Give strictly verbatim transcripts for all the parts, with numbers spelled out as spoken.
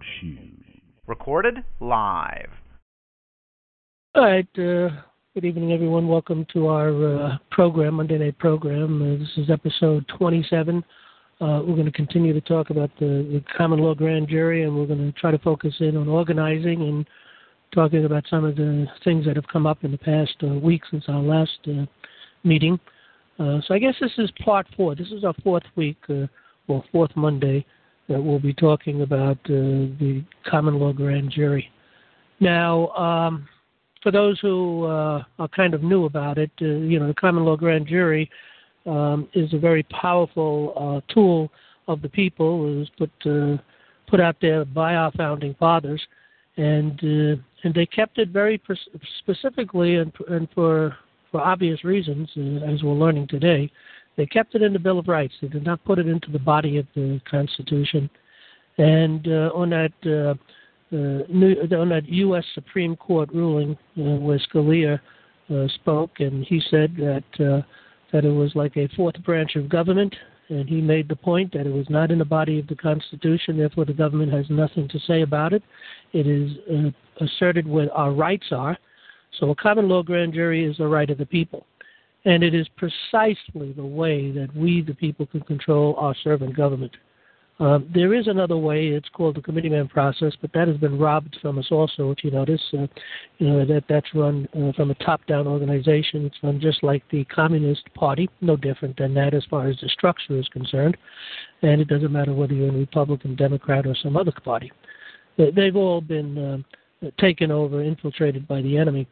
Shoes. Recorded live. All right. Uh, good evening, everyone. Welcome to our uh, program, Monday Night Program. Uh, this is episode twenty-seven. Uh, we're going to continue to talk about the, the common law grand jury, and we're going to try to focus in on organizing and talking about some of the things that have come up in the past uh, week since our last uh, meeting. Uh, so I guess this is part four. This is our fourth week, uh, or fourth Monday, that we'll be talking about uh, the common law grand jury. Now, um, for those who uh, are kind of new about it, uh, you know, the common law grand jury um, is a very powerful uh, tool of the people. It was put uh, put out there by our founding fathers, and uh, and they kept it very pers- specifically and, and for for obvious reasons, uh, as we're learning today. They kept it in the Bill of Rights. They did not put it into the body of the Constitution. And uh, on that uh, uh, new, on that U S Supreme Court ruling uh, where Scalia uh, spoke, and he said that uh, that it was like a fourth branch of government, and he made the point that it was not in the body of the Constitution, therefore the government has nothing to say about it. It is uh, asserted what our rights are. So a common law grand jury is the right of the people. And it is precisely the way that we, the people, can control our servant government. Um, there is another way. It's called the committeeman process, but that has been robbed from us also, if you notice. Uh, you know, that, that's run uh, from a top-down organization. It's run just like the Communist Party, no different than that as far as the structure is concerned. And it doesn't matter whether you're a Republican, Democrat, or some other party. They've all been uh, taken over, infiltrated by the enemy.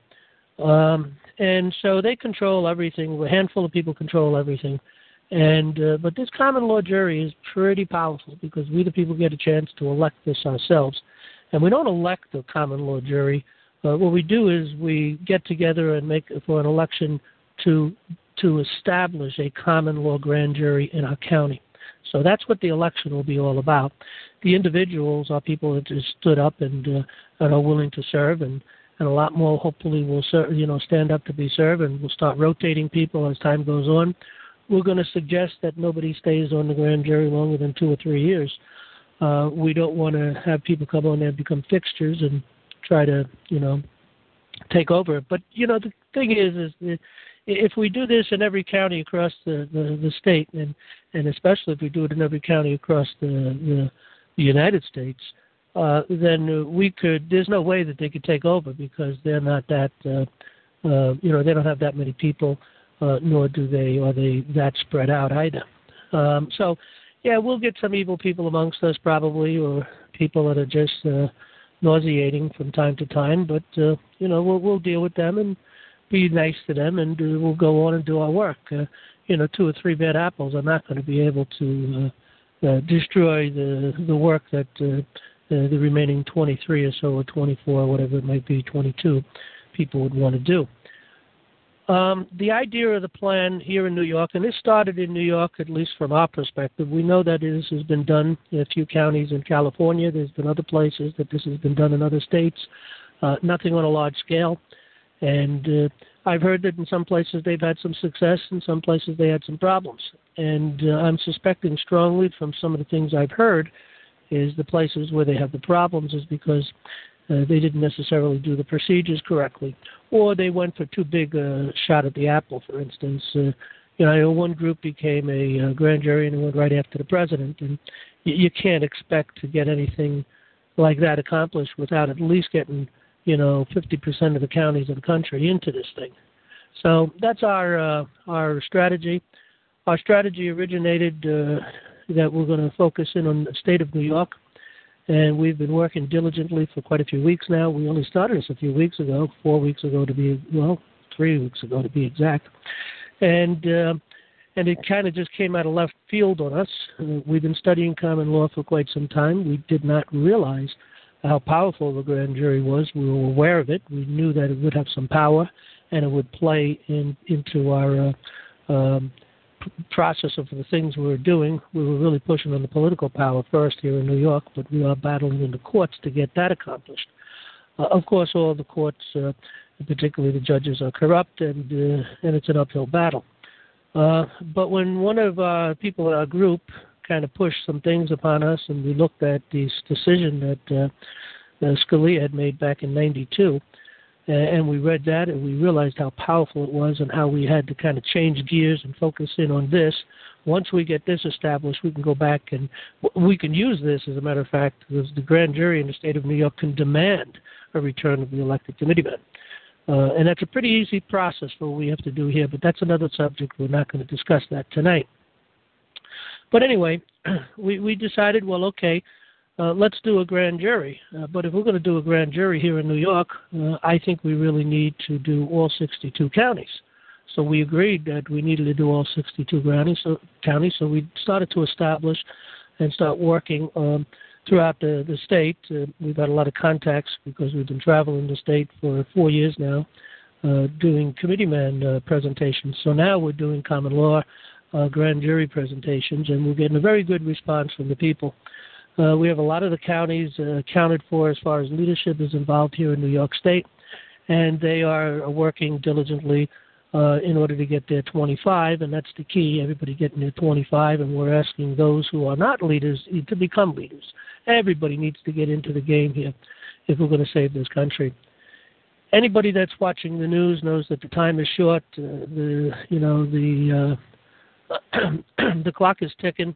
Um, and so they control everything. A handful of people control everything. And uh, but this common law jury is pretty powerful because we, the people, get a chance to elect this ourselves. And we don't elect the common law jury. Uh, what we do is we get together and make for an election to to establish a common law grand jury in our county. So that's what the election will be all about. The individuals are people that just stood up and, uh, and are willing to serve, and And a lot more, hopefully, will serve, you know, stand up to be served, and we'll start rotating people as time goes on. We're going to suggest that nobody stays on the grand jury longer than two or three years. Uh, we don't want to have people come on there and become fixtures and try to, you know, take over. But, you know, the thing is, is that if we do this in every county across the, the, the state, and, and especially if we do it in every county across the, the, the United States, Uh, then uh, we could, there's no way that they could take over because they're not that, uh, uh, you know, they don't have that many people, uh, nor do they, are they that spread out either. Um, so, yeah, we'll get some evil people amongst us probably, or people that are just uh, nauseating from time to time, but, uh, you know, we'll, we'll deal with them and be nice to them, and uh, we'll go on and do our work. Uh, you know, two or three bad apples are not going to be able to uh, uh, destroy the, the work that uh, Uh, the remaining twenty-three or so, or twenty-four, whatever it might be, twenty-two, people would want to do. Um, the idea of the plan here in New York, and this started in New York, at least from our perspective. We know that this has been done in a few counties in California. There's been other places that this has been done in other states, uh, nothing on a large scale. And uh, I've heard that in some places they've had some success, in some places they had some problems. And uh, I'm suspecting strongly from some of the things I've heard is the places where they have the problems is because uh, they didn't necessarily do the procedures correctly, or they went for too big a shot at the apple, for instance. Uh, you know, one group became a uh, grand jury and it went right after the president, and you, you can't expect to get anything like that accomplished without at least getting, you know, fifty percent of the counties of the country into this thing. So that's our uh, our strategy. Our strategy originated uh, that we're going to focus in on the state of New York, and we've been working diligently for quite a few weeks now. We only started this a few weeks ago, four weeks ago to be, well, three weeks ago to be exact. And uh, and it kind of just came out of left field on us. Uh, we've been studying common law for quite some time. We did not realize how powerful the grand jury was. We were aware of it. We knew that it would have some power, and it would play in into our uh, um, process of the things we were doing. We were really pushing on the political power first here in New York, but we are battling in the courts to get that accomplished. Uh, of course, all the courts, uh, particularly the judges, are corrupt, and uh, and it's an uphill battle. Uh, but when one of our people in our group, kind of pushed some things upon us, and we looked at this decision that uh, uh, Scalia had made back in ninety-two, uh, and we read that, and we realized how powerful it was and how we had to kind of change gears and focus in on this. Once we get this established, we can go back and we can use this, as a matter of fact, because the grand jury in the state of New York can demand a return of the elected committeemen. Uh, and that's a pretty easy process for what we have to do here, but that's another subject. We're not going to discuss that tonight. But anyway, we, we decided, well, okay, uh, let's do a grand jury. Uh, but if we're going to do a grand jury here in New York, uh, I think we really need to do all sixty-two counties. So we agreed that we needed to do all sixty-two counties, so, counties, so we started to establish and start working um, throughout the, the state. Uh, we've had a lot of contacts because we've been traveling the state for four years now, uh, doing committeeman uh, presentations. So now we're doing common law uh, grand jury presentations, and we're getting a very good response from the people. Uh, we have a lot of the counties uh, accounted for as far as leadership is involved here in New York State, and they are working diligently Uh, in order to get their twenty-five, and that's the key, everybody getting their twenty-five, and we're asking those who are not leaders to become leaders. Everybody needs to get into the game here if we're going to save this country. Anybody that's watching the news knows that the time is short. Uh, the you know the uh, the clock is ticking,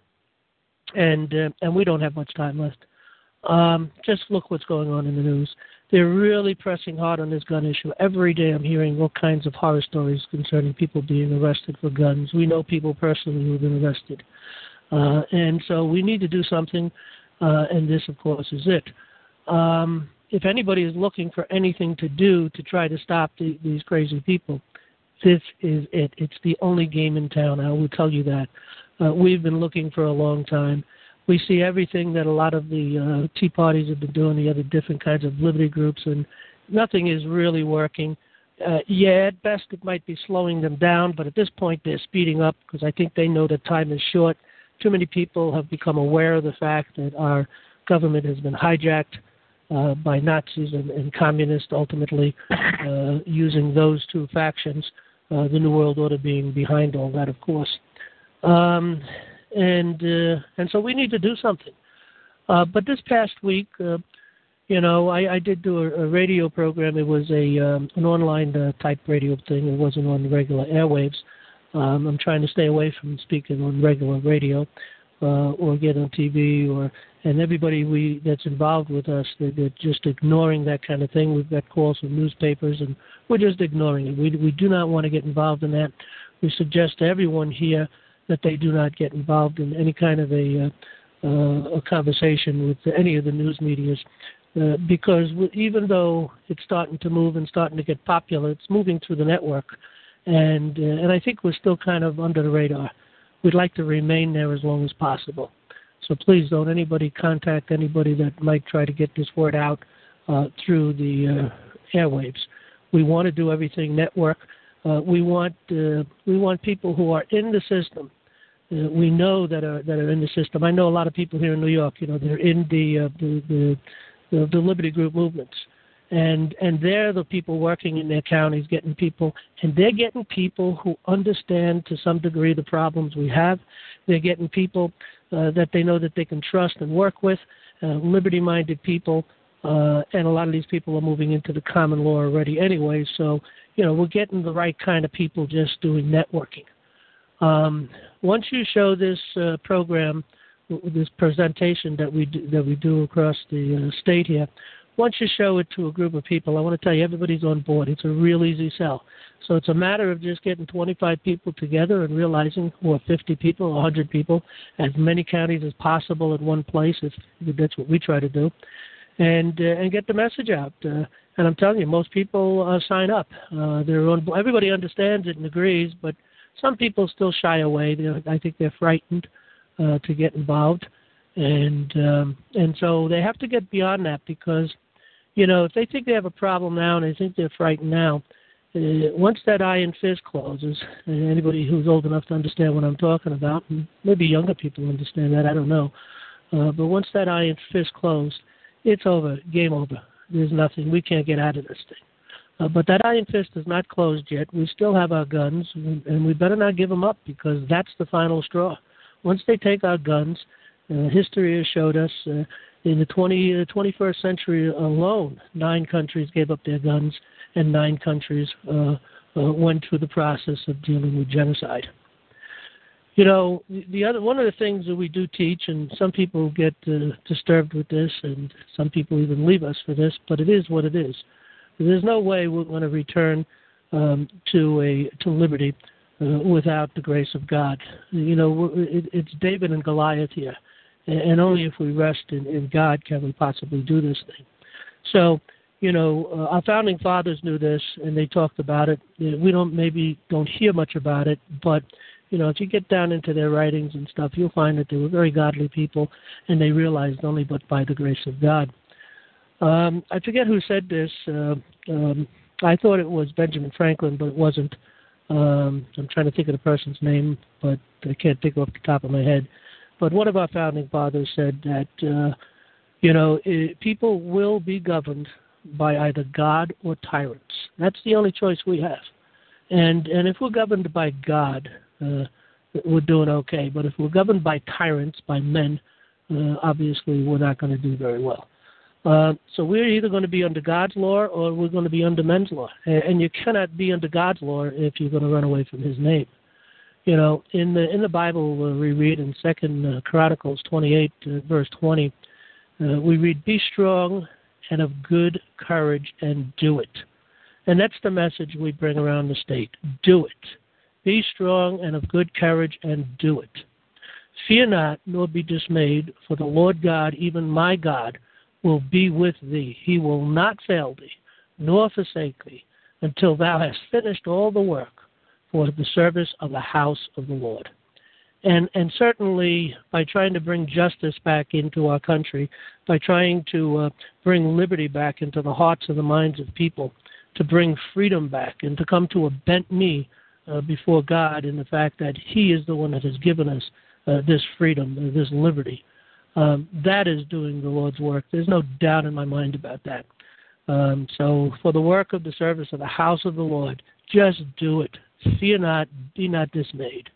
and uh, and we don't have much time left. Um, just look what's going on in the news. They're really pressing hard on this gun issue. Every day I'm hearing all kinds of horror stories concerning people being arrested for guns. We know people personally who have been arrested. Uh, and so we need to do something, uh, and this, of course, is it. Um, if anybody is looking for anything to do to try to stop the, these crazy people, this is it. It's the only game in town, I will tell you that. Uh, we've been looking for a long time. We see everything that a lot of the uh, Tea Parties have been doing, the other different kinds of liberty groups, and nothing is really working. Uh, yeah, at best it might be slowing them down, but at this point they're speeding up because I think they know that time is short. Too many people have become aware of the fact that our government has been hijacked uh, by Nazis and, and communists, ultimately uh, using those two factions, uh, the New World Order being behind all that, of course. Um, And uh, and so we need to do something. Uh, but this past week, uh, you know, I, I did do a, a radio program. It was a um, an online uh, type radio thing. It wasn't on the regular airwaves. Um, I'm trying to stay away from speaking on regular radio uh, or get on T V. Or and everybody we that's involved with us, they're, they're just ignoring that kind of thing. We've got calls from newspapers, and we're just ignoring it. We we do not want to get involved in that. We suggest to everyone here that they do not get involved in any kind of a, uh, uh, a conversation with any of the news medias, uh, because even though it's starting to move and starting to get popular, it's moving through the network, and uh, and I think we're still kind of under the radar. We'd like to remain there as long as possible. So please don't anybody contact anybody that might try to get this word out uh, through the uh, airwaves. We want to do everything network. Uh, we want uh, we want people who are in the system. Uh, we know that are that are in the system. I know a lot of people here in New York. You know, they're in the uh, the, the the the Liberty Group movements, and and they're the people working in their counties, getting people, and they're getting people who understand to some degree the problems we have. They're getting people uh, that they know that they can trust and work with, uh, liberty-minded people, uh, and a lot of these people are moving into the common law already anyway. So you know, we're getting the right kind of people just doing networking. Um, once you show this uh, program, this presentation that we do, that we do across the uh, state here, once you show it to a group of people, I want to tell you everybody's on board. It's a real easy sell. So it's a matter of just getting twenty-five people together and realizing, or fifty people, or one hundred people, as many counties as possible at one place. If that's what we try to do, and uh, and get the message out. Uh, And I'm telling you, most people uh, sign up. Uh, they're on, everybody understands it and agrees, but some people still shy away. They're, I think they're frightened uh, to get involved, and um, and so they have to get beyond that because, you know, if they think they have a problem now and they think they're frightened now, uh, once that iron fist closes, and anybody who's old enough to understand what I'm talking about, and maybe younger people understand that, I don't know, uh, but once that iron fist closed, it's over, game over. There's nothing. We can't get out of this thing. Uh, but that iron fist is not closed yet. We still have our guns, and we better not give them up because that's the final straw. Once they take our guns, uh, history has showed us uh, in the twenty, uh, twenty-first century alone, nine countries gave up their guns, and nine countries uh, uh, went through the process of dealing with genocide. You know, the other one of the things that we do teach, and some people get uh, disturbed with this, and some people even leave us for this, but it is what it is. There's no way we're going to return um, to a to liberty uh, without the grace of God. You know, it, it's David and Goliath here, and only if we rest in, in God can we possibly do this thing. So, you know, uh, our founding fathers knew this, and they talked about it. You know, we don't maybe don't hear much about it, but you know, if you get down into their writings and stuff, you'll find that they were very godly people, and they realized only but by the grace of God. Um, I forget who said this. Uh, um, I thought it was Benjamin Franklin, but it wasn't. Um, I'm trying to think of the person's name, but I can't think off the top of my head. But one of our founding fathers said that, uh, you know, it, people will be governed by either God or tyrants. That's the only choice we have. And and if we're governed by God, uh, we're doing okay. But if we're governed by tyrants, by men, uh, obviously we're not going to do very well. Uh, so we're either going to be under God's law or we're going to be under men's law. And, and you cannot be under God's law if you're going to run away from His name. You know, in the in the Bible, uh, we read in Second uh, Chronicles twenty-eight, uh, verse twenty, uh, we read, "Be strong and of good courage, and do it." And that's the message we bring around the state. Do it. Be strong and of good courage, and do it. Fear not, nor be dismayed, for the Lord God, even my God, will be with thee. He will not fail thee, nor forsake thee, until thou hast finished all the work for the service of the house of the Lord. And and certainly by trying to bring justice back into our country, by trying to uh, bring liberty back into the hearts and the minds of people, to bring freedom back and to come to a bent knee uh, before God in the fact that He is the one that has given us uh, this freedom, uh, this liberty. Um, that is doing the Lord's work. There's no doubt in my mind about that. Um, so for the work of the service of the house of the Lord, just do it. Fear not, be not dismayed.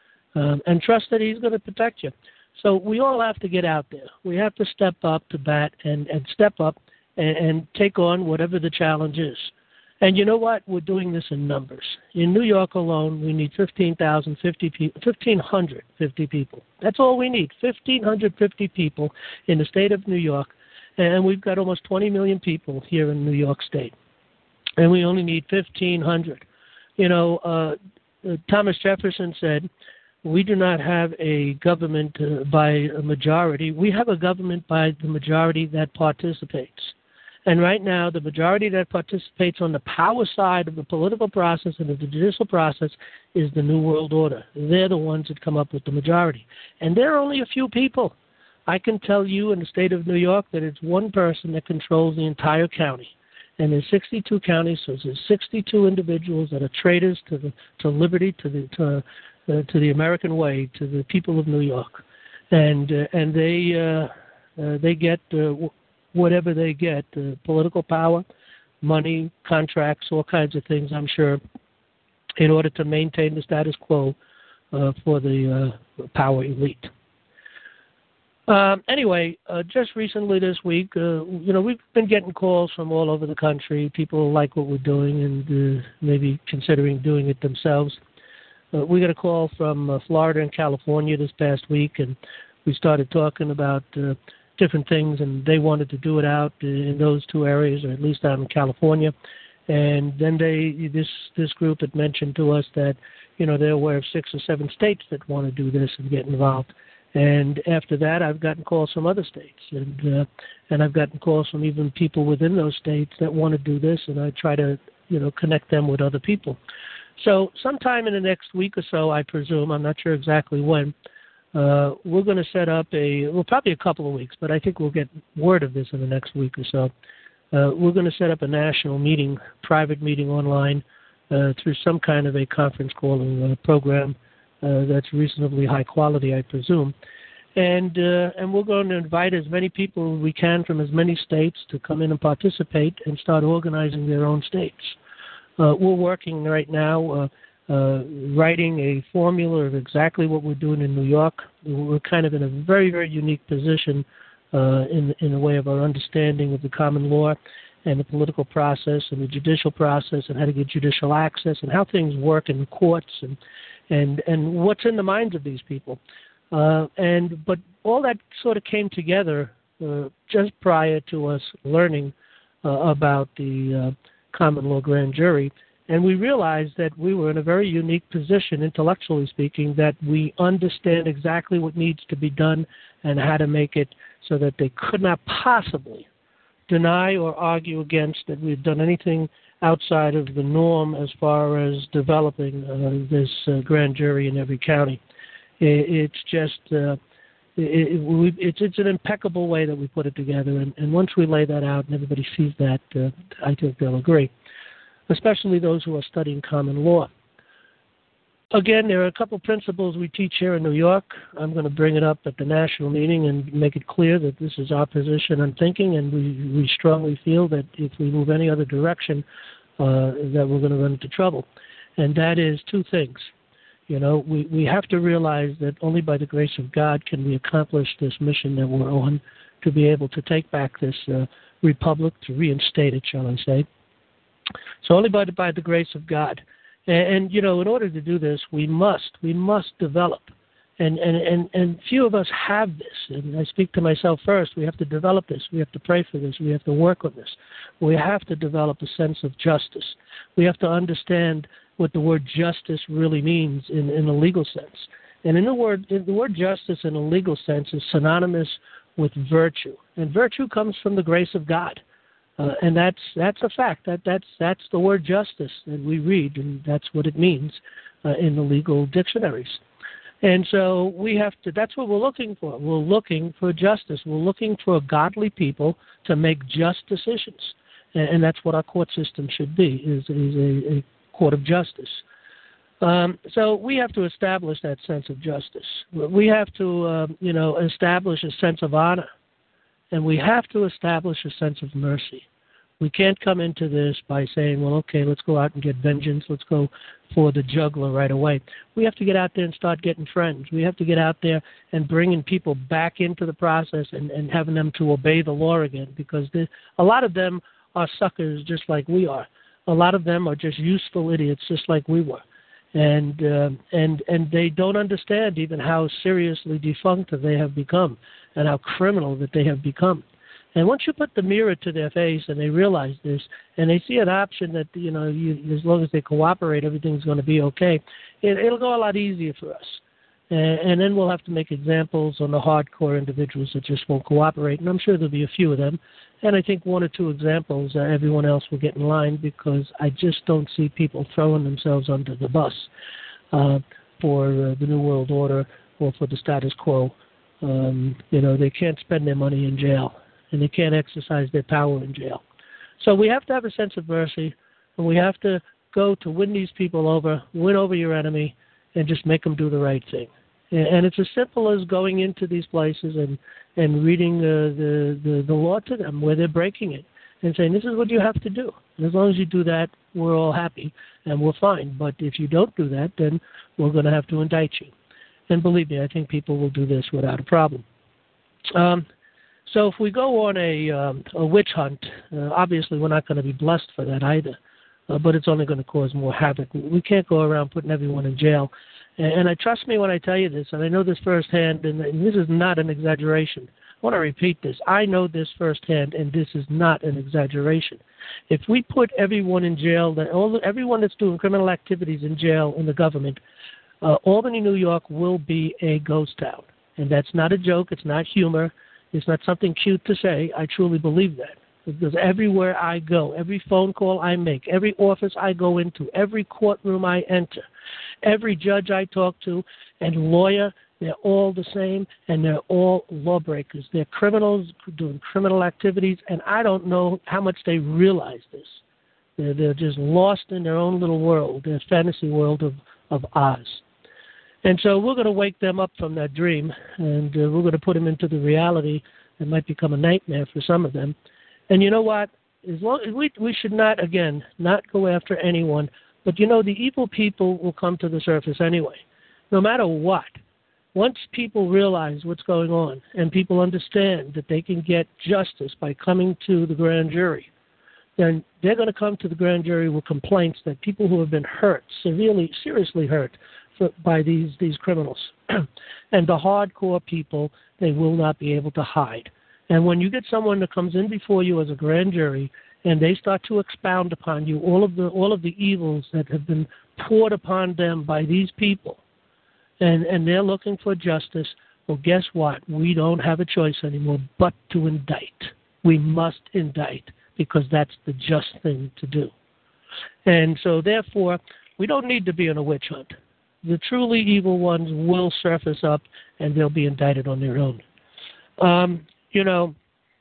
Um, and trust that He's going to protect you. So we all have to get out there. We have to step up to bat and, and step up and, and take on whatever the challenge is. And you know what? We're doing this in numbers. In New York alone, we need fifteen thousand fifty people, fifteen hundred fifty people. That's all we need, fifteen fifty people in the state of New York. And we've got almost twenty million people here in New York State. And we only need fifteen hundred. You know, uh, Thomas Jefferson said, we do not have a government uh, by a majority. We have a government by the majority that participates. And right now, the majority that participates on the power side of the political process and of the judicial process is the New World Order. They're the ones that come up with the majority. And there are only a few people. I can tell you in the state of New York that it's one person that controls the entire county. And there's sixty-two counties, so there's sixty-two individuals that are traitors to the to liberty, to the to, uh, to the American way, to the people of New York, and uh, and they uh, uh, they get uh, whatever they get, uh, political power, money, contracts, all kinds of things, I'm sure, in order to maintain the status quo uh, for the uh, power elite. Um, anyway, uh, just recently this week, uh, you know, we've been getting calls from all over the country. People like what we're doing and uh, maybe considering doing it themselves. Uh, we got a call from uh, Florida and California this past week, and we started talking about uh, different things, and they wanted to do it out in those two areas, or at least out in California. And then they, this this group had mentioned to us that, you know, they're aware of six or seven states that want to do this and get involved. And after that, I've gotten calls from other states, and uh, and I've gotten calls from even people within those states that want to do this, and I try to, you know, connect them with other people. So sometime in the next week or so, I presume, I'm not sure exactly when, uh, we're going to set up a, well, probably a couple of weeks, but I think we'll get word of this in the next week or so. Uh, we're going to set up a national meeting, private meeting online uh, through some kind of a conference calling uh, program. Uh, that's reasonably high quality, I presume. And uh, and we're going to invite as many people as we can from as many states to come in and participate and start organizing their own states. Uh, we're working right now. Uh, uh, writing a formula of exactly what we're doing in New York. We're kind of in a very, very unique position uh, in, in the way of our understanding of the common law and the political process and the judicial process and how to get judicial access and how things work in the courts and and, and what's in the minds of these people. Uh, and but all that sort of came together uh, just prior to us learning uh, about the uh, common law grand jury. And we realized that we were in a very unique position, intellectually speaking, that we understand exactly what needs to be done and how to make it so that they could not possibly deny or argue against that we've done anything outside of the norm as far as developing uh, this uh, grand jury in every county. It, it's just uh, it, it, we, it's it's an impeccable way that we put it together, and, and once we lay that out and everybody sees that, uh, I think they'll agree, especially those who are studying common law. Again, there are a couple principles we teach here in New York. I'm going to bring it up at the national meeting and make it clear that this is our position on thinking, and we, we strongly feel that if we move any other direction, uh, that we're going to run into trouble. And that is two things. You know, we, we have to realize that only by the grace of God can we accomplish this mission that we're on, to be able to take back this uh, republic, to reinstate it, shall I say. So only by the, by the grace of God. And, and, you know, in order to do this, we must, we must develop. And, and, and, and few of us have this. And I speak to myself first. We have to develop this. We have to pray for this. We have to work on this. We have to develop a sense of justice. We have to understand what the word justice really means in, in a legal sense. And in the word, in the word justice in a legal sense is synonymous with virtue. And virtue comes from the grace of God. Uh, and that's that's a fact. That that's that's the word justice that we read, and that's what it means uh, in the legal dictionaries. And so we have to. That's what we're looking for. We're looking for justice. We're looking for godly people to make just decisions, and, and that's what our court system should be: is is a, a court of justice. Um, so we have to establish that sense of justice. We have to, uh, you know, establish a sense of honor. And we have to establish a sense of mercy. We can't come into this by saying, well, okay, let's go out and get vengeance. Let's go for the juggler right away. We have to get out there and start getting friends. We have to get out there and bringing people back into the process and, and having them to obey the law again, because a lot of them are suckers just like we are. A lot of them are just useful idiots just like we were. And uh, and and they don't understand even how seriously defunct they have become and how criminal that they have become. And once you put the mirror to their face and they realize this, and they see an option that, you know, you, as long as they cooperate, everything's going to be okay, it, it'll go a lot easier for us. And, and then we'll have to make examples on the hardcore individuals that just won't cooperate, and I'm sure there'll be a few of them. And I think one or two examples, uh, everyone else will get in line, because I just don't see people throwing themselves under the bus uh, for uh, the New World Order or for the status quo. Um, you know, they can't spend their money in jail, and they can't exercise their power in jail. So we have to have a sense of mercy, and we have to go to win these people over, win over your enemy, and just make them do the right thing. And it's as simple as going into these places and, and reading uh, the, the, the law to them where they're breaking it and saying, this is what you have to do. And as long as you do that, we're all happy and we're fine. But if you don't do that, then we're going to have to indict you. And believe me, I think people will do this without a problem. Um, so if we go on a, um, a witch hunt, uh, obviously we're not going to be blessed for that either, uh, but it's only going to cause more havoc. We can't go around putting everyone in jail. And, and I trust me when I tell you this, and I know this firsthand, and, and this is not an exaggeration. I want to repeat this. I know this firsthand, and this is not an exaggeration. If we put everyone in jail, that all the, everyone that's doing criminal activities in jail in the government, uh, Albany, New York will be a ghost town. And that's not a joke. It's not humor. It's not something cute to say. I truly believe that. Because everywhere I go, every phone call I make, every office I go into, every courtroom I enter, every judge I talk to and lawyer, they're all the same, and they're all lawbreakers. They're criminals doing criminal activities, and I don't know how much they realize this. They're, they're just lost in their own little world, their fantasy world of, of Oz. And so we're going to wake them up from that dream, and uh, we're going to put them into the reality that might become a nightmare for some of them. And you know what? As long as we we should not, again, not go after anyone But, you know, the evil people will come to the surface anyway, no matter what. Once people realize what's going on and people understand that they can get justice by coming to the grand jury, then they're going to come to the grand jury with complaints that people who have been hurt, severely, seriously hurt for, by these, these criminals. And the hardcore people, they will not be able to hide. And when you get someone that comes in before you as a grand jury and they start to expound upon you all of the all of the evils that have been poured upon them by these people, and, and they're looking for justice, well, guess what? We don't have a choice anymore but to indict. We must indict because that's the just thing to do. And so, therefore, we don't need to be on a witch hunt. The truly evil ones will surface up and they'll be indicted on their own. Um, you know,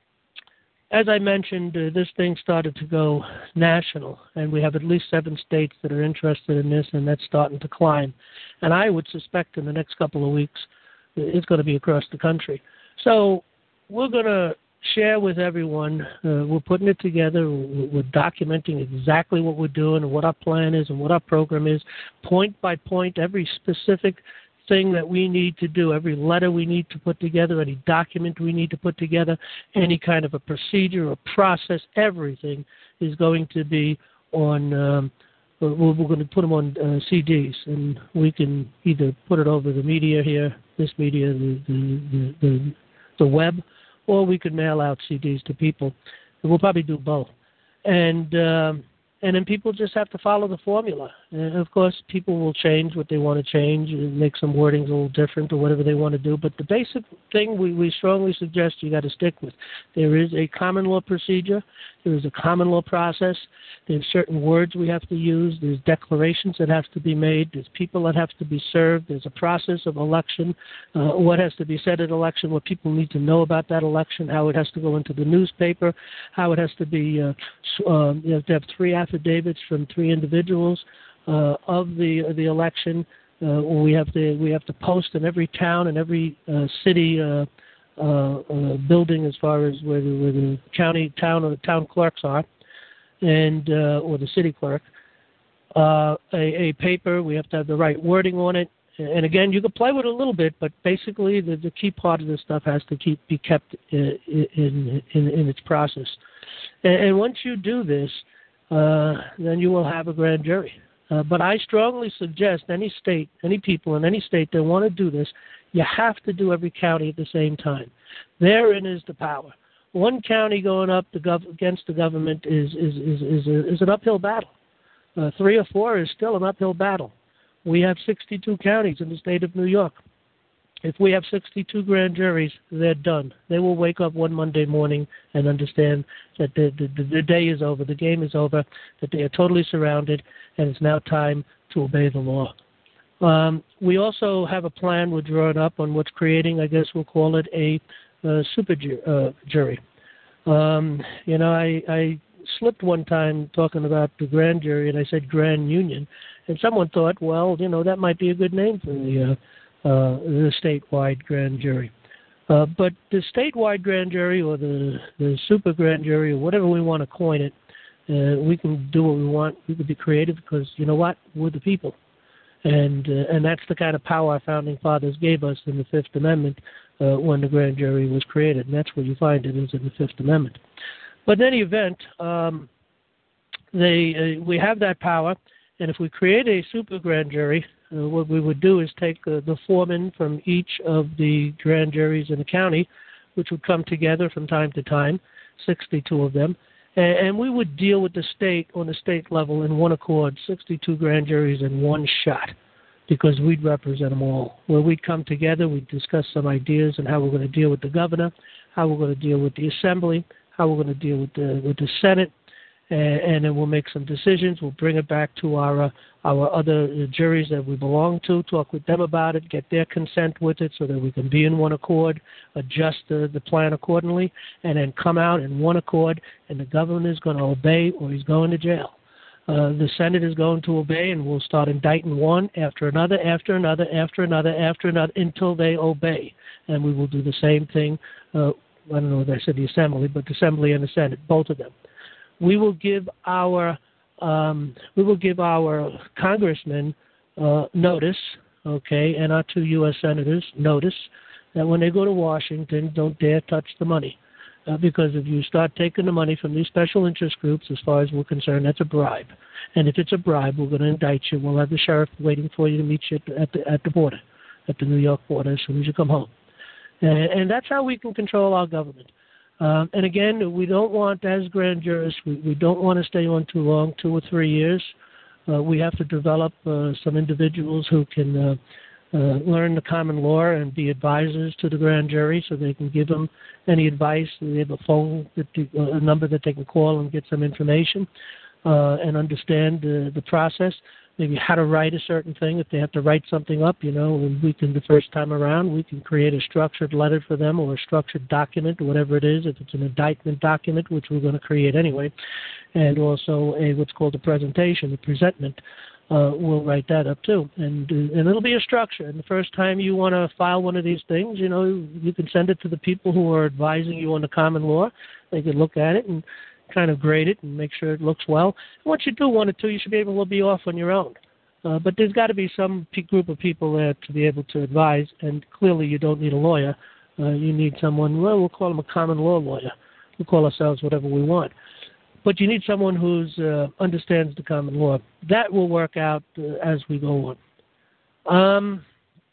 as I mentioned, uh, this thing started to go national, and we have at least seven states that are interested in this, and that's starting to climb. And I would suspect in the next couple of weeks it's going to be across the country. So we're going to share with everyone. Uh, we're putting it together. We're, we're documenting exactly what we're doing and what our plan is and what our program is, point by point, every specific thing that we need to do, every letter we need to put together, any document we need to put together, any kind of a procedure or process, everything is going to be on, um, we're, we're going to put them on uh, C Ds, and we can either put it over the media here, this media, the, the, the, the, the web, or we could mail out C Ds to people. And we'll probably do both. And um, and then people just have to follow the formula. And of course, people will change what they want to change, and make some wordings a little different or whatever they want to do. But the basic thing we, we strongly suggest you got to stick with. There is a common law procedure. There is a common law process. There's certain words we have to use. There's declarations that have to be made. There's people that have to be served. There's a process of election, uh, what has to be said at election, what people need to know about that election, how it has to go into the newspaper, how it has to be, uh, uh, you have to have three affidavits from three individuals uh, of the of the election. Uh, we have to we have to post in every town and every uh, city uh, uh, uh, building as far as where the, where the county town or the town clerks are, and uh, or the city clerk. Uh, a, a paper. We have to have the right wording on it. And again, you can play with it a little bit, but basically the, the key part of this stuff has to keep be kept in in, in, in its process. And, and once you do this, uh, then you will have a grand jury. Uh, but I strongly suggest any state, any people in any state that want to do this, you have to do every county at the same time. Therein is the power. One county going up the gov- against the government is is is is, a, is an uphill battle. Uh, three or four is still an uphill battle. We have sixty-two counties in the state of New York. If we have sixty-two grand juries, they're done. They will wake up one Monday morning and understand that the, the, the day is over, the game is over, that they are totally surrounded, and it's now time to obey the law. Um, we also have a plan we're drawing up on what's creating, I guess we'll call it a uh, super ju- uh, jury. Um, you know, I, I slipped one time talking about the grand jury, and I said grand union, and someone thought, well, you know, that might be a good name for the uh, Uh, the statewide grand jury. Uh, but the statewide grand jury or the, the super grand jury or whatever we want to coin it, uh, we can do what we want. We can be creative because, you know what, we're the people. And uh, and that's the kind of power our founding fathers gave us in the Fifth Amendment uh, when the grand jury was created. And that's where you find it, is in the Fifth Amendment. But in any event, um, they uh, we have that power. And if we create a super grand jury, uh, what we would do is take uh, the foremen from each of the grand juries in the county, which would come together from time to time, sixty-two of them, and, and we would deal with the state on the state level in one accord, sixty-two grand juries in one shot, because we'd represent them all. Where we'd come together, we'd discuss some ideas on how we're going to deal with the governor, how we're going to deal with the assembly, how we're going to deal with the with the Senate, and, and then we'll make some decisions. We'll bring it back to our uh, our other juries that we belong to, talk with them about it, get their consent with it so that we can be in one accord, adjust the, the plan accordingly, and then come out in one accord, and the governor is going to obey or he's going to jail. Uh, the Senate is going to obey, and we'll start indicting one after another, after another, after another, after another, until they obey. And we will do the same thing. Uh, I don't know if I said the Assembly, but the Assembly and the Senate, both of them. We will give our um, we will give our congressmen uh, notice, okay, and our two U S senators notice that when they go to Washington, don't dare touch the money. Uh, because if you start taking the money from these special interest groups, as far as we're concerned, that's a bribe. And if it's a bribe, we're going to indict you. We'll have the sheriff waiting for you to meet you at the, at the border, at the New York border, as soon as you come home. And, and that's how we can control our government. Um, and again, we don't want, as grand jurists, we, we don't want to stay on too long, two or three years. Uh, we have to develop uh, some individuals who can uh, uh, learn the common law and be advisors to the grand jury, so they can give them any advice. They have a phone, that they, uh, a number that they can call and get some information uh, and understand uh, the process. Maybe how to write a certain thing. If they have to write something up, you know, and we can, the first time around, we can create a structured letter for them or a structured document, or whatever it is. If it's an indictment document, which we're going to create anyway, and also a what's called a presentation, a presentment, uh, we'll write that up too. And uh, and it'll be a structure. And the first time you want to file one of these things, you know, you can send it to the people who are advising you on the common law. They can look at it and kind of grade it and make sure it looks well. Once you do one or two, you should be able to be off on your own. Uh, but there's got to be some p- group of people there to be able to advise, and clearly you don't need a lawyer. Uh, you need someone, well, we'll call them a common law lawyer. We'll call ourselves whatever we want. But you need someone who uh, understands the common law. That will work out uh, as we go on. Um,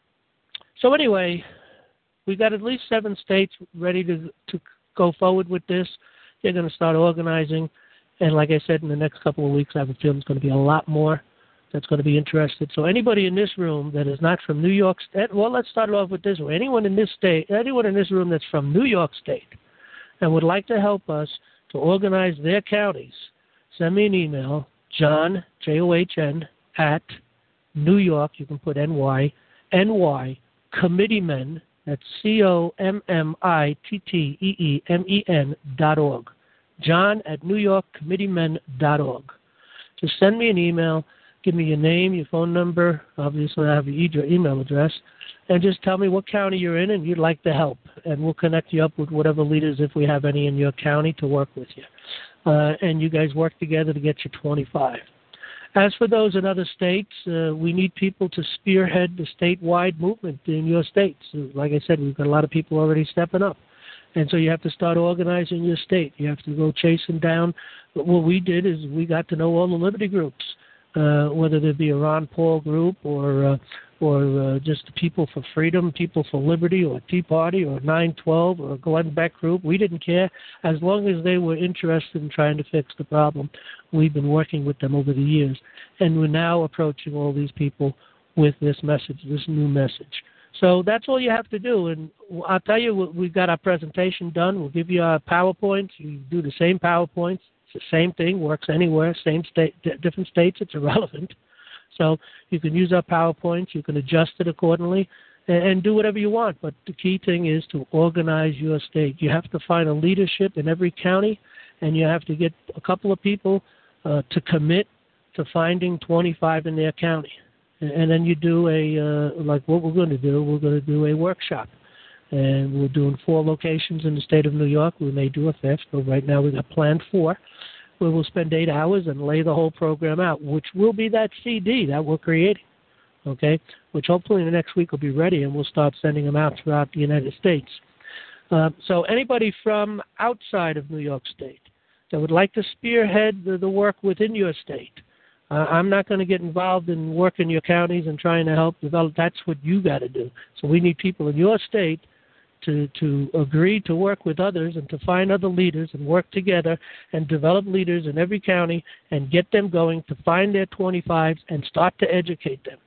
so anyway, we've got at least seven states ready to to go forward with this. They're going to start organizing. And like I said, in the next couple of weeks, I have a feeling it's going to be a lot more that's going to be interested. So anybody in this room that is not from New York State, well, let's start it off with this one. Anyone in this state, anyone in this room that's from New York State and would like to help us to organize their counties, send me an email, John, J O H N, at New York, you can put N Y, N Y, committeemen, that's C O M M I T T E E M E N dot org. John at New York Committeemen dot org. Just send me an email, give me your name, your phone number, obviously I have your email address, and just tell me what county you're in and you'd like to help. And we'll connect you up with whatever leaders, if we have any in your county, to work with you. Uh, and you guys work together to get you twenty-five. As for those in other states, uh, we need people to spearhead the statewide movement in your states. Like I said, we've got a lot of people already stepping up. And so you have to start organizing your state. You have to go chasing down. But what we did is we got to know all the liberty groups, uh, whether there be a Ron Paul group or uh, or uh, just People for Freedom, People for Liberty, or Tea Party, or nine twelve, or a Glenn Beck group. We didn't care. As long as they were interested in trying to fix the problem, we've been working with them over the years. And we're now approaching all these people with this message, this new message. So that's all you have to do. And I'll tell you, we've got our presentation done. We'll give you our PowerPoints. You do the same PowerPoints. It's the same thing, works anywhere, same state, different states. It's irrelevant. So you can use our PowerPoints. You can adjust it accordingly and, and do whatever you want. But the key thing is to organize your state. You have to find a leadership in every county, and you have to get a couple of people uh, to commit to finding twenty-five in their county. And then you do a, uh, like what we're going to do, we're going to do a workshop. And we're doing four locations in the state of New York. We may do a fifth, but right now we've got planned four, where we'll spend eight hours and lay the whole program out, which will be that C D that we're creating, okay, which hopefully in the next week will be ready, and we'll start sending them out throughout the United States. Uh, so anybody from outside of New York State that would like to spearhead the, the work within your state, Uh, I'm not going to get involved in working your counties and trying to help develop. That's what you got to do. So we need people in your state to, to agree to work with others and to find other leaders and work together and develop leaders in every county and get them going to find their twenty-fives and start to educate them.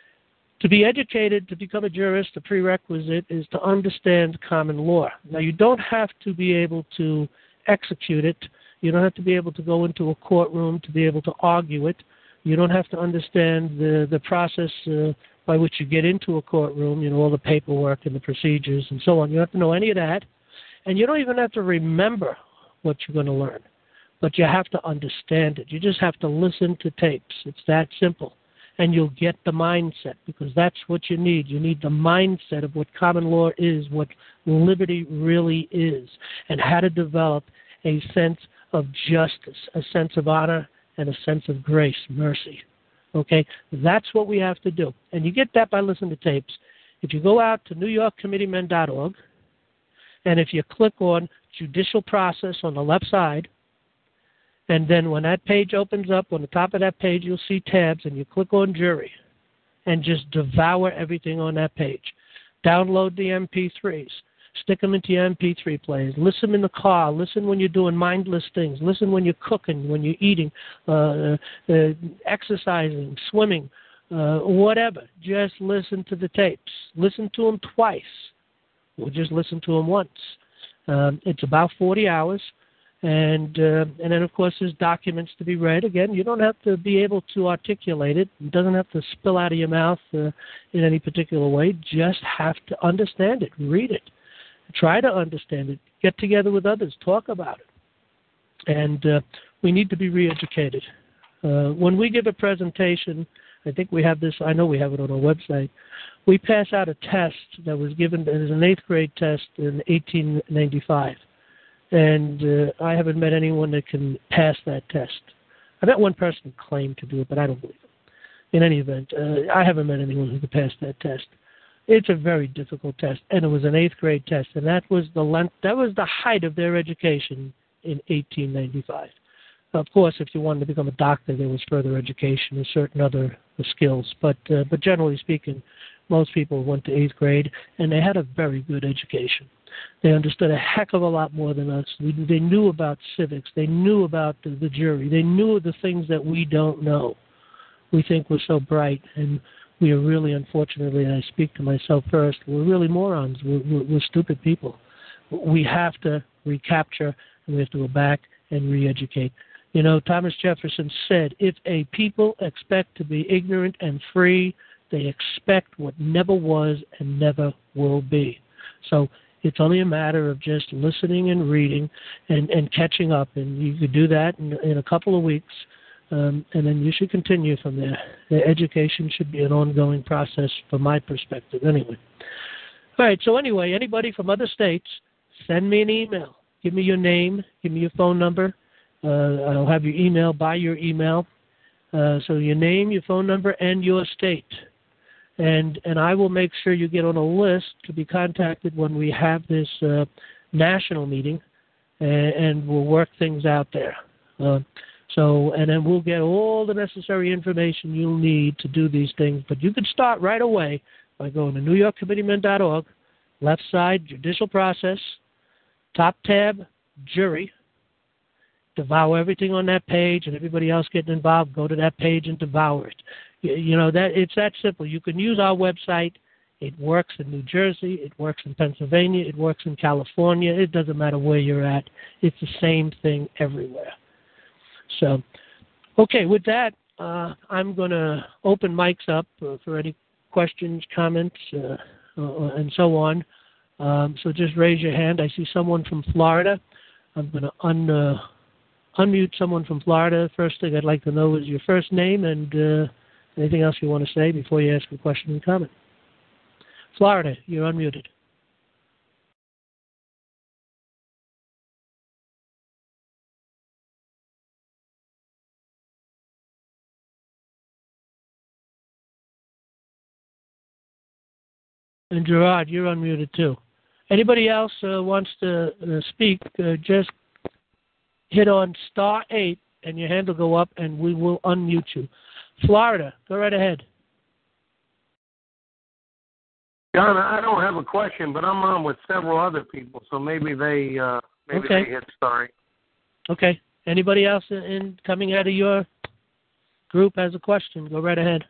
To be educated, to become a jurist, the prerequisite is to understand common law. Now, you don't have to be able to execute it. You don't have to be able to go into a courtroom to be able to argue it. You don't have to understand the, the process uh, by which you get into a courtroom, you know, all the paperwork and the procedures and so on. You don't have to know any of that. And you don't even have to remember what you're going to learn. But you have to understand it. You just have to listen to tapes. It's that simple. And you'll get the mindset, because that's what you need. You need the mindset of what common law is, what liberty really is, and how to develop a sense of justice, a sense of honor, and a sense of grace, mercy. Okay? That's what we have to do. And you get that by listening to tapes. If you go out to new york committee men dot org, and if you click on judicial process on the left side, and then when that page opens up, on the top of that page, you'll see tabs, and you click on jury, and just devour everything on that page. Download the M P threes. Stick them into your M P three players. Listen in the car. Listen when you're doing mindless things. Listen when you're cooking, when you're eating, uh, uh, exercising, swimming, uh, whatever. Just listen to the tapes. Listen to them twice. Or just listen to them once. Um, it's about forty hours. And uh, and then, of course, there's documents to be read. Again, you don't have to be able to articulate it. It doesn't have to spill out of your mouth uh, in any particular way. Just have to understand it. Read it. Try to understand it. Get together with others. Talk about it. And uh, we need to be re-educated. Uh, when we give a presentation, I think we have this, I know we have it on our website, we pass out a test that was given as an eighth grade test in eighteen ninety-five. And uh, I haven't met anyone that can pass that test. I met one person who claimed to do it, but I don't believe it. In any event, uh, I haven't met anyone who could pass that test. It's a very difficult test, and it was an eighth grade test, and that was the length, that was the height of their education in eighteen ninety-five. Of course, if you wanted to become a doctor, there was further education and certain other skills, but uh, but generally speaking, most people went to eighth grade, and they had a very good education. They understood a heck of a lot more than us. We, they knew about civics. They knew about the, the jury. They knew the things that we don't know. We think we're so bright, and we are really, unfortunately, and I speak to myself first, we're really morons. We're, we're, we're stupid people. We have to recapture, and we have to go back and re-educate. You know, Thomas Jefferson said, if a people expect to be ignorant and free, they expect what never was and never will be. So it's only a matter of just listening and reading and, and catching up, and you could do that in, in a couple of weeks. Um, and then you should continue from there. The education should be an ongoing process from my perspective anyway. All right, so anyway, anybody from other states, send me an email. Give me your name. Give me your phone number. Uh, I'll have your email by your email. Uh, so your name, your phone number, and your state. And and I will make sure you get on a list to be contacted when we have this uh, national meeting, and, and we'll work things out there. Uh, So, and then we'll get all the necessary information you'll need to do these things. But you can start right away by going to new york committee men dot org, left side, judicial process, top tab, jury. Devour everything on that page, and everybody else getting involved, go to that page and devour it. You, you know, that it's that simple. You can use our website. It works in New Jersey. It works in Pennsylvania. It works in California. It doesn't matter where you're at. It's the same thing everywhere. So, okay, with that, uh, I'm going to open mics up uh, for any questions, comments, uh, uh, and so on. Um, so just raise your hand. I see someone from Florida. I'm going to un, uh, unmute someone from Florida. First thing I'd like to know is your first name and uh, anything else you want to say before you ask a question and comment. Florida, you're unmuted. And Gerard, you're unmuted too. Anybody else uh, wants to uh, speak, uh, just hit on star eight and your hand will go up and we will unmute you. Florida, go right ahead. John, I don't have a question, but I'm on with several other people, so maybe they uh, maybe okay. they hit star eight. Okay. Anybody else in, in coming out of your group has a question? Go right ahead.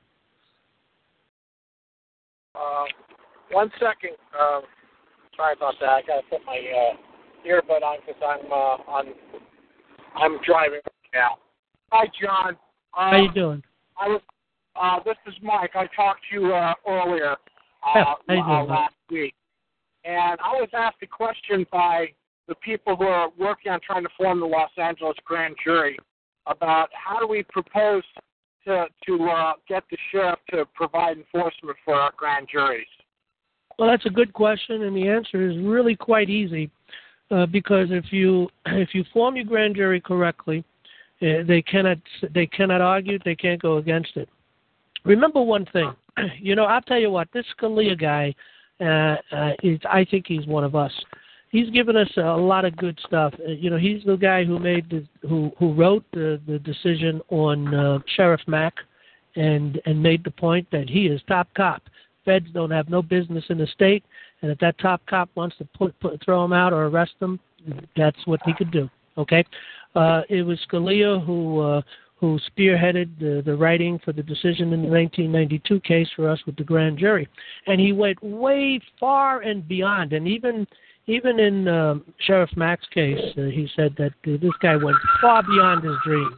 Uh, one second. Uh, sorry about that. I got to put my uh, earbud on because I'm uh, on. I'm driving now. Hi, John. Uh, How you doing? I was. Uh, this is Mike. I talked to you uh, earlier uh, yeah, how you doing, uh, last week, and I was asked a question by the people who are working on trying to form the Los Angeles grand jury about how do we propose to to uh, get the sheriff to provide enforcement for our grand juries. Well, that's a good question, and the answer is really quite easy, uh, because if you if you form your grand jury correctly, Uh, they cannot they cannot argue. They can't go against it. Remember one thing. You know, I'll tell you what. This Scalia guy, uh, uh, is I think he's one of us. He's given us a lot of good stuff. Uh, you know, he's the guy who made the, who who wrote the, the decision on uh, Sheriff Mack, and and made the point that he is top cop. Feds don't have no business in the state, and if that top cop wants to put, put throw him out or arrest him, that's what he could do. Okay, uh, it was Scalia who uh, who spearheaded the, the writing for the decision in the nineteen ninety-two case for us with the grand jury, and he went way far and beyond. And even even in um, Sheriff Mack's case, uh, he said that uh, this guy went far beyond his dreams.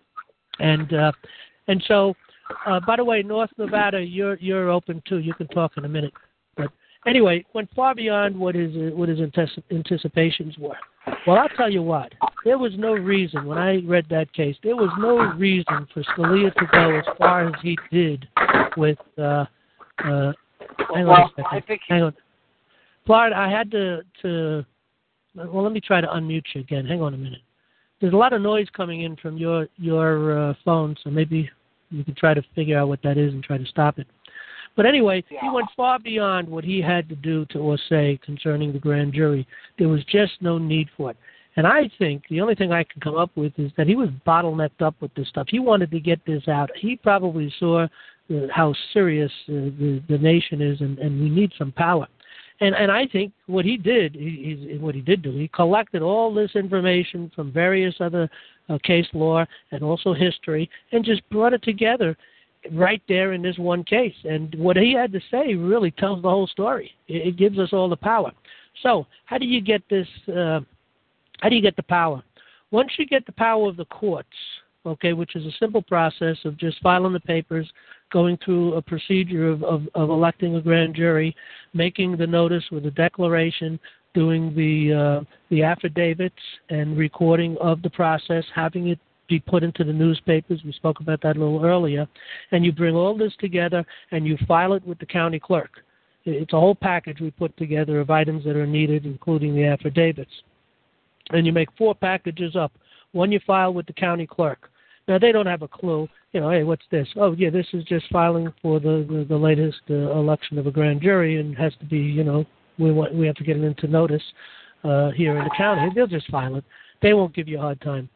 And uh, and so, uh, by the way, North Nevada, you're you're open too. You can talk in a minute. But anyway, went far beyond what his uh, what his antici- anticipations were. Well, I'll tell you what. There was no reason when I read that case. There was no reason for Scalia to go as far as he did with. Uh, uh, hang well, on a second. I think hang on. Florida, I had to to. Well, let me try to unmute you again. Hang on a minute. There's a lot of noise coming in from your your uh, phone, so maybe you can try to figure out what that is and try to stop it. But anyway, yeah. he went far beyond what he had to do to or say concerning the grand jury. There was just no need for it. And I think the only thing I can come up with is that he was bottlenecked up with this stuff. He wanted to get this out. He probably saw uh, how serious uh, the, the nation is, and, and we need some power. And and I think what he did, he, he, what he did do, he collected all this information from various other uh, case law and also history, and just brought it together right there in this one case. And what he had to say really tells the whole story. It, it gives us all the power. So how do you get this? Uh, how do you get the power? Once you get the power of the courts, okay, which is a simple process of just filing the papers, going through a procedure of, of, of electing a grand jury, making the notice with a declaration, doing the uh, the affidavits and recording of the process, having it be put into the newspapers. We spoke about that a little earlier. And you bring all this together and you file it with the county clerk. It's a whole package we put together of items that are needed, including the affidavits. And you make four packages up. One you file with the county clerk. Now, they don't have a clue. You know, hey, what's this? Oh, yeah, this is just filing for the, the, the latest uh, election of a grand jury, and has to be, you know, we want we have to get it into notice uh, here in the county. They'll just file it. They won't give you a hard time.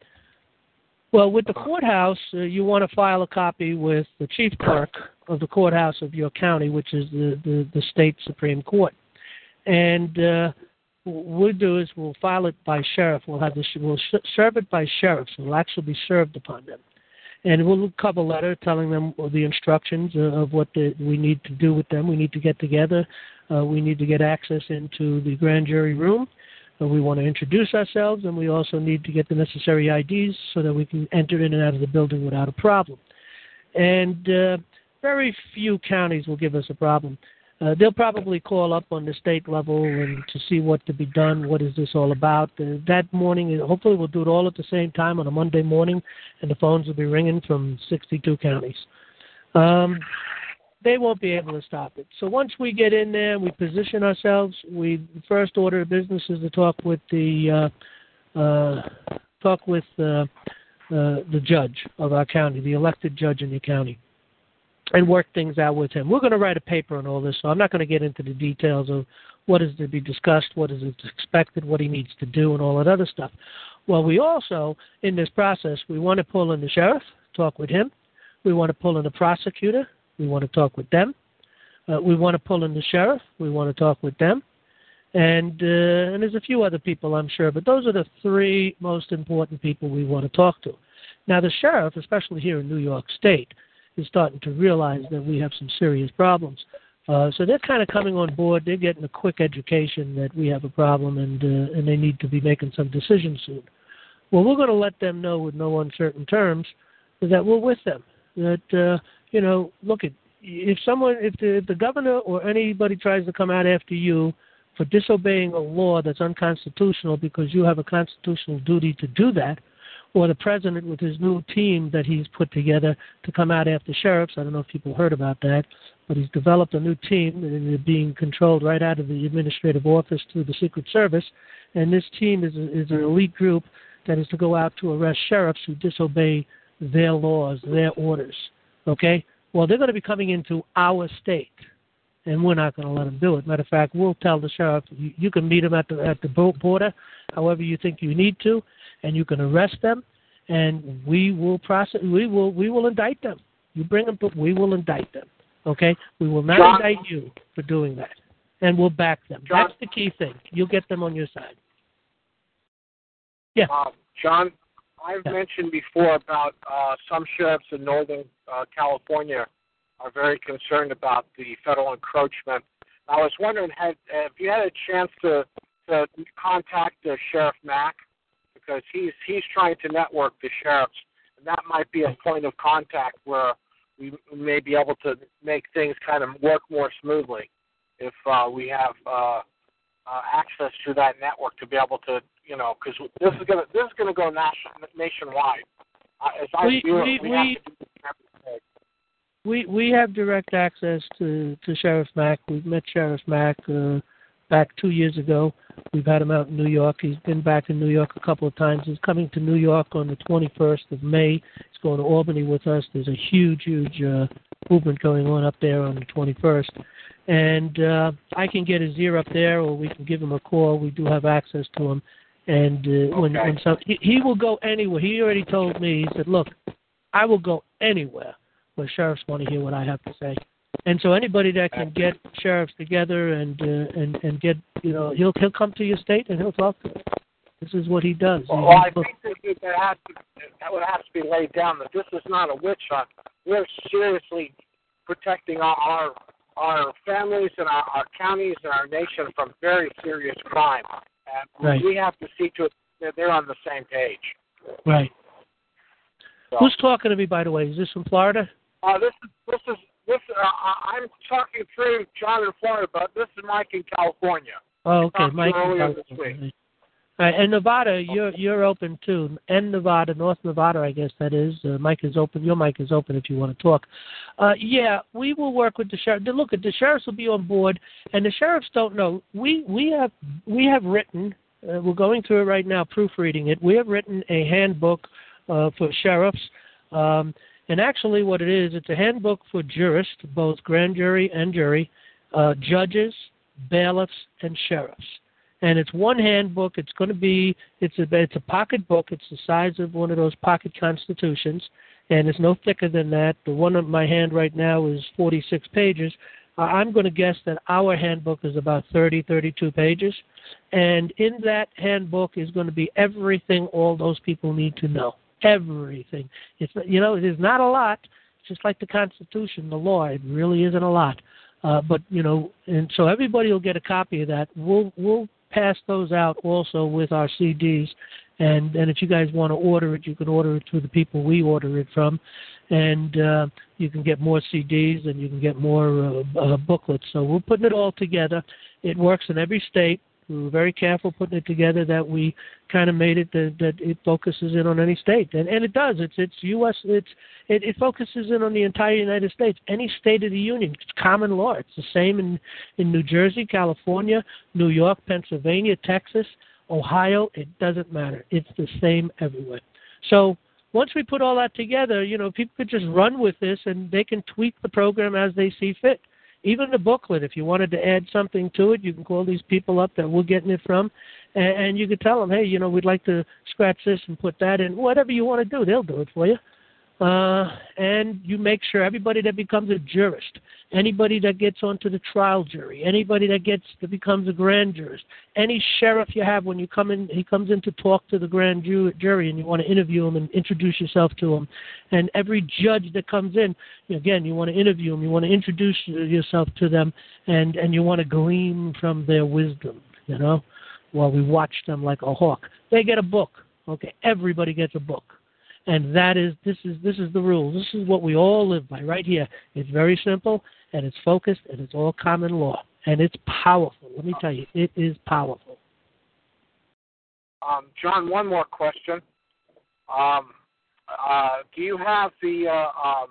Well, with the courthouse, uh, you want to file a copy with the chief clerk of the courthouse of your county, which is the, the, the state Supreme Court. And uh, what we'll do is we'll file it by sheriff. We'll have the we'll sh- serve it by sheriffs. It will actually be served upon them. And we'll cover a letter telling them the instructions of what the, we need to do with them. We need to get together. Uh, we need to get access into the grand jury room. Uh, we want to introduce ourselves, and we also need to get the necessary I Ds so that we can enter in and out of the building without a problem. And uh, very few counties will give us a problem. Uh, they'll probably call up on the state level and to see what to be done, what is this all about. Uh, that morning, hopefully we'll do it all at the same time on a Monday morning, and the phones will be ringing from sixty-two counties. Um, they won't be able to stop it. So once we get in there, we position ourselves. We first order of business is to talk with the uh, uh, talk with uh, uh, the judge of our county, the elected judge in the county, and work things out with him. We're going to write a paper on all this, so I'm not going to get into the details of what is to be discussed, what is expected, what he needs to do, and all that other stuff. Well, we also, in this process, we want to pull in the sheriff, talk with him. We want to pull in the prosecutor. We want to talk with them. Uh, we want to pull in the sheriff. We want to talk with them. And, uh, and there's a few other people, I'm sure, but those are the three most important people we want to talk to. Now, the sheriff, especially here in New York State, is starting to realize that we have some serious problems. Uh, so they're kind of coming on board. They're getting a quick education that we have a problem, and uh, and they need to be making some decisions soon. Well, we're going to let them know with no uncertain terms that we're with them. That, uh, you know, look, at if someone, if the, if the governor or anybody tries to come out after you for disobeying a law that's unconstitutional because you have a constitutional duty to do that, or the president with his new team that he's put together to come out after sheriffs. I don't know if people heard about that, but he's developed a new team, and they're being controlled right out of the administrative office through the Secret Service. And this team is, a, is an elite group that is to go out to arrest sheriffs who disobey their laws, their orders. Okay? Well, they're going to be coming into our state, and we're not going to let them do it. Matter of fact, we'll tell the sheriff, you, you can meet them at the at the border, however you think you need to, and you can arrest them, and we will process. We will we will indict them. You bring them, but we will indict them. Okay? We will not John, indict you for doing that, and we'll back them. John, That's the key thing. You'll get them on your side. Yeah. Uh, John, I've yeah. mentioned before about uh, some sheriffs in Northern uh, California are very concerned about the federal encroachment. I was wondering, had, have you had a chance to, to contact uh, Sheriff Mack? Because he's he's trying to network the sheriffs, and that might be a point of contact where we may be able to make things kind of work more smoothly if uh, we have uh, uh, access to that network to be able to, you know, because this is gonna this is gonna go nation, nationwide. Uh, as I we, view we, it, we, we, have to do everything. we we have direct access to, to Sheriff Mack. We've met Sheriff Mack uh, back two years ago. We've had him out in New York. He's been back in New York a couple of times. He's coming to New York on the twenty-first of May. He's going to Albany with us. There's a huge, huge uh, movement going on up there on the twenty-first. And uh, I can get his ear up there, or we can give him a call. We do have access to him. And uh, when, okay. when some, he, he will go anywhere. He already told me, he said, look, I will go anywhere where sheriffs want to hear what I have to say. And so anybody that can get sheriffs together and uh, and and get, you know, he'll he'll come to your state and he'll talk to them. This is what he does. Well, he, well I think that, that, has to, that would have to be laid down, that this is not a witch hunt. We're seriously protecting our our, our families and our, our counties and our nation from very serious crime. And right. we have to see to it that they're on the same page. Right. So, Who's talking to me, by the way? Is this from Florida? Uh, this is this is this. Uh, I'm talking through John in Florida, but this is Mike in California. Oh, okay, Talked Mike. earlier this week. All right, and Nevada, you're you're open too. And Nevada, North Nevada, I guess that is. Uh, Mike is open. Your mic is open if you want to talk. Uh, yeah, we will work with the sheriff. Look, at the sheriffs will be on board, and the sheriffs don't know. We we have we have written. Uh, we're going through it right now, proofreading it. We have written a handbook uh, for sheriffs. Um, And actually what it is, it's a handbook for jurists, both grand jury and jury, uh, judges, bailiffs, and sheriffs. And it's one handbook. It's going to be, it's a, it's a pocket book. It's the size of one of those pocket constitutions, and it's no thicker than that. The one in my hand right now is forty-six pages. Uh, I'm going to guess that our handbook is about thirty, thirty-two pages. And in that handbook is going to be everything all those people need to know. Everything. It's, you know, it is not a lot. It's just like the Constitution, the law. It really isn't a lot. Uh, but, you know, and so everybody will get a copy of that. We'll we'll pass those out also with our C Ds. And, and if you guys want to order it, you can order it through the people we order it from. And uh, you can get more C Ds and you can get more uh, uh, booklets. So we're putting it all together. It works in every state. We were very careful putting it together that we kind of made it that, that it focuses in on any state, and and it does. It's it's U S. It's it, it focuses in on the entire United States, any state of the union. It's common law. It's the same in in New Jersey, California, New York, Pennsylvania, Texas, Ohio. It doesn't matter. It's the same everywhere. So once we put all that together, you know, people could just run with this and they can tweak the program as they see fit. Even the booklet, if you wanted to add something to it, you can call these people up that we're getting it from, and, and you could tell them, hey, you know, we'd like to scratch this and put that in. Whatever you want to do, they'll do it for you. Uh, and you make sure everybody that becomes a jurist, anybody that gets onto the trial jury, anybody that gets that becomes a grand jurist, any sheriff you have when you come in, he comes in to talk to the grand ju- jury, and you want to interview him and introduce yourself to him. And every judge that comes in, again, you want to interview them, you want to introduce yourself to them, and, and you want to glean from their wisdom, you know, while we watch them like a hawk. They get a book. Okay, everybody gets a book. And that is, this is this is the rule. This is what we all live by right here. It's very simple, and it's focused, and it's all common law. And it's powerful. Let me tell you, it is powerful. Um, John, one more question. Um, uh, do you have the uh, um,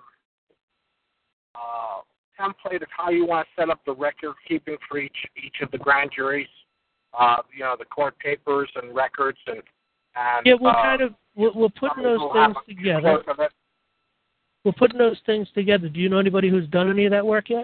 uh, template of how you want to set up the record keeping for each each of the grand juries? Uh, you know, the court papers and records and And, yeah, we're uh, kind of we're, we're putting those we'll things have a together. close of it. We're putting those things together. Do you know anybody who's done any of that work yet?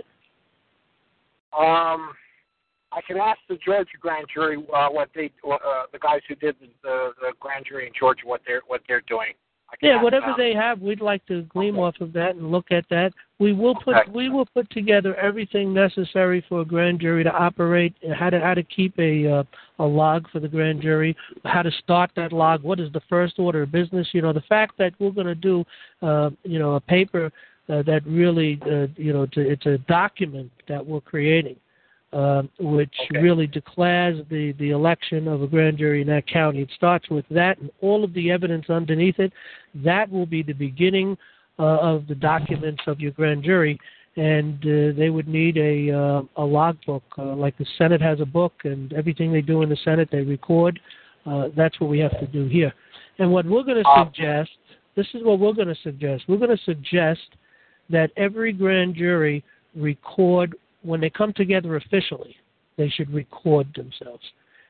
Um, I can ask the Georgia grand jury uh, what they, uh, the guys who did the, the, the grand jury in Georgia, what they're what they're doing. I can Yeah, ask whatever them. they have, we'd like to glean Okay. off of that and look at that. We will put Okay. we will put together everything necessary for a grand jury to operate, how to how to keep a uh, a log for the grand jury, how to start that log, what is the first order of business. You know, the fact that we're going to do uh, you know a paper uh, that really uh, you know to, it's a document that we're creating. Uh, which Okay. really declares the, the election of a grand jury in that county. It starts with that and all of the evidence underneath it. That will be the beginning uh, of the documents of your grand jury, and uh, they would need a, uh, a logbook, uh, like the Senate has a book, and everything they do in the Senate they record. Uh, that's what we have to do here. And what we're going to Um, suggest, this is what we're going to suggest. We're going to suggest that every grand jury record when they come together officially, they should record themselves,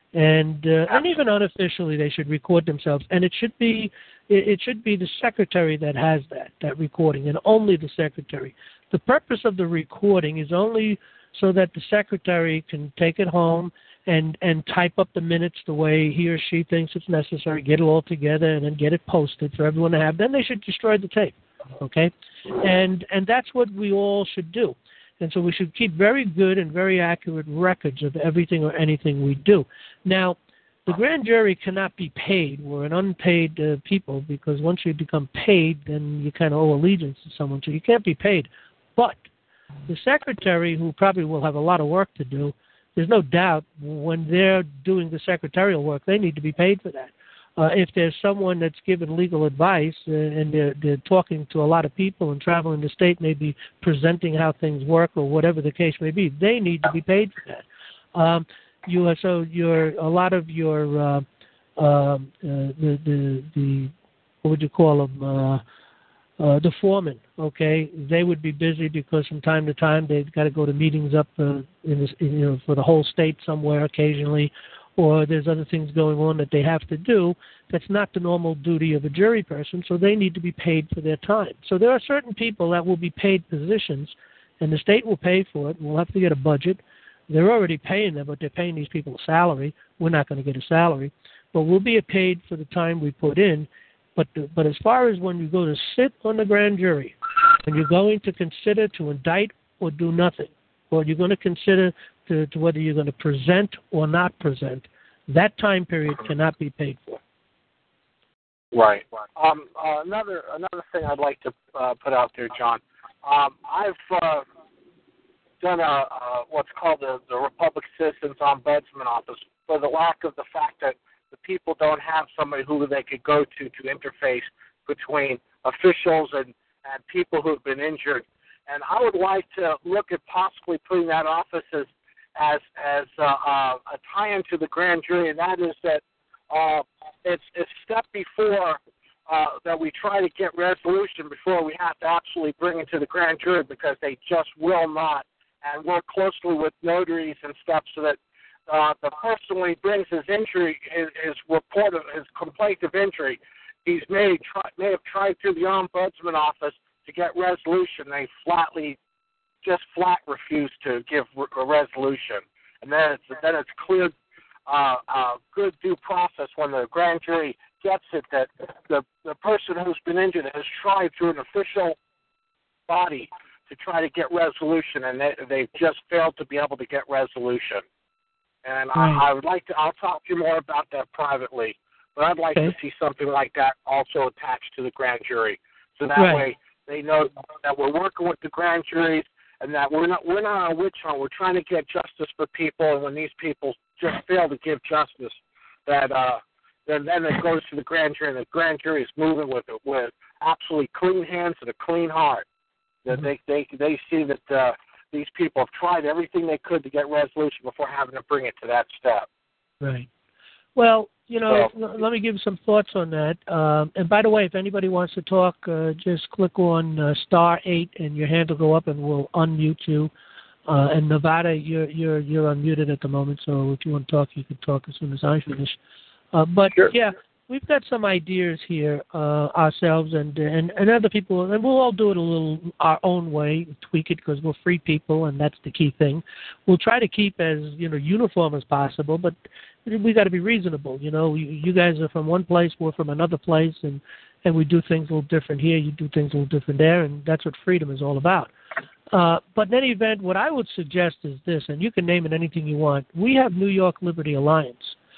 and uh, and even unofficially, they should record themselves. And it should be it, it should be the secretary that has that that recording, and only the secretary. The purpose of the recording is only so that the secretary can take it home and and type up the minutes the way he or she thinks it's necessary, get it all together, and then get it posted for everyone to have. Then they should destroy the tape, okay? And and that's what we all should do. And so we should keep very good and very accurate records of everything or anything we do. Now, the grand jury cannot be paid. We're an unpaid uh, people because once you become paid, then you kind of owe allegiance to someone. So you can't be paid. But the secretary, who probably will have a lot of work to do, there's no doubt when they're doing the secretarial work, they need to be paid for that. Uh, if there's someone that's given legal advice uh, and they're, they're talking to a lot of people and traveling the state, maybe presenting how things work or whatever the case may be, they need to be paid for that. Um, you are, so your a lot of your uh, uh, the, the the what would you call them uh, uh, the foremen, okay? They would be busy because from time to time they've got to go to meetings up uh, in this, you know, for the whole state somewhere occasionally. Or there's other things going on that they have to do that's not the normal duty of a jury person, so they need to be paid for their time. So there are certain people that will be paid positions, and the state will pay for it. We'll have to get a budget. They're already paying them, but they're paying these people a salary. We're not going to get a salary. But we'll be paid for the time we put in. But, the, but as far as when you go to sit on the grand jury, and you're going to consider to indict or do nothing, or you're going to consider to, to whether you're going to present or not present, that time period cannot be paid for. Right. Um, uh, another another thing I'd like to uh, put out there, John. Um, I've uh, done a, uh, what's called the, the Republic Citizens Ombudsman Office for the lack of the fact that the people don't have somebody who they could go to to interface between officials and, and people who have been injured. And I would like to look at possibly putting that office as as, as uh, uh, a tie-in to the grand jury, and that is that uh, it's a step before uh, that we try to get resolution before we have to actually bring it to the grand jury because they just will not, and work closely with notaries and stuff so that uh, the person, when he brings his injury, his, his report of his complaint of injury, he's may, try, may have tried through the ombudsman office to get resolution. They flatly, just flat refuse to give a resolution. And then it's, then it's clear, uh, uh, good due process when the grand jury gets it that the, the person who's been injured has tried through an official body to try to get resolution, and they, they've just failed to be able to get resolution. And right. I, I would like to, I'll talk to you more about that privately, but I'd like okay. to see something like that also attached to the grand jury. So that right. way they know that we're working with the grand juries and that we're not we're not on a witch hunt. We're trying to get justice for people, and when these people just fail to give justice, that uh, then then it goes to the grand jury, and the grand jury is moving with it with absolutely clean hands and a clean heart. That they they they see that uh, these people have tried everything they could to get resolution before having to bring it to that step. Right. Well, you know, So, l- let me give some thoughts on that. Um, and by the way, if anybody wants to talk, uh, just click on uh, star eight, and your hand will go up, and we'll unmute you. Uh, and Nevada, you're you're you're unmuted at the moment, so if you want to talk, you can talk as soon as I finish. Uh, but sure. yeah, we've got some ideas here uh, ourselves and, and and other people, and we'll all do it a little our own way, tweak it because we're free people, and that's the key thing. We'll try to keep as you know uniform as possible, but we got to be reasonable. You know, you, you guys are from one place, we're from another place, and and we do things a little different here. You do things a little different there, and that's what freedom is all about. Uh, but in any event, what I would suggest is this, and you can name it anything you want. We have New York Liberty Alliance.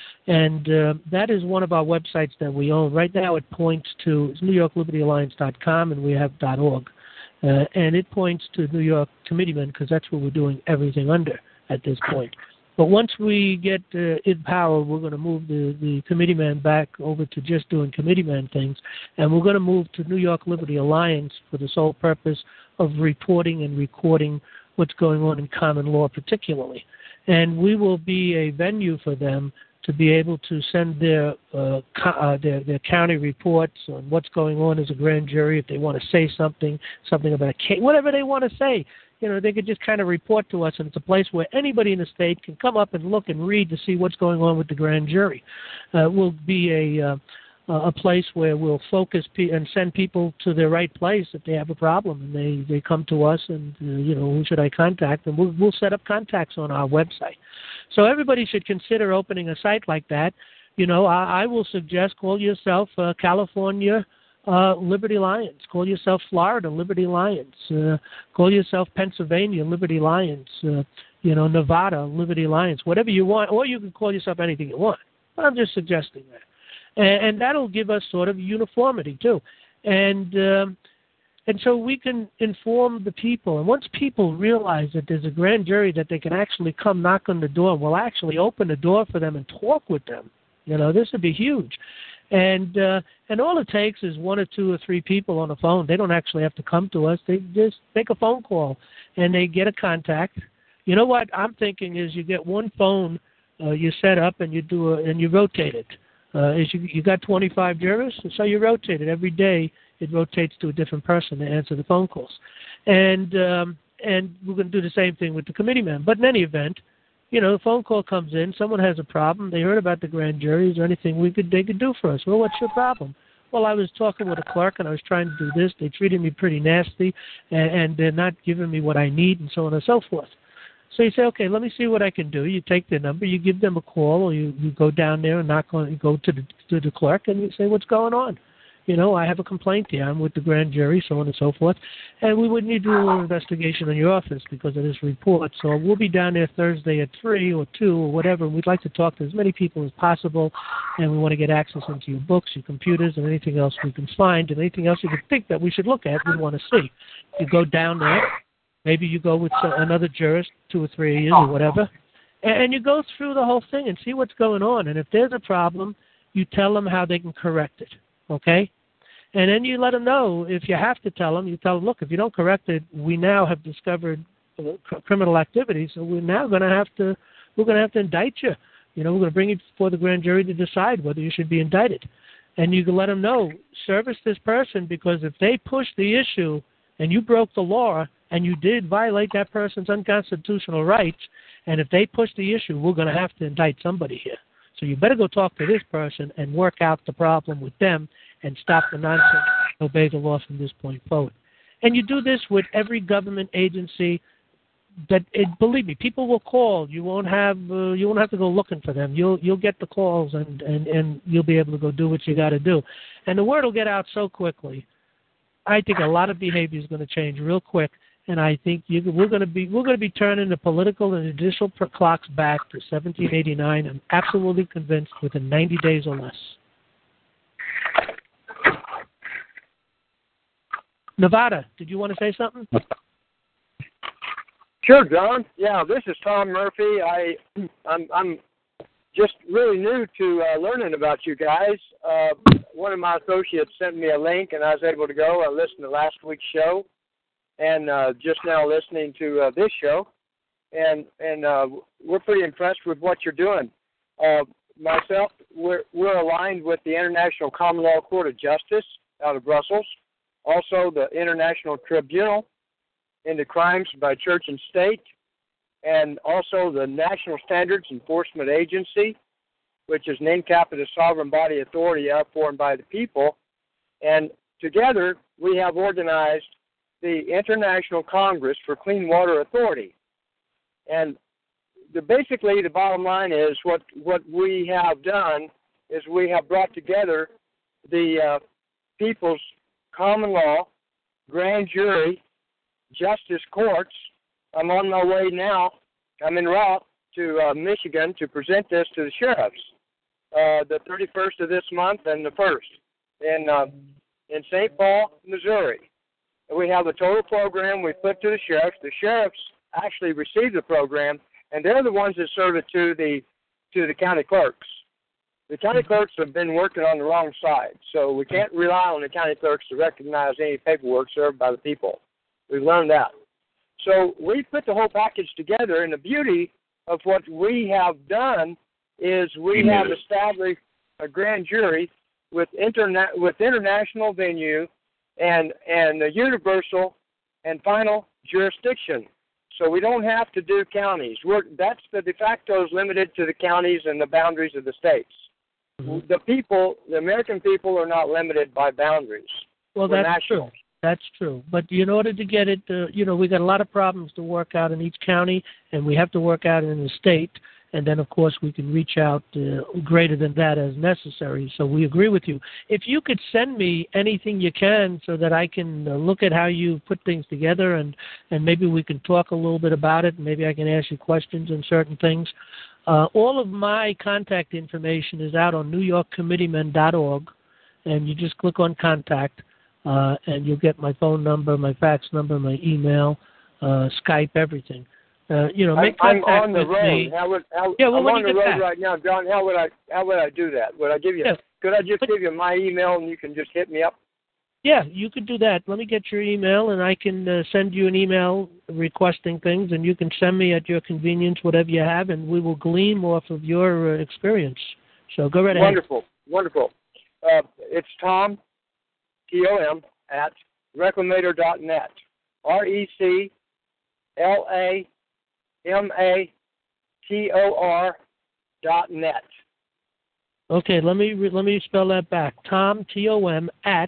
And uh, that is one of our websites that we own. Right now it points to new york liberty alliance dot com, and we have .org. Uh, and it points to New York Committeemen because that's what we're doing everything under at this point. But once we get uh, in power, we're going to move the, the Committeemen back over to just doing Committeemen things. And we're going to move to New York Liberty Alliance for the sole purpose of reporting and recording what's going on in common law particularly. And we will be a venue for them to be able to send their, uh, co- uh, their their county reports on what's going on as a grand jury. If they want to say something, something about a case, whatever they want to say, you know, they could just kind of report to us, and it's a place where anybody in the state can come up and look and read to see what's going on with the grand jury. Uh, we'll be a uh, a place where we'll focus pe- and send people to the right place if they have a problem, and they, they come to us and, uh, you know, who should I contact? And we'll, we'll set up contacts on our website. So everybody should consider opening a site like that. You know, I, I will suggest call yourself uh, California uh, Liberty Alliance. Call yourself Florida Liberty Alliance. Uh, call yourself Pennsylvania Liberty Alliance. Uh, you know, Nevada Liberty Alliance. Whatever you want, or you can call yourself anything you want. But I'm just suggesting that. And, and that'll give us sort of uniformity, too. And um, and so we can inform the people. And once people realize that there's a grand jury that they can actually come knock on the door, we'll actually open the door for them and talk with them. You know, this would be huge. And uh, and all it takes is one or two or three people on the phone. They don't actually have to come to us. They just make a phone call, and they get a contact. You know what I'm thinking is you get one phone uh, you set up, and you do a, and you rotate it. Uh, is you, you got twenty-five jurors, so you rotate it. Every day it rotates to a different person to answer the phone calls. And um, and we're going to do the same thing with the committeemen. But in any event, you know, the phone call comes in, someone has a problem, they heard about the grand jury, is there anything we could they could do for us? Well, what's your problem? Well, I was talking with a clerk and I was trying to do this. They treated me pretty nasty, and, and they're not giving me what I need, and so on and so forth. So you say, okay, let me see what I can do. You take their number, you give them a call, or you, you go down there and knock on, you go to the to the clerk and you say, what's going on? You know, I have a complaint here. I'm with the grand jury, so on and so forth. And we would need to do a little investigation in your office because of this report. So we'll be down there Thursday at three or two or whatever. We'd like to talk to as many people as possible, and we want to get access into your books, your computers, and anything else we can find, and anything else you could think that we should look at, we want to see. You go down there. Maybe you go with another jurist, two or three of you or whatever, and you go through the whole thing and see what's going on. And if there's a problem, you tell them how they can correct it, okay? And then you let them know, if you have to tell them, you tell them, look, if you don't correct it, we now have discovered criminal activity, so we're now going to have to, we're going to have to indict you. You know, we're going to bring you before the grand jury to decide whether you should be indicted. And you can let them know, service this person, because if they push the issue and you broke the law, and you did violate that person's unconstitutional rights, and if they push the issue, we're going to have to indict somebody here. So you better go talk to this person and work out the problem with them and stop the nonsense and obey the law from this point forward. And you do this with every government agency that, it, believe me, people will call. You won't have uh, you won't have to go looking for them. You'll you'll get the calls, and, and, and you'll be able to go do what you got to do. And the word will get out so quickly. I think a lot of behavior is going to change real quick. And I think you, we're going to be we're going to be turning the political and judicial clocks back to seventeen eighty-nine. I'm absolutely convinced within ninety days or less. Nevada, did you want to say something? Sure, John. Yeah, this is Tom Murphy. I I'm I'm just really new to uh, learning about you guys. Uh, one of my associates sent me a link, and I was able to go. I listened to last week's show. And uh, just now listening to uh, this show, and and uh, we're pretty impressed with what you're doing. Uh, myself, we're we're aligned with the International Common Law Court of Justice out of Brussels, also the International Tribunal into Crimes by Church and State, and also the National Standards Enforcement Agency. which is an in capita sovereign body authority of, for, and by the people. And together, we have organized the International Congress for Clean Water Authority. And the, basically, the bottom line is what, what we have done is we have brought together the uh, people's common law, grand jury, justice courts. I'm on my way now. I'm en route to uh, Michigan to present this to the sheriffs, uh, the thirty-first of this month and the first in uh, in Saint Paul, Missouri. We have a total program we put to the sheriffs. The sheriffs actually receive the program, and they're the ones that serve it to the to the county clerks. The county clerks have been working on the wrong side, so we can't rely on the county clerks to recognize any paperwork served by the people. We've learned that. So we put the whole package together, and the beauty of what we have done is we have established a grand jury with interna- with international venue and and a universal and final jurisdiction. So we don't have to do counties. We're, that's the de facto is limited to the counties and the boundaries of the states. Mm-hmm. The people, the American people, are not limited by boundaries. Well, We're that's national. true. That's true. But in order to get it, uh, you know, we got a lot of problems to work out in each county, and we have to work out in the state. And then, of course, we can reach out uh, greater than that as necessary. So we agree with you. If you could send me anything you can so that I can uh, look at how you put things together, and, and maybe we can talk a little bit about it, and maybe I can ask you questions on certain things. Uh, all of my contact information is out on new york committeemen dot org, and you just click on contact, uh, and you'll get my phone number, my fax number, my email, uh, Skype, everything. Uh, you know, make I'm contact on the with road. me. How would, how, Yeah, well, I'm when on you the get road back. right now, John. How would I how would I do that? Would I give you? Yeah. Could I just But, give you my email and you can just hit me up? Yeah, you could do that. Let me get your email, and I can uh, send you an email requesting things, and you can send me at your convenience whatever you have, and we will glean off of your uh, experience. So go right ahead. Wonderful, wonderful. Uh, it's Tom, T O M, at reclamator dot net. R E C L A M A T O R dot net. Okay, let me re- let me spell that back. Tom, T O M, at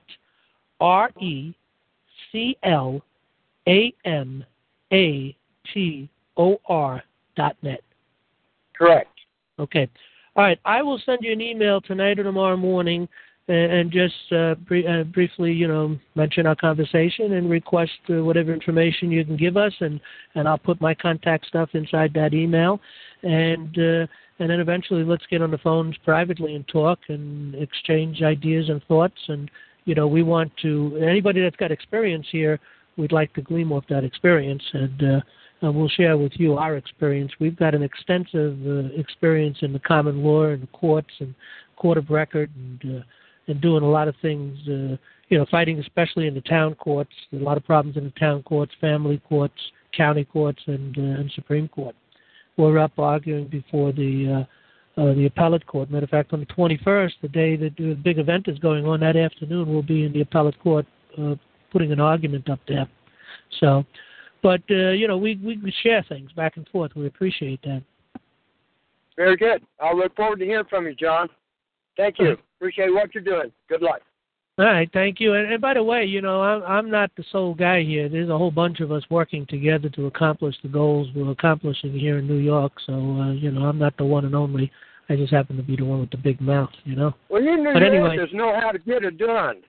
R E C L A M A T O R dot net. Correct. Okay. All right. I will send you an email tonight or tomorrow morning, and, and just uh, br- uh, briefly, you know, mention our conversation and request uh, whatever information you can give us, and, and I'll put my contact stuff inside that email, and uh, and then eventually let's get on the phones privately and talk and exchange ideas and thoughts. And you know, we want to, anybody that's got experience here, we'd like to glean off that experience, and, uh, and we'll share with you our experience. We've got an extensive uh, experience in the common law and the courts and court of record, and uh, and doing a lot of things, uh, you know, fighting especially in the town courts. There's a lot of problems in the town courts, family courts, county courts, and, uh, and Supreme Court. We're up arguing before the uh, Uh, the appellate court. Matter of fact, on the twenty-first, the day that the big event is going on, that afternoon, we'll be in the appellate court uh, putting an argument up there. So, but, uh, you know, we, we share things back and forth. We appreciate that. Very good. I'll look forward to hearing from you, John. Thank you. Appreciate what you're doing. Good luck. All right, thank you. And, and by the way, you know, I'm, I'm not the sole guy here. There's a whole bunch of us working together to accomplish the goals we're accomplishing here in New York. So, uh, you know, I'm not the one and only. I just happen to be the one with the big mouth, you know. Well, you New but anyway, Yorkers know how to get it done.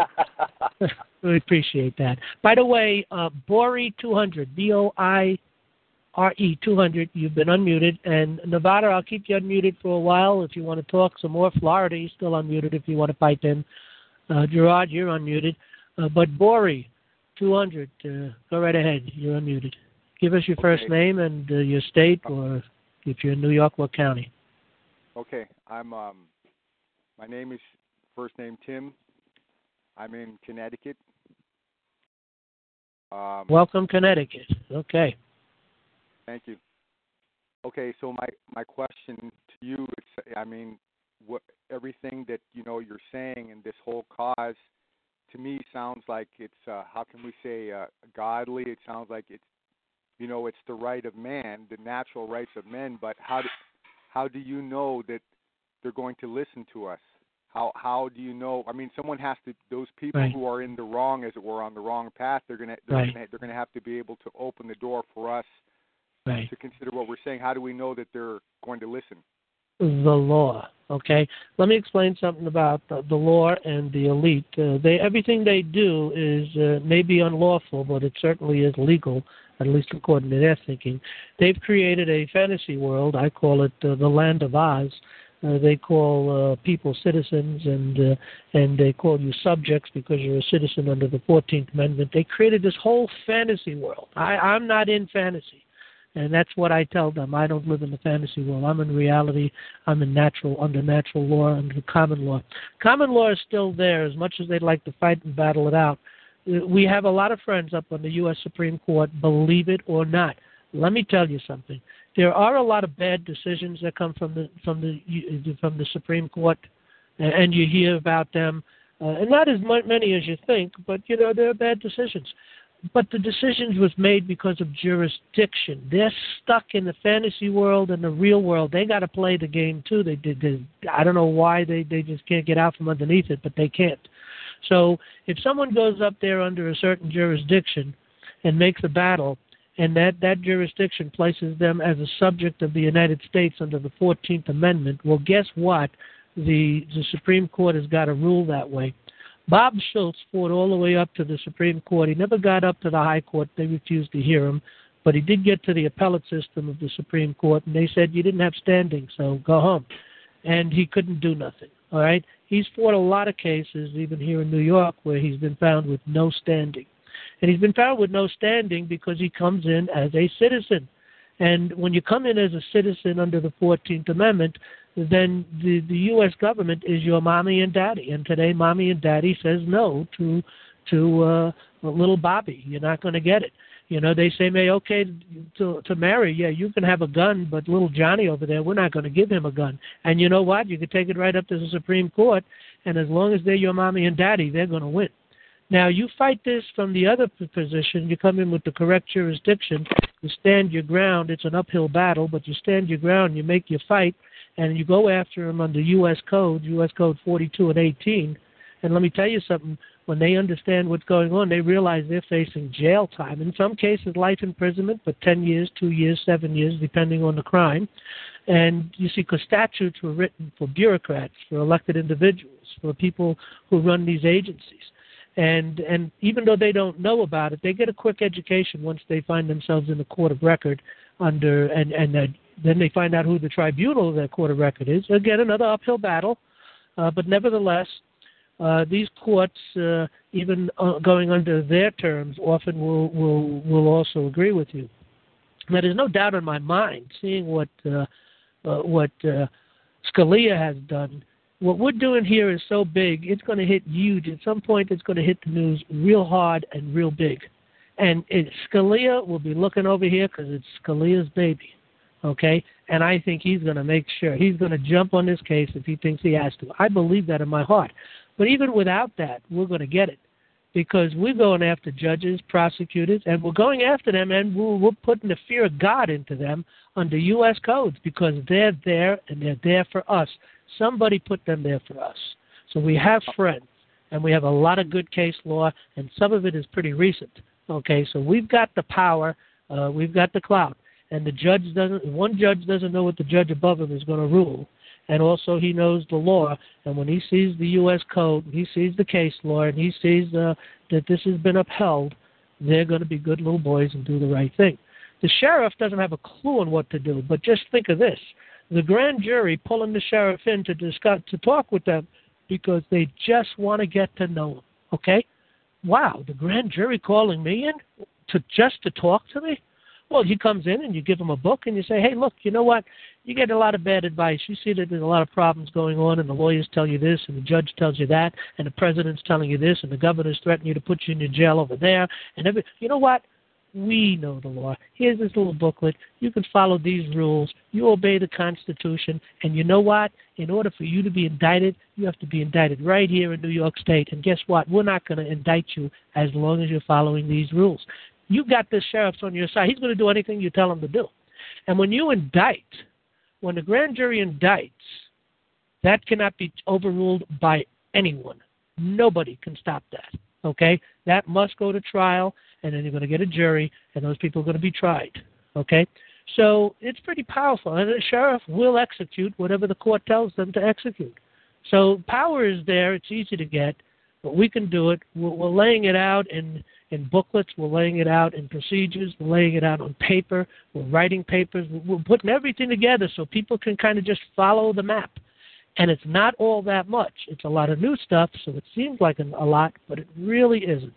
we appreciate that. By the way, uh, Bori two hundred, B O I R E two hundred, you've been unmuted. And Nevada, I'll keep you unmuted for a while if you want to talk some more. Florida, you're still unmuted if you want to pipe in. Uh, Gerard, you're unmuted. Uh, but Bori, two hundred, uh, go right ahead. You're unmuted. Give us your first Okay. name and uh, your state, or if you're in New York, what county. Okay, I'm. Um, my name is first name Tim. I'm in Connecticut. Um, Welcome, Connecticut. Okay. Thank you. Okay, so my my question to you is, I mean, what everything that you know you're saying and this whole cause, to me sounds like it's uh, how can we say uh, godly? It sounds like it's, you know, it's the right of man, the natural rights of men. But how do how do you know that they're going to listen to us? How how do you know? I mean, someone has to. Those people right. who are in the wrong, as it were, on the wrong path, they're gonna they're right. gonna they're gonna have to be able to open the door for us right. to consider what we're saying. How do we know that they're going to listen? The law. Okay, let me explain something about the, the law and the elite. Uh, they everything they do is uh, maybe unlawful, but it certainly is legal, at least according to their thinking. They've created a fantasy world. I call it uh, the Land of Oz. Uh, they call uh, people citizens, and uh, and they call you subjects because you're a citizen under the fourteenth Amendment. They created this whole fantasy world. I, I'm not in fantasy, and that's what I tell them. I don't live in the fantasy world. I'm in reality. I'm in natural, under natural law, under common law. Common law is still there, as much as they'd like to fight and battle it out. We have a lot of friends up on the U S Supreme Court, believe it or not. Let me tell you something. There are a lot of bad decisions that come from the from the from the Supreme Court, and you hear about them, uh, and not as many as you think, but you know there are bad decisions. But the decisions was made because of jurisdiction. They're stuck in the fantasy world and the real world. They got to play the game too. They did. They, I don't know why they they just can't get out from underneath it, but they can't. So if someone goes up there under a certain jurisdiction and makes a battle, and that, that jurisdiction places them as a subject of the United States under the fourteenth Amendment, well, guess what? The, the Supreme Court has got to rule that way. Bob Schultz fought all the way up to the Supreme Court. He never got up to the High Court. They refused to hear him. But he did get to the appellate system of the Supreme Court, and they said, you didn't have standing, so go home. And he couldn't do nothing, all right? He's fought a lot of cases, even here in New York, where he's been found with no standing. And he's been found with no standing because he comes in as a citizen. And when you come in as a citizen under the fourteenth Amendment, then the, the U S government is your mommy and daddy. And today, mommy and daddy says no to to uh, little Bobby. You're not going to get it. You know, they say, may okay to, to marry. Yeah, you can have a gun, but little Johnny over there, we're not going to give him a gun. And you know what? You can take it right up to the Supreme Court, and as long as they're your mommy and daddy, they're going to win. Now, you fight this from the other position. You come in with the correct jurisdiction. You stand your ground. It's an uphill battle, but you stand your ground. You make your fight, and you go after them under U S Code, U S Code forty-two and eighteen. And let me tell you something. When they understand what's going on, they realize they're facing jail time. In some cases, life imprisonment, but ten years, two years, seven years, depending on the crime. And you see, because statutes were written for bureaucrats, for elected individuals, for people who run these agencies. And and even though they don't know about it, they get a quick education once they find themselves in the court of record under, and, and uh, then they find out who the tribunal of that court of record is. Again, another uphill battle, uh, but nevertheless, uh, these courts, uh, even uh, going under their terms, often will, will, will also agree with you. Now, there's no doubt in my mind, seeing what, uh, uh, what uh, Scalia has done. What we're doing here is so big, it's going to hit huge. At some point, it's going to hit the news real hard and real big. And it, Scalia will be looking over here because it's Scalia's baby, okay? And I think he's going to make sure. He's going to jump on this case if he thinks he has to. I believe that in my heart. But even without that, we're going to get it because we're going after judges, prosecutors, and we're going after them, and we're, we're putting the fear of God into them under U S codes because they're there, and they're there for us. Somebody put them there for us. So we have friends, and we have a lot of good case law, and some of it is pretty recent. Okay, so we've got the power, uh, we've got the clout, and the judge doesn't. One judge doesn't know what the judge above him is going to rule, and also he knows the law. And when he sees the U S code, he sees the case law, and he sees uh, that this has been upheld, they're going to be good little boys and do the right thing. The sheriff doesn't have a clue on what to do, but just think of this. The grand jury pulling the sheriff in to discuss, to talk with them because they just want to get to know him, okay? Wow, the grand jury calling me in to just to talk to me? Well, he comes in and you give him a book and you say, hey, look, you know what? You get a lot of bad advice. You see that there's a lot of problems going on and the lawyers tell you this and the judge tells you that and the president's telling you this and the governor's threatening you to put you in your jail over there. And every, you know what? We know the law. Here's this little booklet. You can follow these rules. You obey the Constitution. And you know what? In order for you to be indicted, you have to be indicted right here in New York State. And guess what? We're not going to indict you as long as you're following these rules. You got this sheriff on your side. He's going to do anything you tell him to do. And when you indict, when the grand jury indicts, That cannot be overruled by anyone. Nobody can stop that, okay? That must go to trial, and then you're going to get a jury, and those people are going to be tried, okay? So it's pretty powerful, and the sheriff will execute whatever the court tells them to execute. So power is there. It's easy to get, but we can do it. We're, we're laying it out in, in booklets. We're laying it out in procedures. We're laying it out on paper. We're writing papers. We're putting everything together so people can kind of just follow the map. And it's not all that much. It's a lot of new stuff, so it seems like a lot, but it really isn't.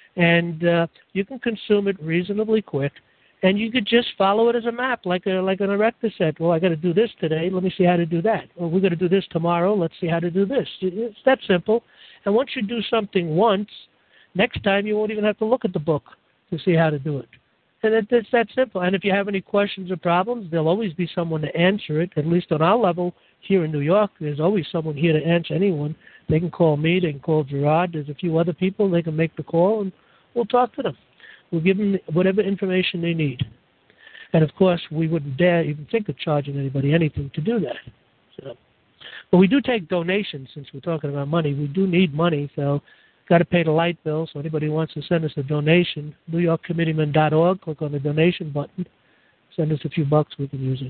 And uh, you can consume it reasonably quick, and you could just follow it as a map, like a like an erector said. Well, I got to do this today. Let me see how to do that. Well, we're going to do this tomorrow. Let's see how to do this. It's that simple. And once you do something once, next time you won't even have to look at the book to see how to do it. And it, it's that simple. And if you have any questions or problems, there'll always be someone to answer it. At least on our level here in New York, there's always someone here to answer anyone. They can call me. They can call Gerard. There's a few other people. They can make the call, and we'll talk to them. We'll give them whatever information they need. And, of course, we wouldn't dare even think of charging anybody anything to do that. So, but we do take donations since we're talking about money. We do need money, so got to pay the light bill. So anybody who wants to send us a donation, New York Committeeman dot org, click on the donation button. Send us a few bucks. We can use it.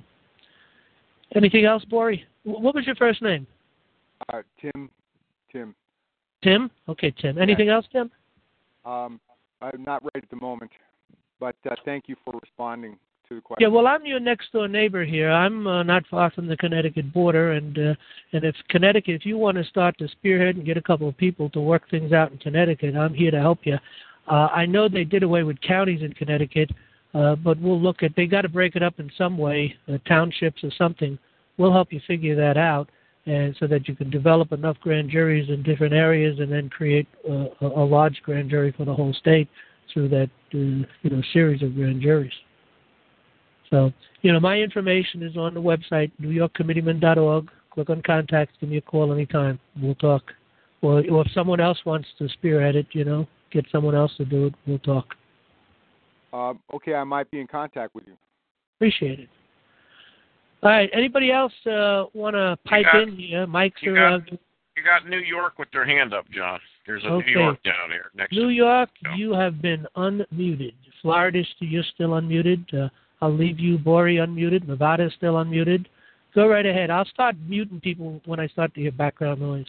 Anything else, Bori? What was your first name? Uh, Tim. Tim. Tim? Okay, Tim. Anything yeah. else, Tim? Um, I'm not right at the moment, but uh, thank you for responding to the question. Yeah, well, I'm your next-door neighbor here. I'm uh, not far from the Connecticut border, and uh, and if Connecticut, if you want to start to spearhead and get a couple of people to work things out in Connecticut, I'm here to help you. Uh, I know they did away with counties in Connecticut, uh, but we'll look at, they got to break it up in some way, uh, townships or something. We'll help you figure that out, and so that you can develop enough grand juries in different areas and then create uh, a, a large grand jury for the whole state through that uh, you know series of grand juries. So, you know, my information is on the website, New York Committeeman dot org. Click on contacts, give me a call anytime. We'll talk. Or, or if someone else wants to spearhead it, you know, get someone else to do it, we'll talk. Uh, okay, I might be in contact with you. Appreciate it. All right, anybody else uh, want to pipe got, in here? Mike's you are, got, you got New York with their hand up, John. There's a okay. New York down here next New to York, no. you have been unmuted. Florida, you're still unmuted. Uh, I'll leave you, Bori, unmuted. Nevada is still unmuted. Go right ahead. I'll start muting people when I start to hear background noise.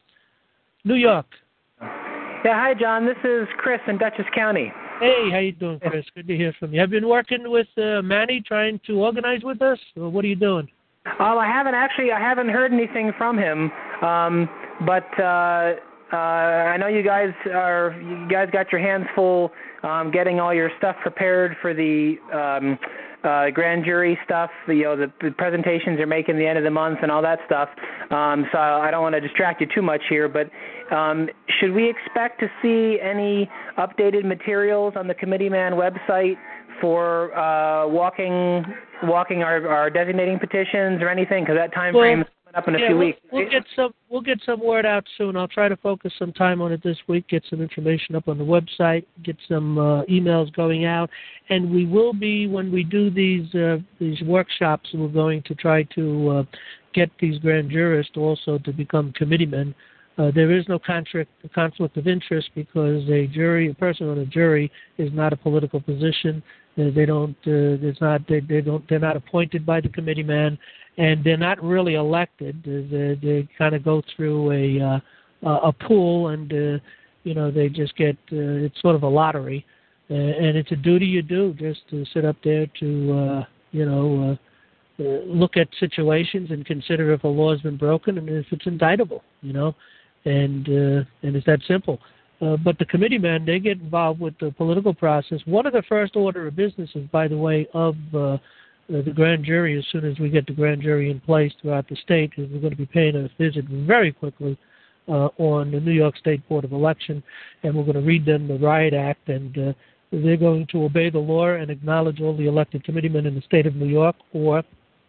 New York. Yeah, hi, John. This is Chris in Dutchess County. Hey, how you doing, Chris? Good to hear from you. Have you been working with uh, Manny trying to organize with us, or what are you doing? Um, I haven't actually. I haven't heard anything from him. Um, but uh, uh, I know you guys are. You guys got your hands full um, getting all your stuff prepared for the um, uh, grand jury stuff. The, you know, the, the presentations you're making at the end of the month and all that stuff. Um, so I don't want to distract you too much here, but um, should we expect to see any updated materials on the Committeeman website for uh, walking walking our, our designating petitions or anything? Because that time well, frame is coming up in a yeah, few we'll, weeks. We'll get some we'll get some word out soon. I'll try to focus some time on it this week. Get some information up on the website. Get some uh, emails going out, and we will be when we do these uh, these workshops. We're going to try to uh, get these grand jurists also to become committeemen. Uh, there is no conflict, conflict of interest because a jury, a person on a jury, is not a political position. Uh, they don't. Uh, it's not. They, they don't. They're not appointed by the committeeman, and they're not really elected. Uh, they, they kind of go through a uh, a pool, and uh, you know they just get. Uh, it's sort of a lottery, uh, and it's a duty you do just to sit up there to uh, you know. Uh, Uh, look at situations and consider if a law has been broken and if it's indictable, you know, and uh, and it's that simple. Uh, but the committeemen, they get involved with the political process. One of the first order of businesses, by the way, of uh, the grand jury, as soon as we get the grand jury in place throughout the state, is we're going to be paying a visit very quickly uh, on the New York State Board of Election, and we're going to read them the Riot Act, and uh, they're going to obey the law and acknowledge all the elected committeemen in the state of New York, or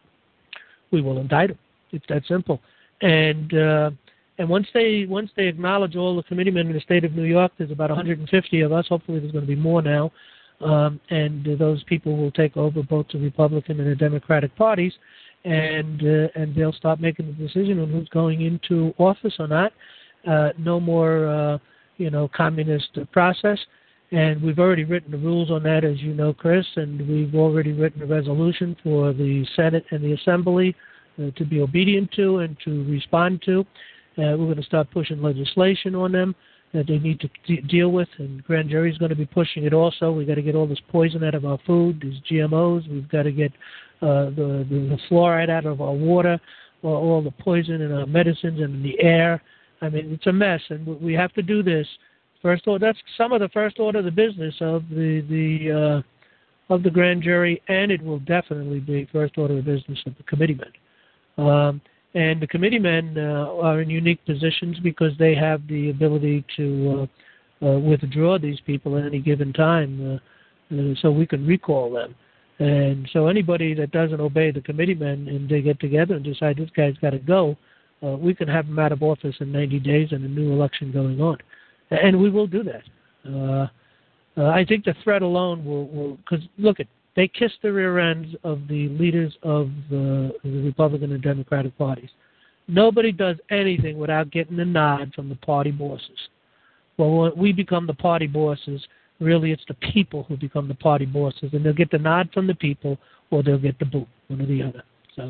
we will indict them. It's that simple. And uh, and once they once they acknowledge all the committeemen in the state of New York, there's about one hundred fifty of us. Hopefully, there's going to be more now. Um, and uh, those people will take over both the Republican and the Democratic parties. and uh, and they'll start making the decision on who's going into office or not. Uh, no more, uh, you know, communist process. And we've already written the rules on that, as you know, Chris, and we've already written a resolution for the Senate and the Assembly uh, to be obedient to and to respond to. Uh, we're going to start pushing legislation on them that they need to d- deal with, and grand jury is going to be pushing it also. We've got to get all this poison out of our food, these G M Os. We've got to get uh, the, the, the fluoride out of our water, all, all the poison in our medicines and in the air. I mean, it's a mess, and we have to do this. First order, that's some of the first order of the business of the the uh, of the grand jury, and it will definitely be first order of business of the committeemen. Um, and the committeemen uh, are in unique positions because they have the ability to uh, uh, withdraw these people at any given time, uh, uh, so we can recall them. And so anybody that doesn't obey the committeemen and they get together and decide this guy's got to go, uh, we can have him out of office in ninety days and a new election going on. And we will do that. Uh, uh, I think the threat alone will, because look, it, they kiss the rear ends of the leaders of the, the Republican and Democratic parties. Nobody does anything without getting a nod from the party bosses. Well, when we become the party bosses, really it's the people who become the party bosses, and they'll get the nod from the people or they'll get the boot, one or the other. So,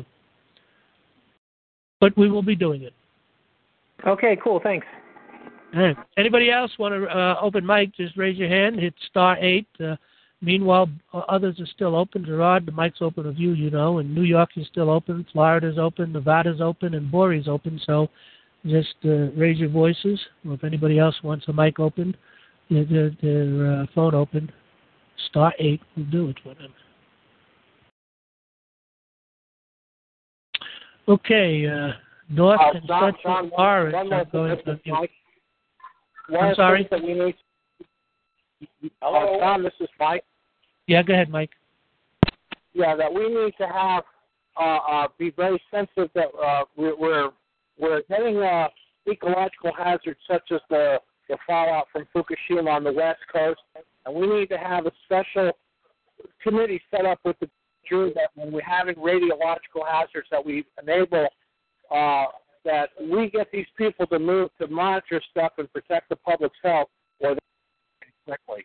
but we will be doing it. Okay, cool. Thanks. All right. Anybody else want to uh, open mic? Just raise your hand. Hit star eight. Uh, meanwhile, uh, others are still open. Gerard, the mic's open of you, you know, and New York is still open. Florida's open. Nevada's open. And Bore's open. So just uh, raise your voices. Or if anybody else wants a mic open, their, their, their uh, phone open, star eight will do it for them. Okay. Uh, North uh, and John, Central John, Orange one are going to Mike. One I'm sorry? That we need, Hello? Uh, John, this is Mike. Yeah, go ahead, Mike. Yeah, that we need to have, uh, uh, be very sensitive that uh, we're, we're, we're getting uh, ecological hazards such as the, the fallout from Fukushima on the West Coast, and we need to have a special committee set up with the jury that when we're having radiological hazards that we enable uh, that we get these people to move to monitor stuff and protect the public's health, or quickly.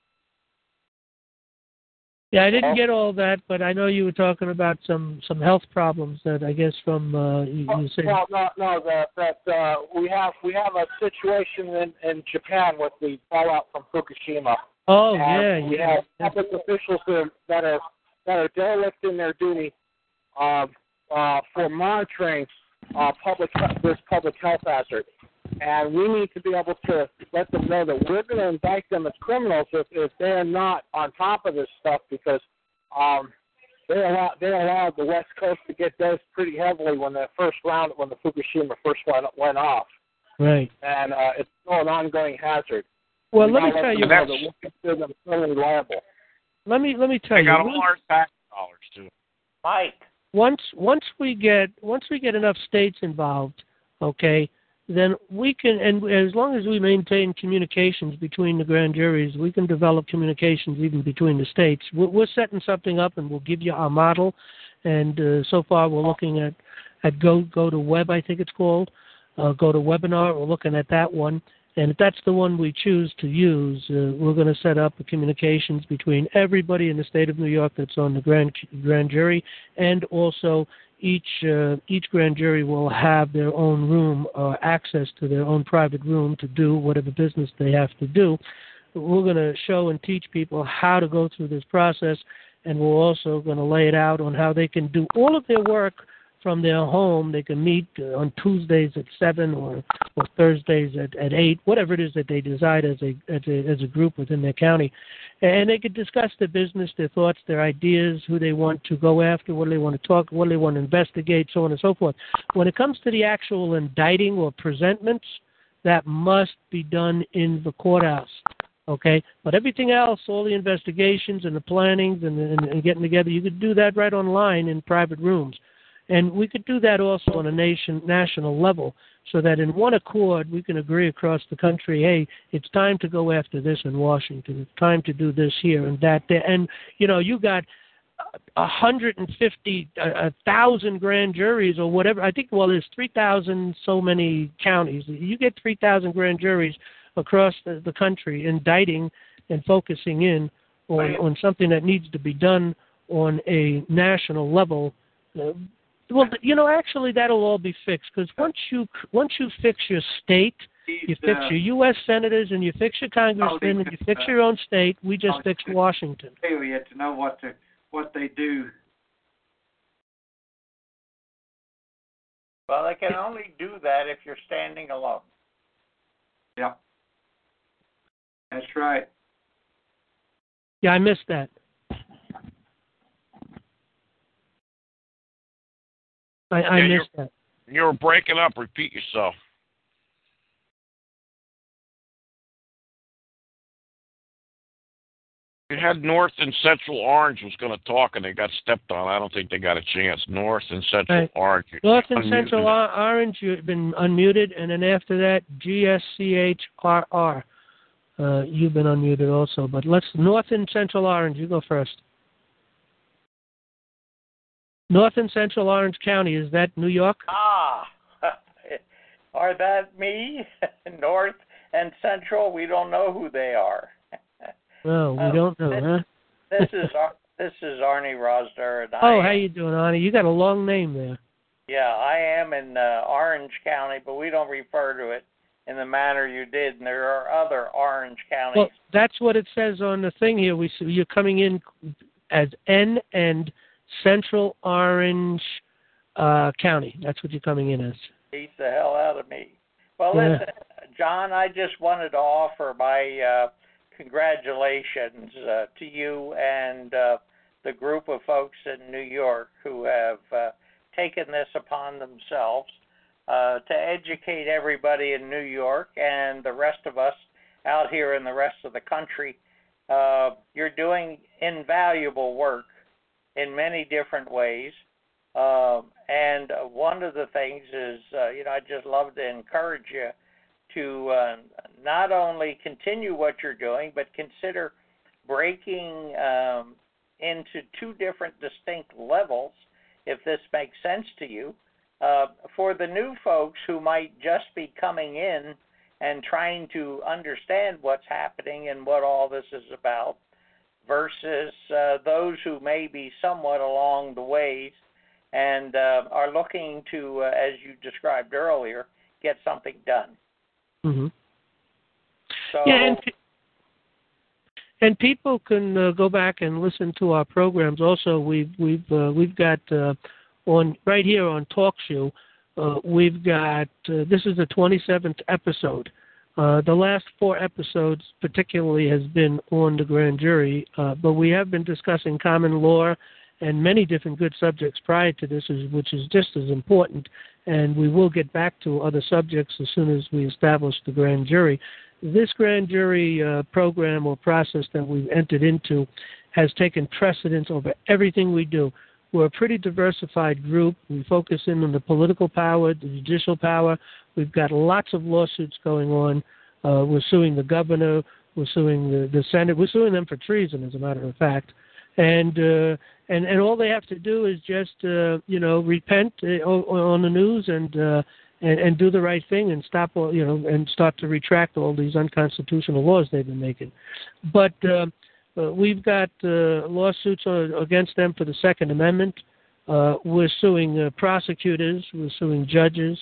Yeah, I didn't get all that, but I know you were talking about some, some health problems that I guess from uh, you, you said. Well, no, no, that that uh, we have we have a situation in, in Japan with the fallout from Fukushima. Oh and yeah, we yeah. have public officials that are that are, that are derelict in their duty uh, uh, for monitoring uh, public this public health hazard. And we need to be able to let them know that we're going to indict them as criminals if, if they're not on top of this stuff, because um, they allowed they allowed the West Coast to get dosed pretty heavily when the first round when the Fukushima first went went off. Right. And uh, it's still an ongoing hazard. Well, we let me let tell them you. know that we'll consider them criminally liable. Let me let me tell they you. got Once, all our tax dollars too. Mike. Once once we get once we get enough states involved, okay, then we can, and as long as we maintain communications between the grand juries, we can develop communications even between the states. We're, we're setting something up, and we'll give you our model. And uh, so far, we're looking at at Go Go to Web, I think it's called, uh, Go to Webinar. We're looking at that one, and if that's the one we choose to use, uh, we're going to set up a communications between everybody in the state of New York that's on the grand grand jury, and also each uh, each grand jury will have their own room or access to their own private room to do whatever business they have to do. We're going to show and teach people how to go through this process, and we're also going to lay it out on how they can do all of their work from their home. They can meet uh, on Tuesdays at seven or, or Thursdays at, at eight, whatever it is that they decide as a, as a as a group within their county. And they could discuss their business, their thoughts, their ideas, who they want to go after, what they want to talk, what they want to investigate, so on and so forth. When it comes to the actual indicting or presentments, that must be done in the courthouse, okay? But everything else, all the investigations and the plannings and, and, and getting together, you could do that right online in private rooms. And we could do that also on a nation, national level, so that in one accord we can agree across the country, hey, it's time to go after this in Washington. It's time to do this here and that there. And, you know, you got one hundred fifty, a thousand grand juries or whatever. I think, well, there's three thousand so many counties. You get three thousand grand juries across the, the country indicting and focusing in on, on something that needs to be done on a national level. Uh, well, you know, actually, that'll all be fixed because once you once you fix your state, you fix your U S senators and you fix your congressmen and you fix your own state. We just fixed Washington. Failure to know what to what they do. Well, they can only do that if you're standing alone. Yeah, that's right. Yeah, I missed that. I, I yeah, missed that. You were breaking up. Repeat yourself. You had North and Central Orange was going to talk, and they got stepped on. I don't think they got a chance. North and Central right. Orange. North and Central or- Orange, you've been unmuted, and then after that, G S C H R R. Uh, you've been unmuted also. But let's North and Central Orange. You go first. North and Central Orange County, is that New York? Ah, are that me? North and Central, we don't know who they are. No, we uh, don't know, this, huh? this is this is Arnie Rosner, and oh, I how you doing, Arnie? You got a long name there. Yeah, I am in uh, Orange County, but we don't refer to it in the manner you did, and there are other Orange counties. Well, that's what it says on the thing here. We see you're coming in as N and Central Orange uh, County. That's what you're coming in as. Beat the hell out of me. Well, yeah. listen, John, I just wanted to offer my uh, congratulations uh, to you and uh, the group of folks in New York who have uh, taken this upon themselves uh, to educate everybody in New York and the rest of us out here in the rest of the country. Uh, you're doing invaluable work in many different ways. Um, and one of the things is, uh, you know, I just love to encourage you to uh, not only continue what you're doing, but consider breaking um, into two different distinct levels, if this makes sense to you, uh, for the new folks who might just be coming in and trying to understand what's happening and what all this is about, versus uh, those who may be somewhat along the ways and uh, are looking to, uh, as you described earlier, get something done. Mm-hmm. So, yeah, and, and people can uh, go back and listen to our programs. Also, we've we've uh, we've got uh, on right here on TalkShoe. Uh, we've got uh, this is the twenty-seventh episode. Uh, the last four episodes particularly has been on the grand jury, uh, but we have been discussing common law and many different good subjects prior to this, which is just as important, and we will get back to other subjects as soon as we establish the grand jury. This grand jury uh, program or process that we've entered into has taken precedence over everything we do. We're a pretty diversified group. We focus in on the political power, the judicial power. We've got lots of lawsuits going on. Uh, we're suing the governor. We're suing the, the Senate. We're suing them for treason, as a matter of fact. And uh, and and all they have to do is just uh, you know repent uh, on the news and uh, and and do the right thing and stop all, you know and start to retract all these unconstitutional laws they've been making. But uh, uh, we've got uh, lawsuits against them for the Second Amendment. Uh, we're suing uh, prosecutors. We're suing judges.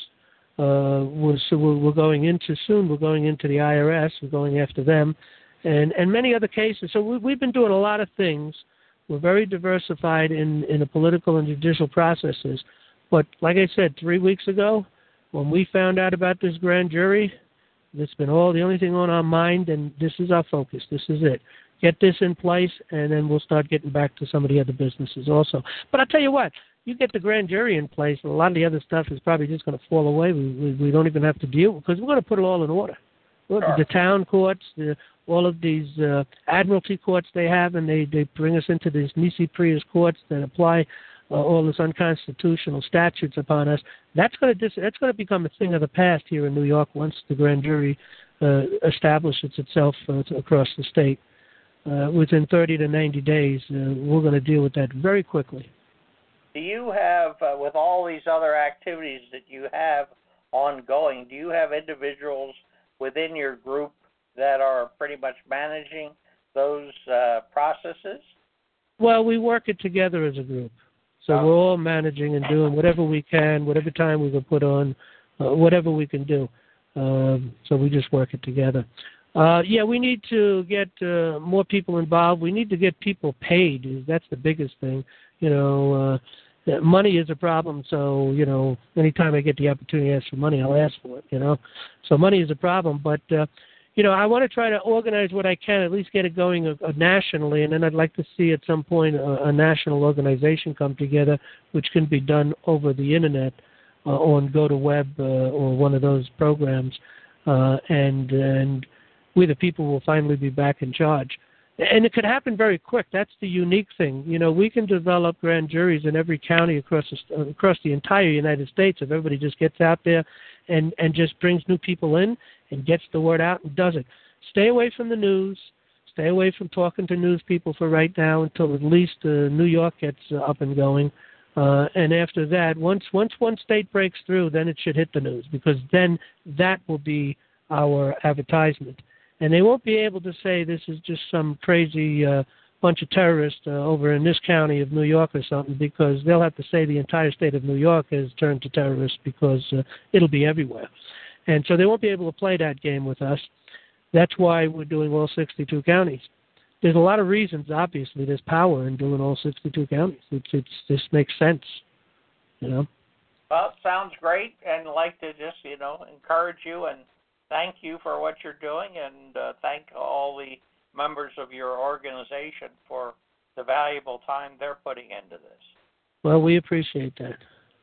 Uh, we're, so we're, we're going into soon. We're going into the I R S. We're going after them, and and many other cases. So we, we've been doing a lot of things. We're very diversified in in the political and judicial processes. But like I said, three weeks ago, when we found out about this grand jury, it's been all the only thing on our mind, and this is our focus. This is it. Get this in place, and then we'll start getting back to some of the other businesses also. But I'll tell you what. You get the grand jury in place, and a lot of the other stuff is probably just going to fall away. We, we, we don't even have to deal because we're going to put it all in order. Sure. The town courts, the, all of these uh, admiralty courts they have, and they, they bring us into these nisi prius courts that apply uh, all this unconstitutional statutes upon us. That's going to dis- that's going to become a thing of the past here in New York once the grand jury uh, establishes itself uh, to, across the state. uh, within thirty to ninety days, uh, we're going to deal with that very quickly. Do you have, uh, with all these other activities that you have ongoing, do you have individuals within your group that are pretty much managing those uh, processes? Well, we work it together as a group. So oh. we're all managing and doing whatever we can, whatever time we can put on, uh, whatever we can do. Um, so we just work it together. Uh, yeah, we need to get uh, more people involved. We need to get people paid. That's the biggest thing. You know, uh, money is a problem. So, you know, anytime I get the opportunity to ask for money, I'll ask for it, you know. So money is a problem. But, uh, you know, I want to try to organize what I can, at least get it going uh, nationally. And then I'd like to see at some point a, a national organization come together, which can be done over the Internet uh, on GoToWeb uh, or one of those programs. Uh, and and we, the people, will finally be back in charge. And it could happen very quick. That's the unique thing. You know, we can develop grand juries in every county across the, across the entire United States if everybody just gets out there and, and just brings new people in and gets the word out and does it. Stay away from the news. Stay away from talking to news people for right now until at least uh, New York gets uh, up and going. Uh, and after that, once once one state breaks through, then it should hit the news, because then that will be our advertisement. And they won't be able to say this is just some crazy uh, bunch of terrorists uh, over in this county of New York or something, because they'll have to say the entire state of New York has turned to terrorists, because uh, it'll be everywhere. And so they won't be able to play that game with us. That's why we're doing all sixty-two counties. There's a lot of reasons, obviously. There's power in doing all sixty-two counties. It's, it's just makes sense, you know. Well, it sounds great, and I'd like to just, you know, encourage you and thank you for what you're doing, and uh, thank all the members of your organization for the valuable time they're putting into this. Well, we appreciate that.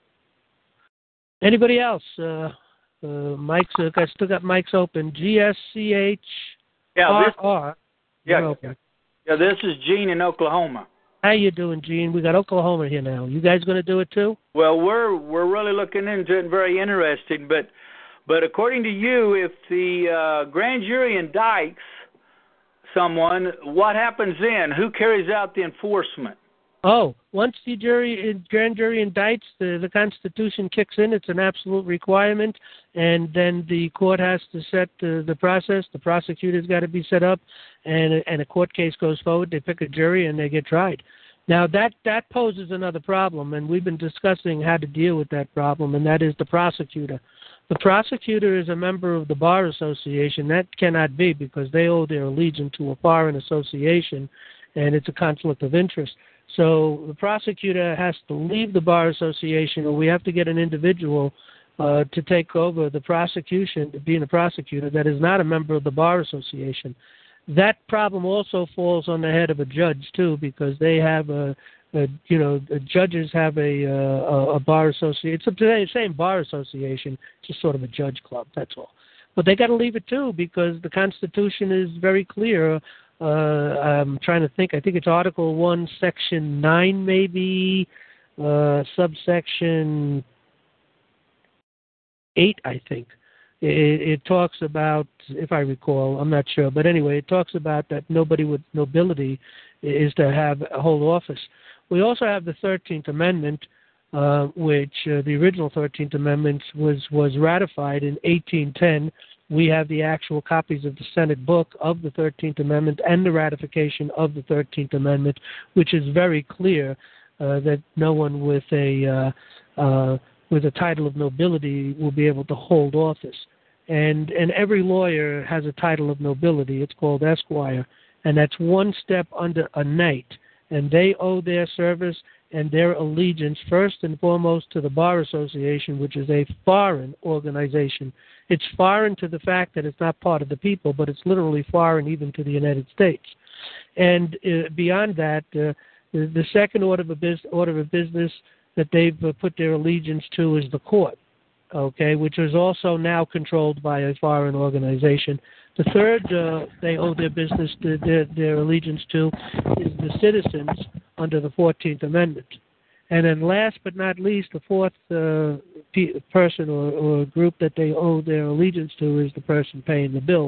Anybody else? Uh, uh, Mike's, uh, I still got Mike's open. G S C H R R. Yeah, open. yeah. This is Gene in Oklahoma. How you doing, Gene? We got Oklahoma here now. You guys going to do it too? Well, we're we're really looking into it, and very interesting, but. But according to you, if the uh, grand jury indicts someone, what happens then? Who carries out the enforcement? Oh, once the jury, grand jury indicts, the, the Constitution kicks in. It's an absolute requirement, and then the court has to set the, the process. The prosecutor's got to be set up, and and a court case goes forward. They pick a jury, and they get tried. Now, that, that poses another problem, and we've been discussing how to deal with that problem, and that is the prosecutor. The prosecutor is a member of the Bar Association. That cannot be, because they owe their allegiance to a foreign association, and it's a conflict of interest. So the prosecutor has to leave the Bar Association, or we have to get an individual uh, to take over the prosecution, being a prosecutor, that is not a member of the Bar Association. That problem also falls on the head of a judge, too, because they have a Uh, you know, the judges have a uh, a bar association. It's the same bar association, just sort of a judge club. That's all. But they got to leave it too, because the Constitution is very clear. Uh, I'm trying to think. I think it's Article One, Section Nine, maybe uh, subsection Eight. I think it, it talks about, if I recall, I'm not sure, but anyway, it talks about that nobody with nobility is to have a hold office. We also have the thirteenth Amendment, uh, which uh, the original thirteenth Amendment was, was ratified in eighteen ten. We have the actual copies of the Senate book of the thirteenth Amendment and the ratification of the thirteenth Amendment, which is very clear uh, that no one with a uh, uh, with a title of nobility will be able to hold office. And and every lawyer has a title of nobility. It's called Esquire, and that's one step under a knight. And they owe their service and their allegiance first and foremost to the Bar Association, which is a foreign organization. It's foreign to the fact that it's not part of the people, but it's literally foreign even to the United States. And uh, beyond that, uh, the, the second order of, a bus- order of business that they've uh, put their allegiance to is the court, okay, which is also now controlled by a foreign organization. The third uh, they owe their business, to, their, their allegiance to, is the citizens under the fourteenth Amendment. And then last but not least, the fourth uh, pe- person or, or group that they owe their allegiance to is the person paying the bill,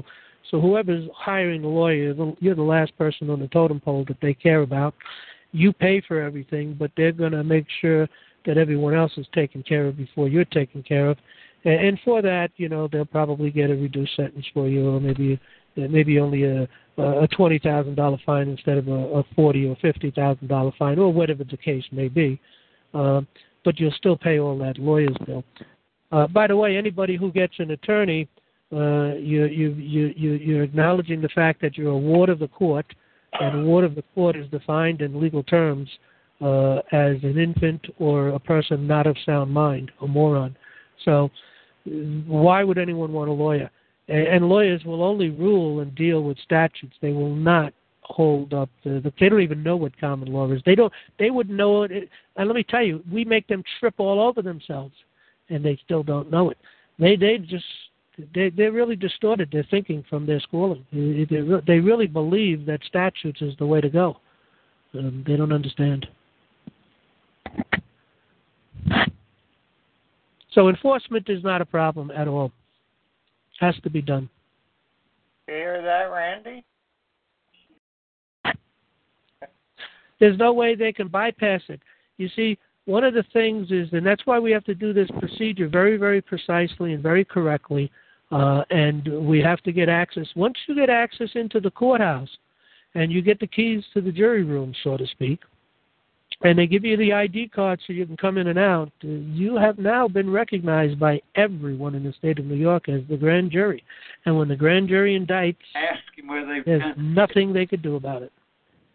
So whoever's hiring the lawyer, you're the last person on the totem pole that they care about. You pay for everything, but they're going to make sure that everyone else is taken care of before you're taken care of. And for that, you know, they'll probably get a reduced sentence for you, or maybe maybe only a, a twenty thousand dollars fine instead of a, a forty thousand dollars or fifty thousand dollars fine, or whatever the case may be. Uh, but you'll still pay all that lawyer's bill. Uh, by the way, anybody who gets an attorney, uh, you, you, you, you, you're acknowledging the fact that you're a ward of the court, and a ward of the court is defined in legal terms uh, as an infant or a person not of sound mind, a moron. So why would anyone want a lawyer? And, and lawyers will only rule and deal with statutes. They will not hold up the, the they don't even know what common law is. They don't they wouldn't know it. And let me tell you, we make them trip all over themselves, and they still don't know it. They they just they they really distorted their thinking from their schooling. They, they, they really believe that statutes is the way to go. Um, they don't understand. So enforcement is not a problem at all. Has to be done. You hear that, Randy? There's no way they can bypass it. You see, one of the things is, and that's why we have to do this procedure very, very precisely and very correctly, uh, and we have to get access. Once you get access into the courthouse and you get the keys to the jury room, so to speak, and they give you the I D card so you can come in and out, uh, you have now been recognized by everyone in the state of New York as the grand jury. And when the grand jury indicts, Ask him where they've there's been. nothing they could do about it.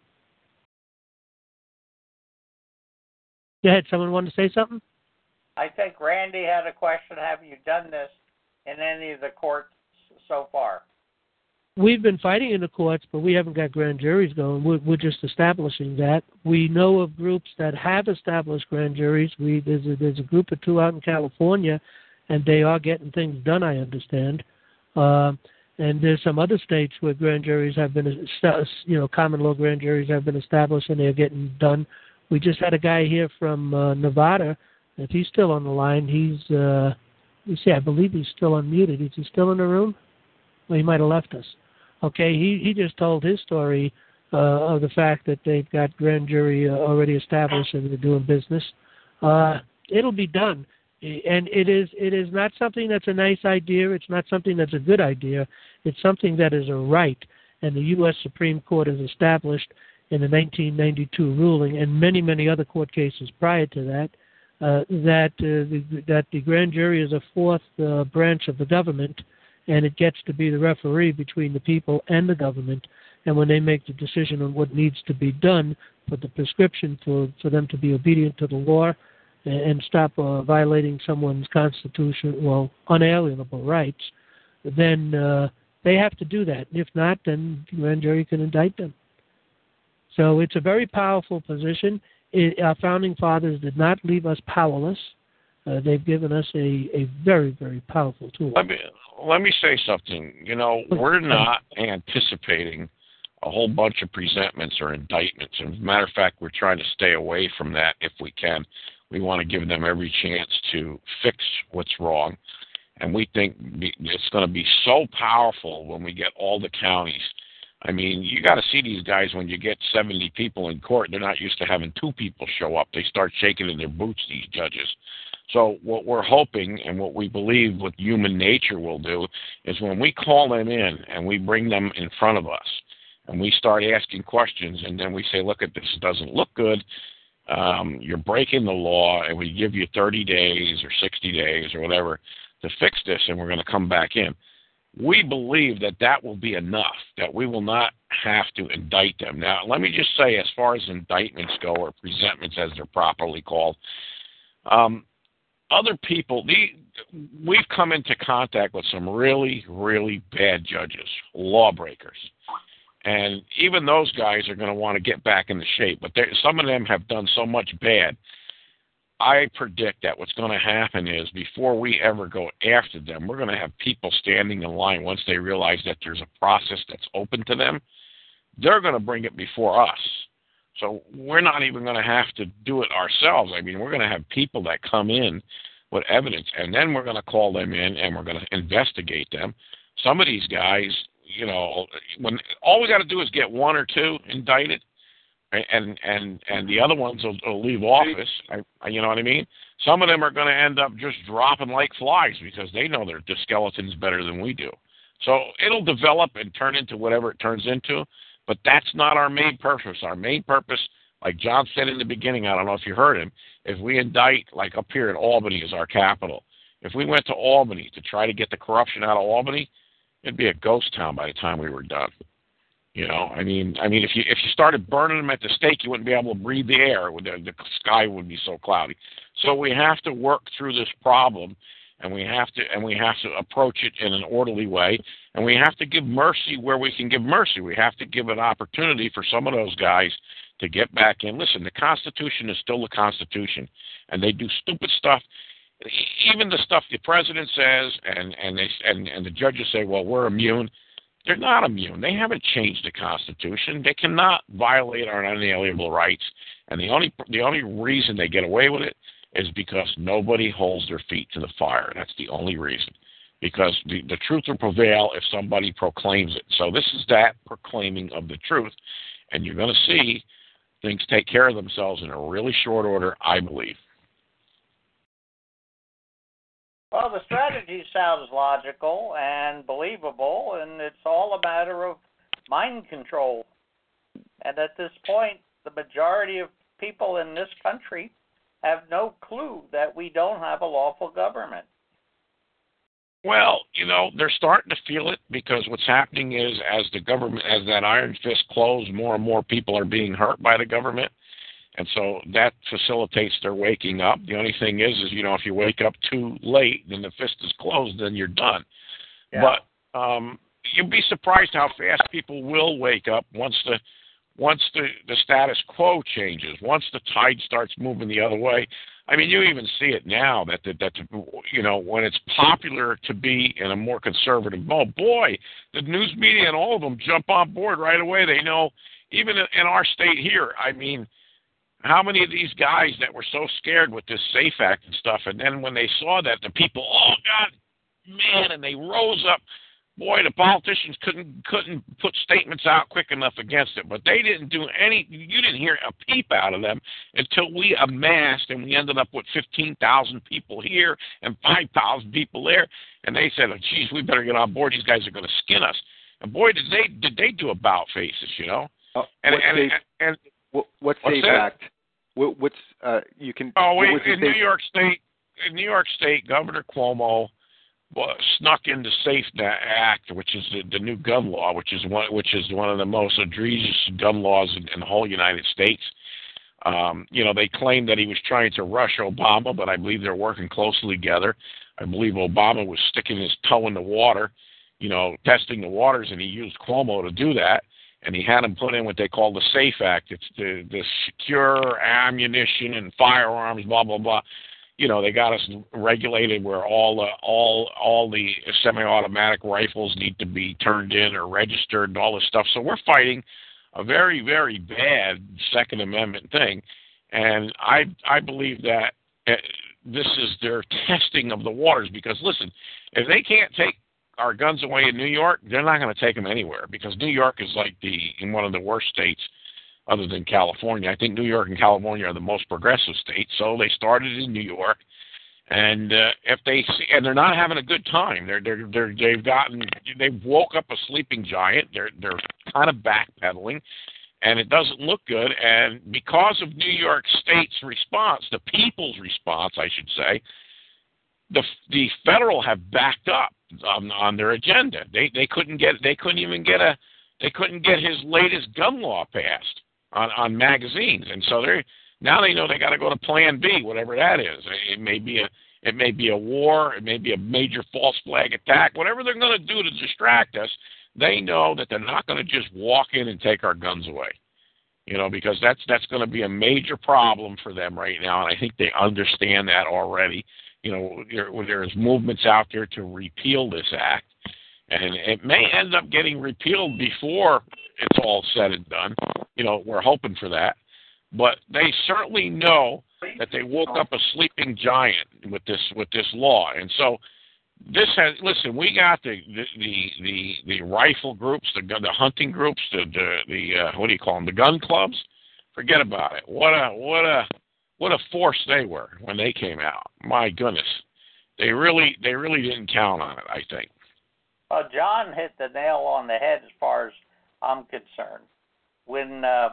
Go ahead. Someone wanted to say something? I think Randy had a question. Have you done this in any of the courts so far? We've been fighting in the courts, but we haven't got grand juries going. We're, we're just establishing that. We know of groups that have established grand juries. We there's a, there's a group or two out in California, and they are getting things done, I understand. Uh, and there's some other states where grand juries have been, you know, common law grand juries have been established, and they're getting done. We just had a guy here from uh, Nevada. If he's still on the line, he's, uh, you see, I believe he's still unmuted. Is he still in the room? Well, he might have left us. Okay, he, he just told his story uh, of the fact that they've got grand jury uh, already established and they're doing business. Uh, it'll be done. And it is it is not something that's a nice idea. It's not something that's a good idea. It's something that is a right. And the U S Supreme Court has established in the nineteen ninety-two ruling and many, many other court cases prior to that, uh, that, uh, the, that the grand jury is a fourth uh, branch of the government, and it gets to be the referee between the people and the government. And when they make the decision on what needs to be done for the prescription for, for them to be obedient to the law and, and stop uh, violating someone's constitutional, well, unalienable rights, then uh, they have to do that. If not, then the grand jury can indict them. So it's a very powerful position. It, our founding fathers did not leave us powerless. Uh, they've given us a, a very, very powerful tool. Let me, let me say something. You know, we're not anticipating a whole bunch of presentments or indictments. As a matter of fact, we're trying to stay away from that if we can. We want to give them every chance to fix what's wrong. And we think it's going to be so powerful when we get all the counties. I mean, you got to see these guys when you get seventy people in court. They're not used to having two people show up. They start shaking in their boots, these judges. So what we're hoping and what we believe what human nature will do is when we call them in and we bring them in front of us and we start asking questions and then we say, look, at this doesn't look good. Um, you're breaking the law, and we give you thirty days or sixty days or whatever to fix this, and we're going to come back in. We believe that that will be enough, that we will not have to indict them. Now, let me just say, as far as indictments go, or presentments as they're properly called, um, other people, the, we've come into contact with some really, really bad judges, lawbreakers. And even those guys are going to want to get back into shape. But some of them have done so much bad. I predict that what's going to happen is before we ever go after them, we're going to have people standing in line once they realize that there's a process that's open to them. They're going to bring it before us. So we're not even going to have to do it ourselves. I mean, we're going to have people that come in with evidence, and then we're going to call them in and we're going to investigate them. Some of these guys, you know, when all we got to do is get one or two indicted, and and and the other ones will, will leave office. I, you know what I mean? Some of them are going to end up just dropping like flies because they know their the skeletons better than we do. So it'll develop and turn into whatever it turns into, but that's not our main purpose. Our main purpose, like John said in the beginning, I don't know if you heard him, if we indict, like up here in Albany is our capital, if we went to Albany to try to get the corruption out of Albany, it'd be a ghost town by the time we were done. You know, I mean, I mean, if you if you started burning them at the stake, you wouldn't be able to breathe the air. The, the sky would be so cloudy. So we have to work through this problem, and we have to and we have to approach it in an orderly way, and we have to give mercy where we can give mercy. We have to give an opportunity for some of those guys to get back in. Listen, the Constitution is still the Constitution, and they do stupid stuff. Even the stuff the president says, and and they and, and the judges say, well, we're immune. They're not immune. They haven't changed the Constitution. They cannot violate our unalienable rights, and the only the only reason they get away with it is because nobody holds their feet to the fire. That's the only reason, because the, the truth will prevail if somebody proclaims it. So this is that proclaiming of the truth, and you're going to see things take care of themselves in a really short order, I believe. Well, the strategy sounds logical and believable, and it's all a matter of mind control. And at this point, the majority of people in this country have no clue that we don't have a lawful government. Well, you know, they're starting to feel it, because what's happening is as the government, as that iron fist closed, more and more people are being hurt by the government. And so that facilitates their waking up. The only thing is, is, you know, if you wake up too late, then the fist is closed, then you're done. Yeah. But um, you'd be surprised how fast people will wake up once the once the, the status quo changes, once the tide starts moving the other way. I mean, you even see it now that, that, that you know, when it's popular to be in a more conservative mode, boy, the news media and all of them jump on board right away. They know, even in our state here, I mean, how many of these guys that were so scared with this SAFE Act and stuff, and then when they saw that, the people, oh, God, man, and they rose up. Boy, the politicians couldn't couldn't put statements out quick enough against it, but they didn't do any, you didn't hear a peep out of them until we amassed, and we ended up with fifteen thousand people here and five thousand people there, and they said, oh, geez, we better get on board. These guys are going to skin us. And boy, did they did they do about faces, you know? Oh, and, what and, safe, and, and what, what SAFE Act? What, what's uh, you can? Oh, wait, what in New York State, in New York State, Governor Cuomo well, snuck in the SAFE Act, which is the, the new gun law, which is one which is one of the most egregious gun laws in, in the whole United States. Um, you know, they claim that he was trying to rush Obama, but I believe they're working closely together. I believe Obama was sticking his toe in the water, you know, testing the waters, and he used Cuomo to do that. And he had him put in what they call the SAFE Act. It's the, the secure ammunition and firearms, blah, blah, blah. You know, they got us regulated where all uh, all all the semi-automatic rifles need to be turned in or registered and all this stuff. So we're fighting a very, very bad Second Amendment thing. And I I believe that uh, this is their testing of the waters, because, listen, if they can't take our guns away in New York, they're not going to take them anywhere, because New York is like the in one of the worst states other than California. I think New York and California are the most progressive states, so they started in New York, and uh, if they see, and they're not having a good time. They're they're they're they've gotten they've woke up a sleeping giant. They're they're kind of backpedaling, and it doesn't look good. And because of New York State's response, the people's response, I should say, the the federal have backed up on, on their agenda. They they couldn't get they couldn't even get a they couldn't get his latest gun law passed on, on magazines, and so they now they know they got to go to Plan B, whatever that is. It may be a it may be a war, it may be a major false flag attack, whatever they're going to do to distract us. They know that they're not going to just walk in and take our guns away, you know, because that's that's going to be a major problem for them right now, and I think they understand that already. You know, there, there's movements out there to repeal this act, and it may end up getting repealed before it's all said and done. You know, we're hoping for that. But they certainly know that they woke up a sleeping giant with this with this law. And so this has listen. We got the the the the, the rifle groups, the gun, the hunting groups, the the, the uh, what do you call them? The gun clubs. Forget about it. What a what a what a force they were when they came out. My goodness, they really they really didn't count on it, I think. Well, John hit the nail on the head as far as I'm concerned. When um,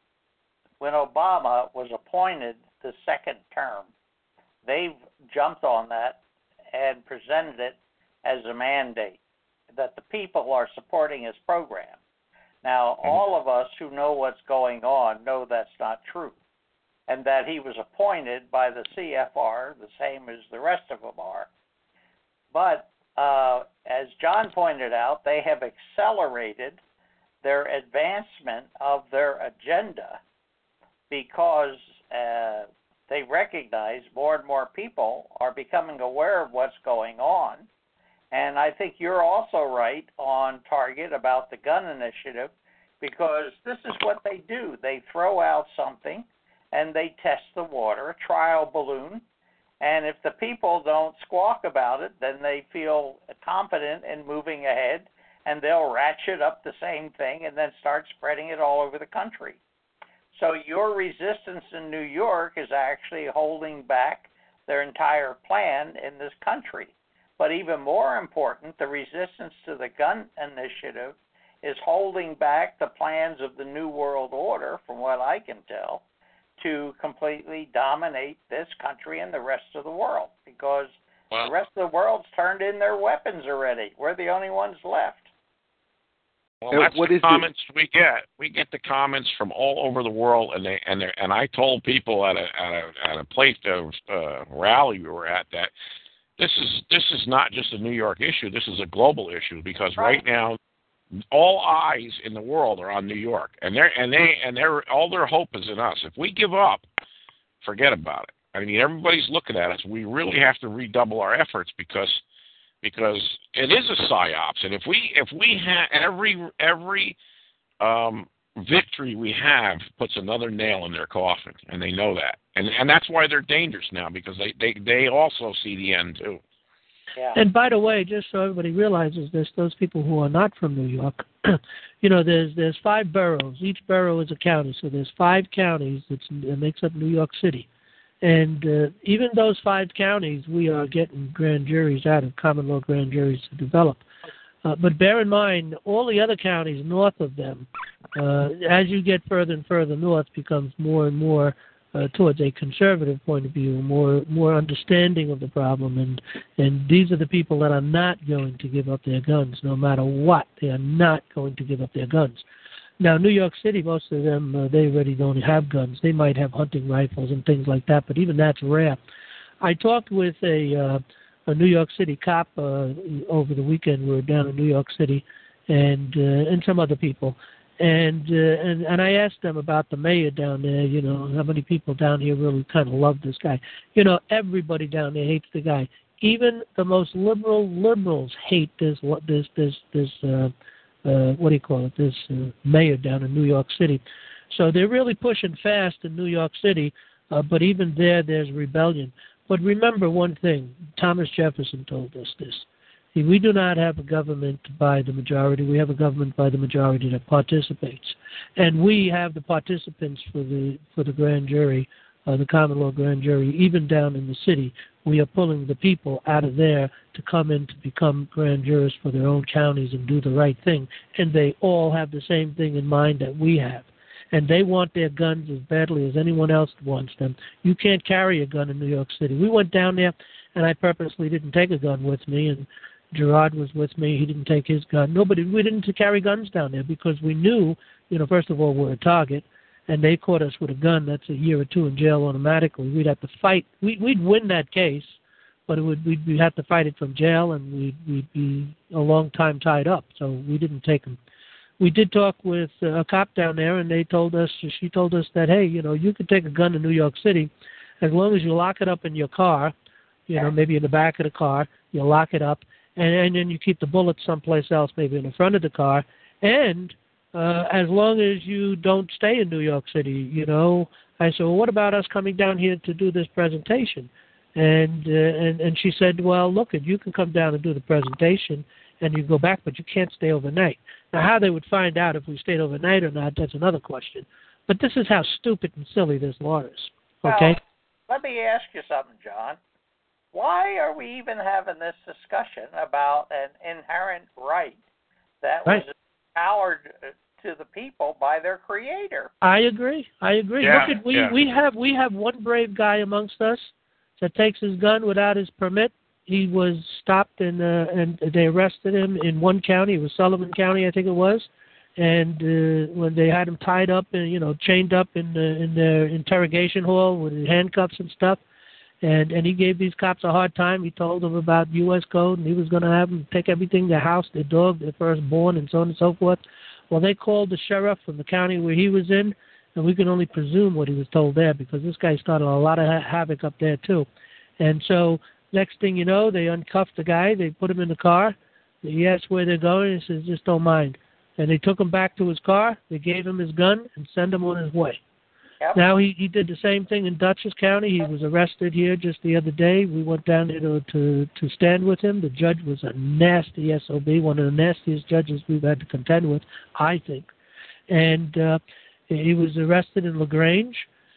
when Obama was appointed the second term, they jumped on that and presented it as a mandate that the people are supporting his program. Now, all of us who know what's going on know that's not true, and that he was appointed by the C F R, the same as the rest of them are. But uh, as John pointed out, they have accelerated their advancement of their agenda because uh, they recognize more and more people are becoming aware of what's going on. And I think you're also right on target about the gun initiative, because this is what they do. They throw out something and they test the water, a trial balloon. And if the people don't squawk about it, then they feel confident in moving ahead, and they'll ratchet up the same thing and then start spreading it all over the country. So your resistance in New York is actually holding back their entire plan in this country. But even more important, the resistance to the gun initiative is holding back the plans of the New World Order, from what I can tell, to completely dominate this country and the rest of the world, because well, the rest of the world's turned in their weapons already. We're the only ones left. Well, that's what the comments it? we get. We get the comments from all over the world, and they and they and I told people at a at a at a place uh, rally we were at that this is this is not just a New York issue. This is a global issue, because right, right now all eyes in the world are on New York, and they're and they and they're all their hope is in us. If we give up, forget about it. I mean, everybody's looking at us. We really have to redouble our efforts, because because it is a psyops, and if we if we have every every um, victory we have puts another nail in their coffin, and they know that, and and that's why they're dangerous now, because they they, they also see the end too. Yeah. And by the way, just so everybody realizes this, those people who are not from New York, you know, there's there's five boroughs. Each borough is a county, so there's five counties that's, that makes up New York City. And uh, even those five counties, we are getting grand juries out of common law grand juries to develop. Uh, but bear in mind, all the other counties north of them, uh, as you get further and further north, becomes more and more uh, towards a conservative point of view, more more understanding of the problem. And, and these are the people that are not going to give up their guns, no matter what. They are not going to give up their guns. Now, New York City, most of them, uh, they already don't have guns. They might have hunting rifles and things like that, but even that's rare. I talked with a, uh, a New York City cop uh, over the weekend. We were down in New York City, and uh, and some other people. And, uh, and and I asked them about the mayor down there, you know, how many people down here really kind of love this guy. You know, everybody down there hates the guy. Even the most liberal liberals hate this, this, this, this, uh, Uh, what do you call it, this uh, mayor down in New York City. So they're really pushing fast in New York City, uh, but even there, there's rebellion. But remember one thing, Thomas Jefferson told us this. See, we do not have a government by the majority. We have a government by the majority that participates. And we have the participants for the for the grand jury, uh, the common law grand jury, even down in the city. We are pulling the people out of there to come in to become grand jurors for their own counties and do the right thing. And they all have the same thing in mind that we have. And they want their guns as badly as anyone else wants them. You can't carry a gun in New York City. We went down there, and I purposely didn't take a gun with me, and Gerard was with me. He didn't take his gun. Nobody, we didn't carry guns down there because we knew, you know, first of all, we're a target. And they caught us with a gun, that's a year or two in jail automatically. We'd have to fight. We, we'd win that case, but it would, we'd, we'd have to fight it from jail, and we'd, we'd be a long time tied up. So we didn't take them. We did talk with a cop down there, and they told us, she told us that, hey, you know, you can take a gun in New York City as long as you lock it up in your car, you know, maybe in the back of the car, you lock it up, and, and then you keep the bullets someplace else, maybe in the front of the car, and Uh, as long as you don't stay in New York City, you know. I said, well, what about us coming down here to do this presentation? And, uh, and and she said, well, look, you can come down and do the presentation, and you go back, but you can't stay overnight. Now, how they would find out if we stayed overnight or not, that's another question. But this is how stupid and silly this law is, okay? Well, let me ask you something, John. Why are we even having this discussion about an inherent right that right. was empowered to the people by their creator? I agree. I agree. Yeah, Look at we, yeah. we have we have one brave guy amongst us that takes his gun without his permit. He was stopped and uh, and they arrested him in one county. It was Sullivan County, I think it was. And uh, when they had him tied up and you know chained up in the in their interrogation hall with handcuffs and stuff, and and he gave these cops a hard time. He told them about U S code, and he was going to have them take everything, their house, their dog, their firstborn, and so on and so forth. Well, they called the sheriff from the county where he was in, and we can only presume what he was told there because this guy started a lot of ha- havoc up there too. And so next thing you know, they uncuffed the guy. They put him in the car. He asked where they're going. He says, just don't mind. And they took him back to his car. They gave him his gun and sent him on his way. Yep. Now, he, he did the same thing in Dutchess County. He was arrested here just the other day. We went down there to, to, to stand with him. The judge was a nasty S O B, one of the nastiest judges we've had to contend with, I think. And uh, he was arrested in LaGrange.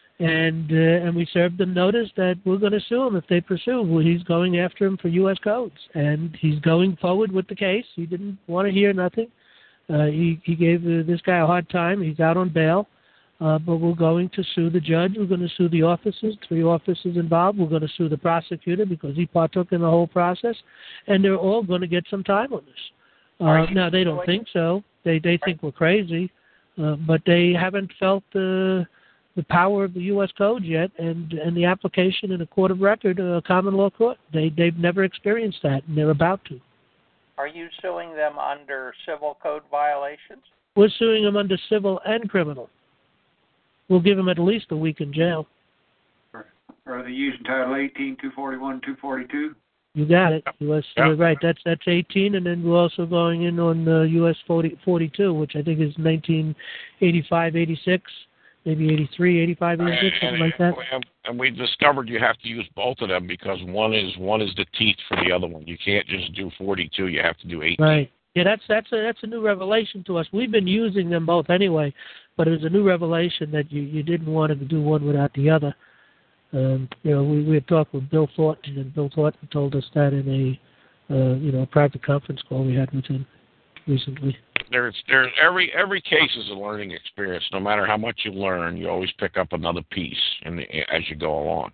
And uh, and we served them notice that we're going to sue him if they pursue. Well, he's going after him for U S codes, and he's going forward with the case. He didn't want to hear nothing. Uh, he he gave uh, this guy a hard time. He's out on bail, uh, but we're going to sue the judge. We're going to sue the officers, three officers involved. We're going to sue the prosecutor because he partook in the whole process, and they're all going to get some time on this. Uh, now they don't think so. They they think we're crazy, uh, but they haven't felt the. Uh, the power of the U S code yet, and and the application in a court of record, a common law court. They they've never experienced that, and they're about to. Are you suing them under civil code violations? We're suing them under civil and criminal. We'll give them at least a week in jail. Are they using Title eighteen, two forty-one, two forty-two? You got it. U S Yeah. uh, right. That's that's eighteen, and then we're also going in on uh, U S forty, forty-two, which I think is nineteen eighty-five, eighty-six. Maybe eighty-three, eighty-five, eighty-six, something like that. And, and we discovered you have to use both of them because one is one is the teeth for the other one. You can't just do forty-two. You have to do eighteen. Right. Yeah, that's that's a that's a new revelation to us. We've been using them both anyway, but it was a new revelation that you, you didn't want to do one without the other. Um, you know, we, we had talked with Bill Thornton, and Bill Thornton told us that in a uh, you know a private conference call we had with him recently. There's there's every every case is a learning experience. No matter how much you learn, you always pick up another piece in the, as you go along.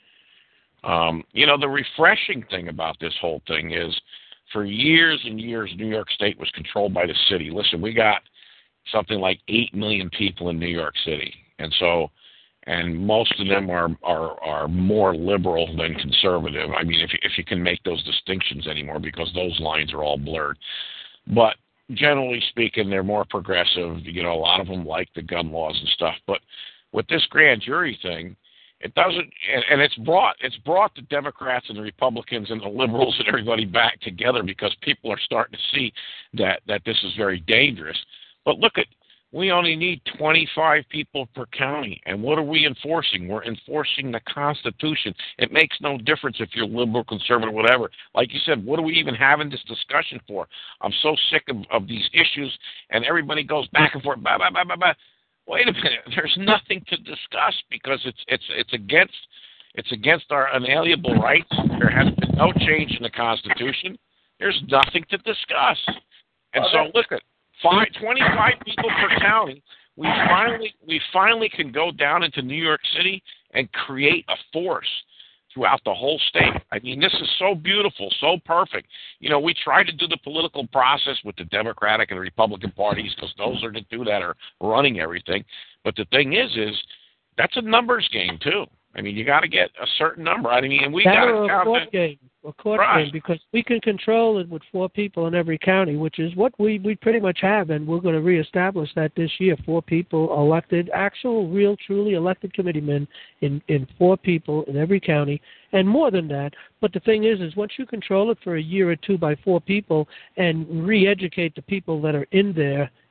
Um, you know, the refreshing thing about this whole thing is, for years and years, New York State was controlled by the city. Listen, we got something like eight million people in New York City, and so, and most of them are are are more liberal than conservative. I mean, if if you can make those distinctions anymore, because those lines are all blurred, but generally speaking, they're more progressive. You know, a lot of them like the gun laws and stuff. But with this grand jury thing, it doesn't, and, and it's brought it's brought the Democrats and the Republicans and the liberals and everybody back together because people are starting to see that that this is very dangerous. But look at, we only need twenty-five people per county. And what are we enforcing? We're enforcing the Constitution. It makes no difference if you're liberal, conservative, whatever. Like you said, what are we even having this discussion for? I'm so sick of, of these issues, and everybody goes back and forth. Bah, bah, bah, bah, bah. Wait a minute. There's nothing to discuss because it's it's it's against it's against our inalienable rights. There has been no change in the Constitution. There's nothing to discuss. And so look at Five, twenty-five people per county. We finally, we finally can go down into New York City and create a force throughout the whole state. I mean, this is so beautiful, so perfect. You know, we try to do the political process with the Democratic and Republican parties because those are the two that are running everything. But the thing is, is that's a numbers game too. I mean, you got to get a certain number. I mean, and we got to a court game, a court right. game, because we can control it with four people in every county, which is what we, we pretty much have, and we're going to reestablish that this year. Four people elected, actual, real, truly elected committeemen in, in four people in every county, and more than that. But the thing is, is once you control it for a year or two by four people and re-educate the people that are in there,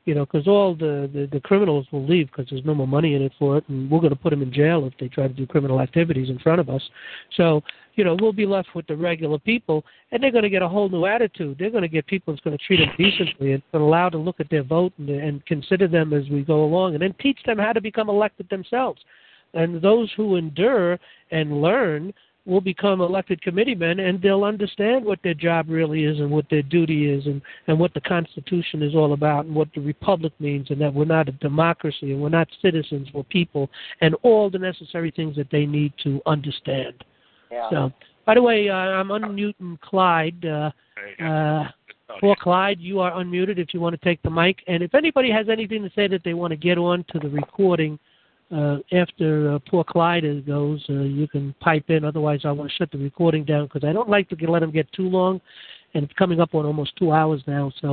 you know, because all the, the, the criminals will leave because there's no more money in it for it, and we're going to put them in jail if they try to do criminal activities in front of us. So, you know, we'll be left with the regular people, and they're going to get a whole new attitude. They're going to get people that's going to treat them decently and allow to look at their vote and, and consider them as we go along, and then teach them how to become elected themselves. And those who endure and learn will become elected committeemen, and they'll understand what their job really is and what their duty is and, and what the Constitution is all about and what the Republic means, and that we're not a democracy and we're not citizens, we're people, and all the necessary things that they need to understand. Yeah. So, by the way, uh, I'm unmuting Clyde. Uh, uh, poor Clyde, you are unmuted if you want to take the mic. And if anybody has anything to say that they want to get on to the recording, Uh, after uh, poor Clyde goes, uh, you can pipe in. Otherwise, I want to shut the recording down because I don't like to get, let them get too long, and it's coming up on almost two hours now. So,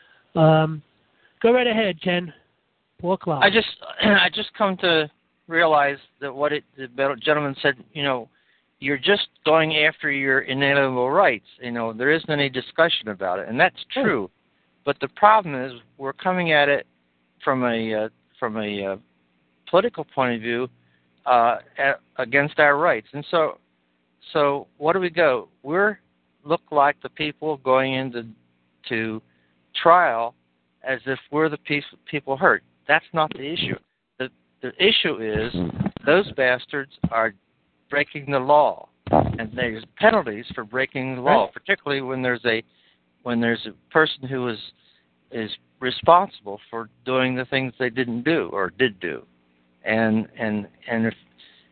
um, go right ahead, Ken. Poor Clyde. I just, I just come to realize that what it, the gentleman said. You know, you're just going after your inalienable rights. You know, there isn't any discussion about it, and that's true. Oh. But the problem is, we're coming at it from a, uh, from a uh, political point of view uh, at, against our rights. And so so what do we go? We're look like the people going into to trial as if we're the piece, people hurt. That's not the issue. The, the issue is those bastards are breaking the law, and there's penalties for breaking the law, right. Particularly when there's a when there's a person who is is responsible for doing the things they didn't do or did do. And and and if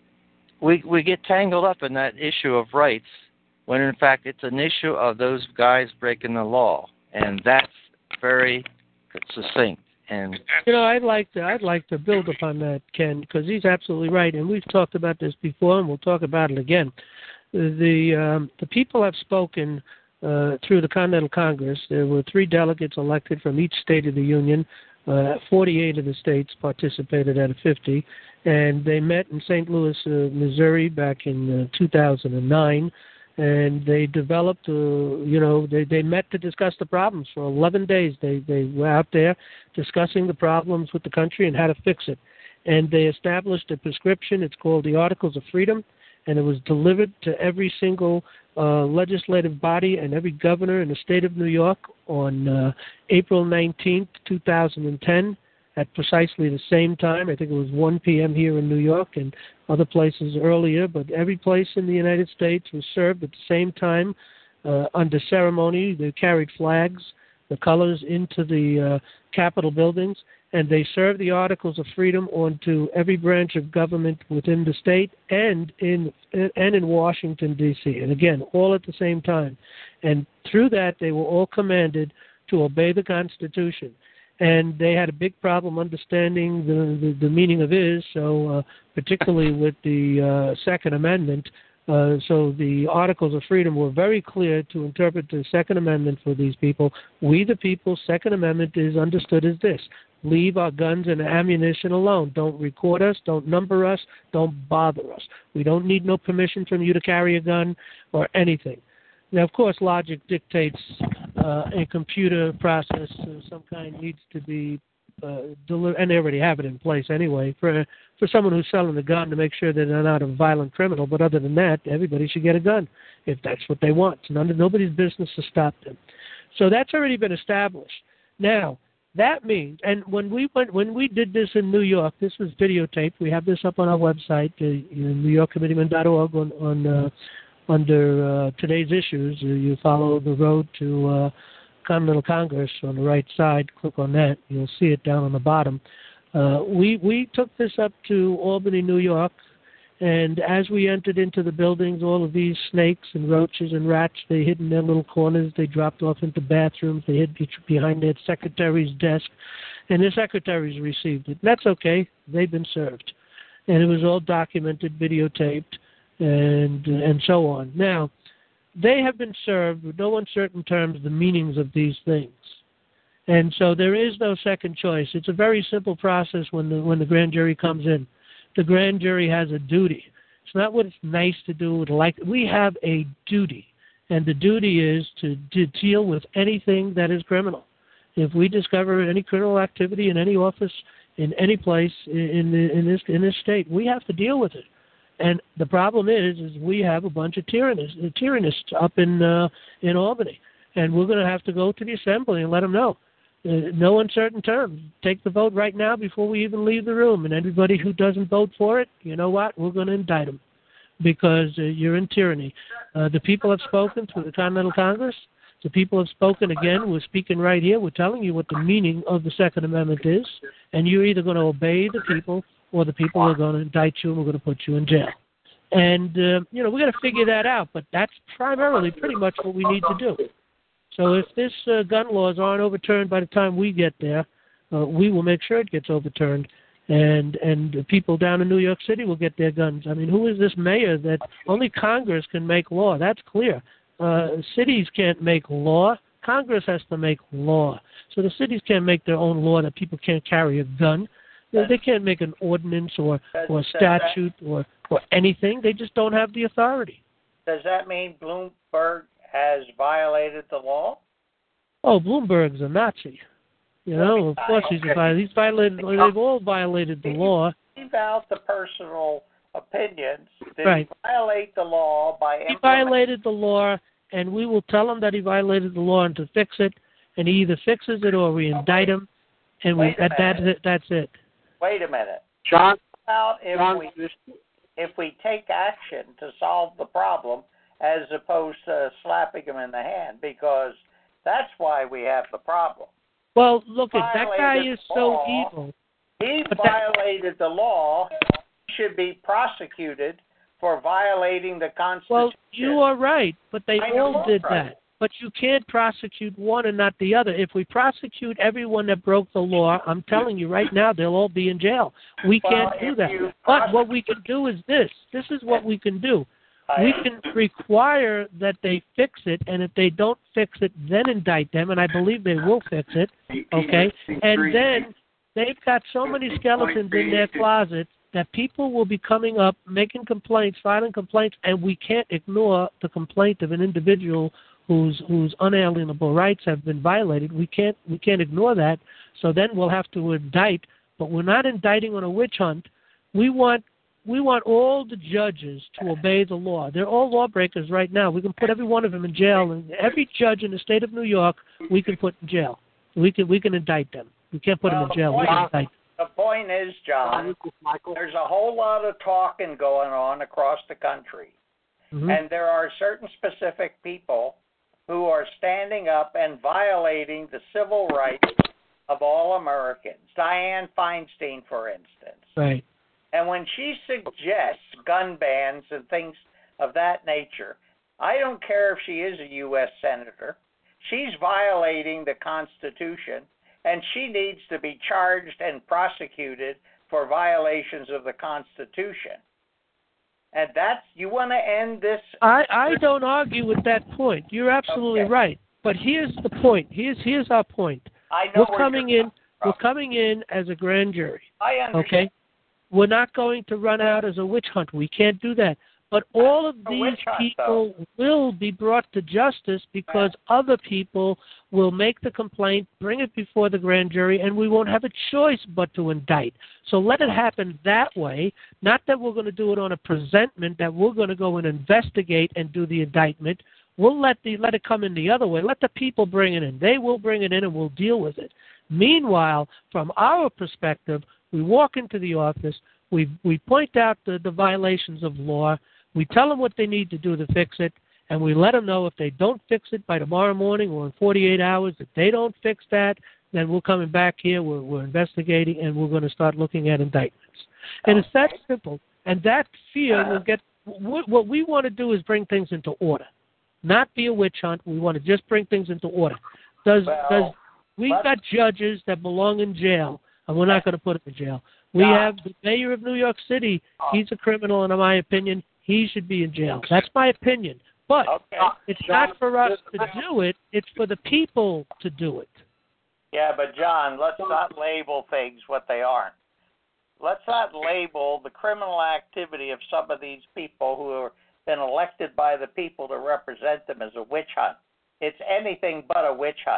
we we get tangled up in that issue of rights, when in fact it's an issue of those guys breaking the law, and that's very succinct. And you know, I'd like to I'd like to build upon that, Ken, because he's absolutely right, and we've talked about this before, and we'll talk about it again. The um, the people have spoken uh, through the Continental Congress. There were three delegates elected from each state of the Union. Uh, forty-eight of the states participated out of fifty, and they met in Saint Louis, uh, Missouri back in uh, two thousand nine, and they developed, uh, you know, they, they met to discuss the problems for eleven days. They, they were out there discussing the problems with the country and how to fix it, and they established a prescription. It's called the Articles of Freedom, and it was delivered to every single uh, legislative body and every governor in the state of New York on uh, April nineteenth, two thousand ten, at precisely the same time. I think it was one p.m. here in New York and other places earlier, but every place in the United States was served at the same time uh, under ceremony. They carried flags, the colors, into the uh, Capitol buildings, and they served the Articles of Freedom onto every branch of government within the state and in and in Washington, D C, and again, all at the same time. And through that, they were all commanded to obey the Constitution. And they had a big problem understanding the, the, the meaning of is, so uh, particularly with the uh, Second Amendment. Uh, so the Articles of Freedom were very clear to interpret the Second Amendment for these people. We the people, Second Amendment is understood as this: leave our guns and ammunition alone. Don't record us, don't number us, don't bother us. We don't need no permission from you to carry a gun or anything. Now, of course, logic dictates uh, a computer process of some kind needs to be uh, delivered, and they already have it in place anyway, for for someone who's selling a gun to make sure that they're not a violent criminal. But other than that, everybody should get a gun if that's what they want. It's none, nobody's business to stop them. So that's already been established. Now, that means, and when we went, when we did this in New York, this was videotaped. We have this up on our website, uh, new york committeemen dot org, on, on uh, under uh, today's issues. Uh, you follow the road to uh, Continental Congress on the right side. Click on that. You'll see it down on the bottom. Uh, we we took this up to Albany, New York, and as we entered into the buildings, all of these snakes and roaches and rats, they hid in their little corners. They dropped off into bathrooms. They hid behind their secretary's desk, and their secretaries received it. That's okay. They've been served, and it was all documented, videotaped, and and so on. Now, they have been served with no uncertain terms the meanings of these things. And so there is no second choice. It's a very simple process when the when the grand jury comes in. The grand jury has a duty. It's not what it's nice to do. Like we have a duty, and the duty is to, to deal with anything that is criminal. If we discover any criminal activity in any office, in any place in the, in this in this state, we have to deal with it. And the problem is, is we have a bunch of tyrannists, tyrannists up in uh, in Albany, and we're going to have to go to the assembly and let them know. Uh, no uncertain terms. Take the vote right now before we even leave the room. And anybody who doesn't vote for it, you know what? We're going to indict them because uh, you're in tyranny. Uh, the people have spoken through the Continental Congress. The people have spoken again. We're speaking right here. We're telling you what the meaning of the Second Amendment is. And you're either going to obey the people or the people are going to indict you and we're going to put you in jail. And, uh, you know, we're going to figure that out. But that's primarily pretty much what we need to do. So if this uh, gun laws aren't overturned by the time we get there, uh, we will make sure it gets overturned, and and the people down in New York City will get their guns. I mean, who is this mayor that only Congress can make law? That's clear. Uh, cities can't make law. Congress has to make law. So the cities can't make their own law that people can't carry a gun. They, they can't make an ordinance or, or a statute or, or anything. They just don't have the authority. Does that mean Bloomberg has violated the law? Oh, Bloomberg's a Nazi. You know, of course he's a violator. He's violated. They've all violated the law. Leave out the personal opinions. Did Right. he violate the law by He violated the law, and we will tell him that he violated the law and to fix it. And he either fixes it or we indict him, and we Wait a that, that's minute. it. That's it. Wait a minute. John? How about if John, we if we take action to solve the problem as opposed to slapping him in the hand, because that's why we have the problem. Well, look, at that guy Violated is the so law. evil. He But that- violated the law. He should be prosecuted for violating the Constitution. Well, you are right, but they I know all did right. that. But you can't prosecute one and not the other. If we prosecute everyone that broke the law, I'm telling you right now, they'll all be in jail. We Well, can't do if that. you But what we can do is this. This is what we can do. We can require that they fix it, and if they don't fix it, then indict them, and I believe they will fix it, okay? And then they've got so many skeletons in their closet that people will be coming up, making complaints, filing complaints, and we can't ignore the complaint of an individual whose whose unalienable rights have been violated. We can't we can't ignore that. So then we'll have to indict, but we're not indicting on a witch hunt. We want we want all the judges to obey the law. They're all lawbreakers right now. We can put every one of them in jail, and every judge in the state of New York we can put in jail. We can we can indict them. We can't put Well, them in jail. the We can point- indict them. The point is, John, there's a whole lot of talking going on across the country. Mm-hmm. And there are certain specific people who are standing up and violating the civil rights of all Americans. Dianne Feinstein, for instance. Right. And when she suggests gun bans and things of that nature, I don't care if she is a U S senator. She's violating the Constitution, and she needs to be charged and prosecuted for violations of the Constitution. And that's, you want to end this? I, I don't argue with that point. You're absolutely Okay. right. But here's the point. Here's here's our point. I know We're where coming you're in. We're coming in as a grand jury. I understand. Okay. We're not going to run out as a witch hunt. We can't do that. But all of A these witch hunt, people will be brought to justice because other people will make the complaint, bring it before the grand jury, and we won't have a choice but to indict. So let it happen that way, not that we're going to do it on a presentment, that we're going to go and investigate and do the indictment. We'll let the let it come in the other way. Let the people bring it in. They will bring it in, and we'll deal with it. Meanwhile, from our perspective, we walk into the office, we we point out the, the violations of law, we tell them what they need to do to fix it, and we let them know if they don't fix it by tomorrow morning or in forty-eight hours, if they don't fix that, then we're coming back here, we're, we're investigating, and we're going to start looking at indictments. And it's that simple. And that fear will get, what we want to do is bring things into order, not be a witch hunt. We want to just bring things into order. Does, Well, does we've let's- got judges that belong in jail, and we're not going to put them in jail. We Yeah. have the mayor of New York City. He's a criminal, and in my opinion, he should be in jail. That's my opinion. But Okay. it's not for us to do it. It's for the people to do it. Yeah, but John, let's not label things what they aren't. Let's not label the criminal activity of some of these people who have been elected by the people to represent them as a witch hunt. It's anything but a witch hunt.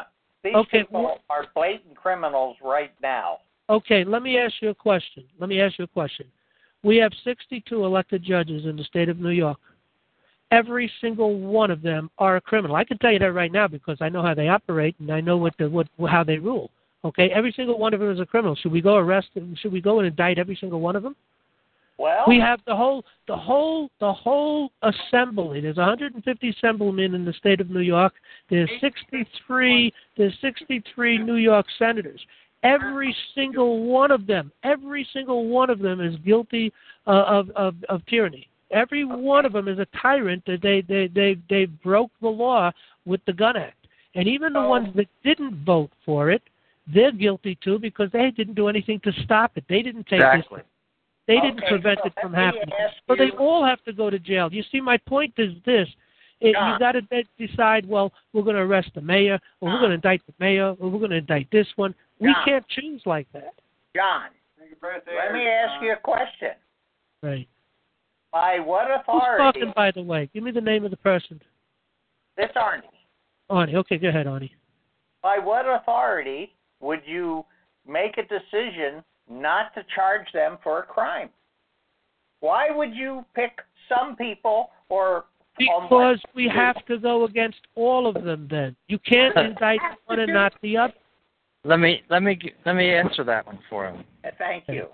These Okay, people well- are blatant criminals right now. Okay, let me ask you a question. Let me ask you a question. We have sixty-two elected judges in the state of New York. Every single one of them are a criminal. I can tell you that right now because I know how they operate and I know what the, what how they rule. Okay, every single one of them is a criminal. Should we go arrest them? Should we go and indict every single one of them? Well, we have the whole the whole the whole assembly. There's one hundred fifty assemblymen in the state of New York. There's sixty-three there's sixty-three New York senators. Every single one of them, every single one of them is guilty uh, of, of of tyranny. Every one of them is a tyrant. That they they they they broke the law with the Gun Act, and even the ones that didn't vote for it, they're guilty too because they didn't do anything to stop it. They didn't take exactly. this. They didn't Okay, prevent so it from let me happening. ask So they you- all have to go to jail. You see, my point is this. It, John. you got to decide, well, we're going to arrest the mayor, or we're going to indict the mayor, or we're going to indict this one. We John. can't choose like that. John, let me ask you a question. Right. By what Who's authority? talking, by the way? Give me the name of the person. This Arnie. Arnie. Okay, go ahead, Arnie. By what authority would you make a decision not to charge them for a crime? Why would you pick some people or Because we have to go against all of them then. You can't indict one and not the other. Let me let me g- let me answer that one for him. Thank you.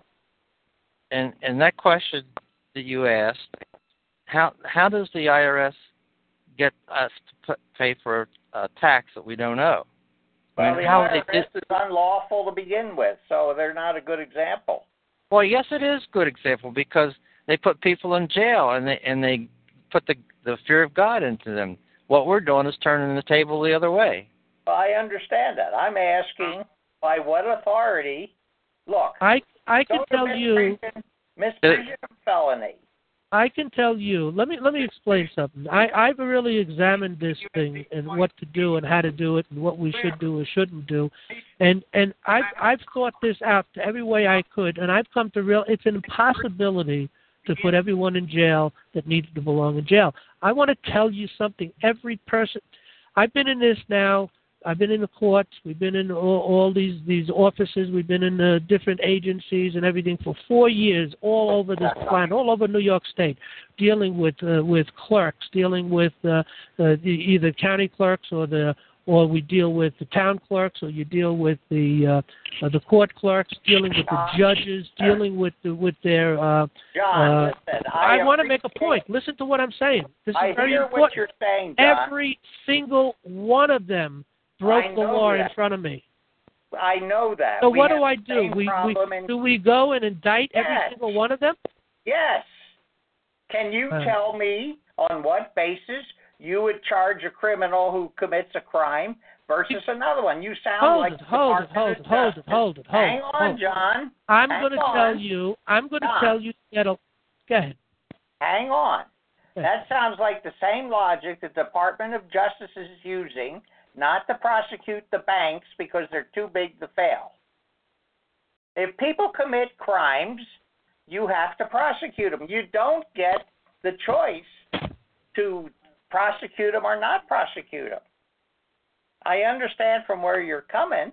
And and that question that you asked, how how does the I R S get us to put, pay for a tax that we don't owe? I Well, mean, the how I R S they did, is unlawful to begin with, so they're not a good example. well, yes, it is a good example because they put people in jail and they and they put the the fear of God into them. What we're doing is turning the table the other way. Well, I understand that. I'm asking by what authority. Look, I I can go to tell you. misprision- misprision of felony. I can tell you. Let me let me explain something. I I've really examined this thing and what to do and how to do it and what we should do or shouldn't do, and and I've I've thought this out every way I could, and I've come to real. It's an impossibility to put everyone in jail that needs to belong in jail. I want to tell you something. Every person. I've been in this now. I've been in the courts. We've been in all, all these these offices. We've been in uh, different agencies and everything for four years, all over this planet, all over New York State, dealing with uh, with clerks, dealing with uh, uh, the, either county clerks or the or we deal with the town clerks, or you deal with the uh, uh, the court clerks, dealing with the judges, dealing with the, with their. Uh, John, uh, listen, I, I want to make a point. Listen to what I'm saying. This is I very hear important. what you're saying, John. Every single one of them broke I the know law that. in front of me. I know that. So We what have do I the do? same We, we problem in- do we go and indict every Yes. single one of them? Yes. Can you Uh. tell me on what basis you would charge a criminal who commits a crime versus another one? You sound Hold like it, the hold it, Department hold of it, hold it, Justice. hold it, hold Hang it. on, hold it. John. I'm Hang going to on. tell you. I'm going to John. tell you that. Go ahead. Hang on. Yeah. That sounds like the same logic the Department of Justice is using not to prosecute the banks because they're too big to fail. If people commit crimes, you have to prosecute them. You don't get the choice to prosecute them or not prosecute them. I understand from where you're coming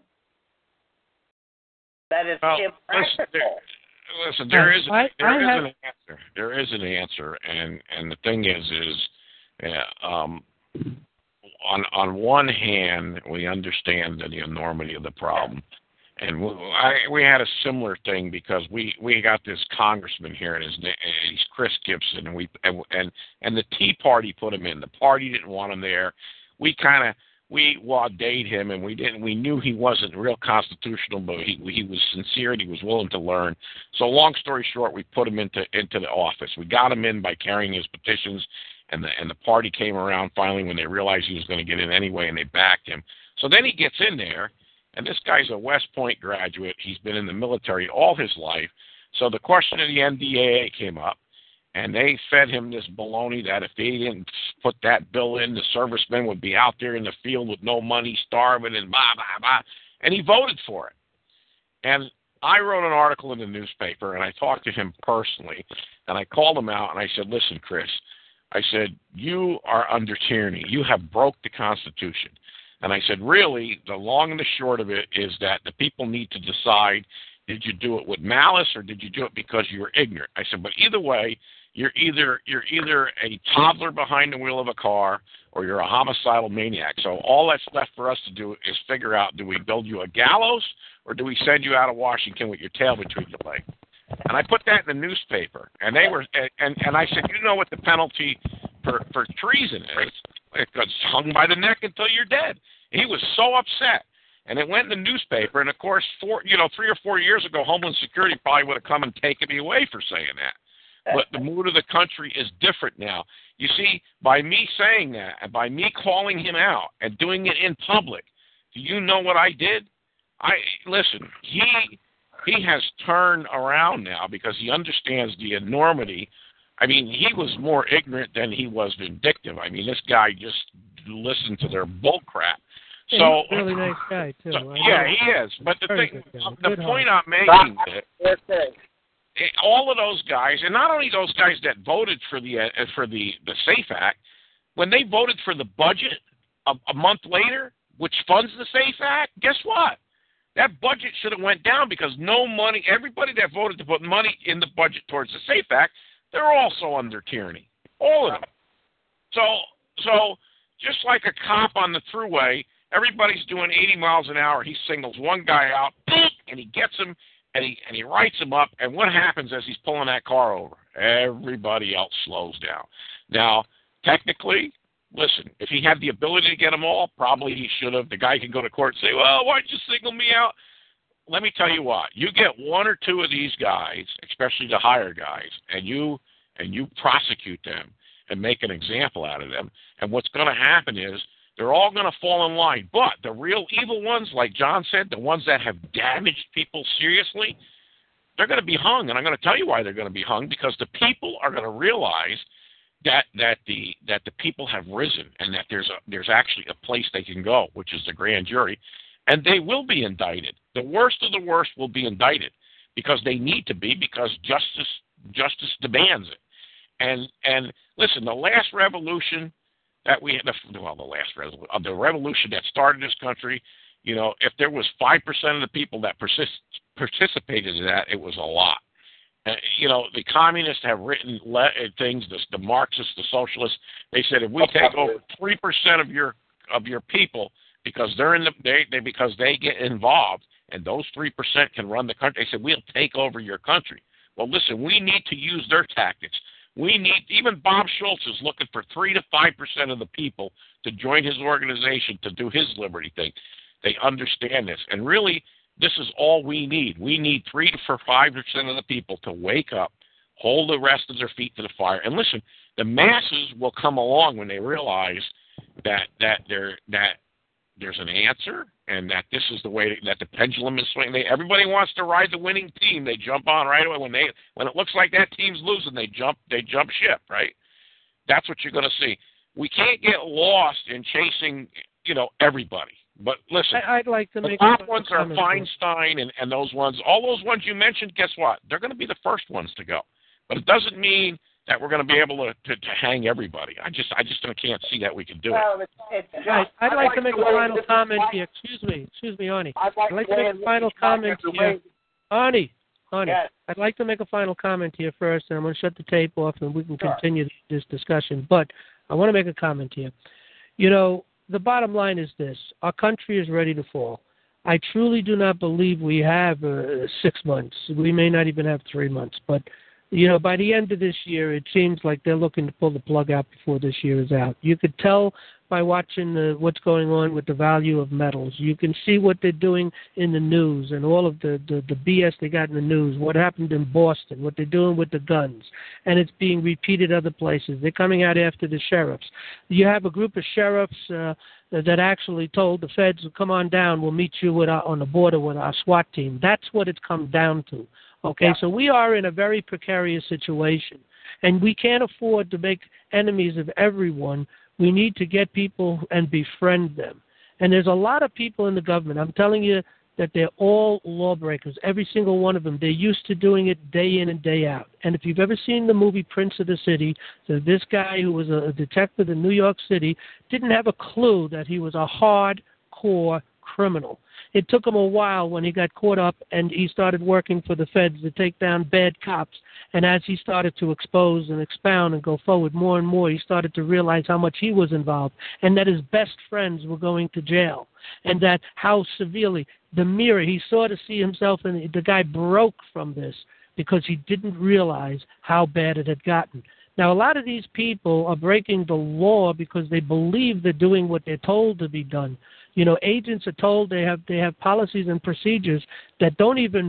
that it's Well, listen, impractical. there, listen, there is I- there I is have- an answer. There is an answer, and and the thing is, is uh, um, on on one hand, we understand the enormity of the problem, and we, I, we had a similar thing because we, we got this congressman here, and his name he's Chris Gibson, and we and and, and the Tea Party put him in. The party didn't want him there. We kind of we wadayed him, and we didn't. We knew he wasn't real constitutional, but he he was sincere and he was willing to learn. So, long story short, we put him into into the office. We got him in by carrying his petitions, and the and the party came around finally when they realized he was going to get in anyway, and they backed him. So then he gets in there, and this guy's a West Point graduate. He's been in the military all his life. So the question of the N D A A came up. And they fed him this baloney that if they didn't put that bill in, the servicemen would be out there in the field with no money, starving, and blah, blah, blah. And he voted for it. And I wrote an article in the newspaper, and I talked to him personally. And I called him out, and I said, listen, Chris, I said, you are under tyranny. You have broke the Constitution. And I said, really, the long and the short of it is that the people need to decide, did you do it with malice or did you do it because you were ignorant? I said, but either way, you're either you're either a toddler behind the wheel of a car or you're a homicidal maniac. So all that's left for us to do is figure out, do we build you a gallows or do we send you out of Washington with your tail between your legs? And I put that in the newspaper, and they were, and, and I said, you know what the penalty for, for treason is? It gets hung by the neck until you're dead. He was so upset, and it went in the newspaper. And of course, four, you know, three or four years ago, Homeland Security probably would have come and taken me away for saying that. But the mood of the country is different now. You see, by me saying that, and by me calling him out and doing it in public, do you know what I did? I listen. He. He has turned around now because he understands the enormity. I mean, he was more ignorant than he was vindictive. I mean, this guy just listened to their bull crap. Yeah, so, he's a really nice guy, too. So, yeah, he is. But the Very thing, the the point I'm making is, Okay. all of those guys, and not only those guys that voted for the uh, for the, the SAFE Act, when they voted for the budget a, a month later, which funds the SAFE Act, guess what? That budget should have went down because no money, everybody that voted to put money in the budget towards the SAFE Act, they're also under tyranny. All of them. So, so just like a cop on the thruway, everybody's doing eighty miles an hour. He singles one guy out, and he gets him, and he, and he writes him up. And what happens as he's pulling that car over? Everybody else slows down. Now, technically, listen, if he had the ability to get them all, probably he should have. The guy can go to court and say, well, why'd you single me out? Let me tell you what. You get one or two of these guys, especially the higher guys, and you and you prosecute them and make an example out of them, and what's going to happen is they're all going to fall in line. But the real evil ones, like John said, the ones that have damaged people seriously, they're going to be hung. And I'm going to tell you why they're going to be hung, because the people are going to realize that that the that the people have risen and that there's a there's actually a place they can go, which is the grand jury, and they will be indicted. The worst of the worst will be indicted because they need to be, because justice justice demands it. And and listen, the last revolution that we had, well, the last revolution, the revolution that started this country, you know, if there was five percent of the people that persist, participated in that, it was a lot. Uh, you know, the communists have written le- things, the, the Marxists, the socialists, they said if we take over three percent of your of your people because they're in the they, they because they get involved, and those three percent can run the country, they said we'll take over your country. Well, listen, we need to use their tactics. We need, even Bob Schultz is looking for three to five percent of the people to join his organization to do his liberty thing. They understand this, and really, this is all we need. We need three to five percent of the people to wake up, hold the rest of their feet to the fire, and listen. The masses will come along when they realize that that there that there's an answer, and that this is the way to, that the pendulum is swinging. They, everybody wants to ride the winning team. They jump on right away when they when it looks like that team's losing. They jump they jump ship. Right. That's what you're going to see. We can't get lost in chasing, you know, everybody. But listen, I, I'd like to the make top a ones are Feinstein and, and those ones. All those ones you mentioned, guess what? They're going to be the first ones to go. But it doesn't mean that we're going to be able to, to, to hang everybody. I just I just can't see that we can do well, it. It's, it's Right. I'd, I'd like, like to make a final comment like, here. Excuse me. Excuse me, Arnie. I'd like, I'd like to to make a final comment here. Arnie. Arnie. Yes. I'd like to make a final comment here first, and I'm going to shut the tape off and we can continue this discussion. But I want to make a comment here. You know, the bottom line is this. Our country is ready to fall. I truly do not believe we have uh, six months. We may not even have three months. But, you know, by the end of this year, it seems like they're looking to pull the plug out before this year is out. You could tell by watching the, what's going on with the value of metals. You can see what they're doing in the news and all of the, the, the B S they got in the news, what happened in Boston, what they're doing with the guns, and it's being repeated other places. They're coming out after the sheriffs. You have a group of sheriffs uh, that actually told the feds, come on down, we'll meet you with our, on the border with our SWAT team. That's what it's come down to. Okay, yeah. So we are in a very precarious situation, and we can't afford to make enemies of everyone. We need to get people and befriend them. And there's a lot of people in the government. I'm telling you, that they're all lawbreakers, every single one of them. They're used to doing it day in and day out. And if you've ever seen the movie Prince of the City, so this guy who was a detective in New York City didn't have a clue that he was a hardcore criminal. It took him a while when he got caught up and he started working for the feds to take down bad cops. And as he started to expose and expound and go forward more and more, he started to realize how much he was involved and that his best friends were going to jail and that how severely the mirror, he saw to see himself, and the guy broke from this because he didn't realize how bad it had gotten. Now, a lot of these people are breaking the law because they believe they're doing what they're told to be done. You know, agents are told they have they have policies and procedures that don't even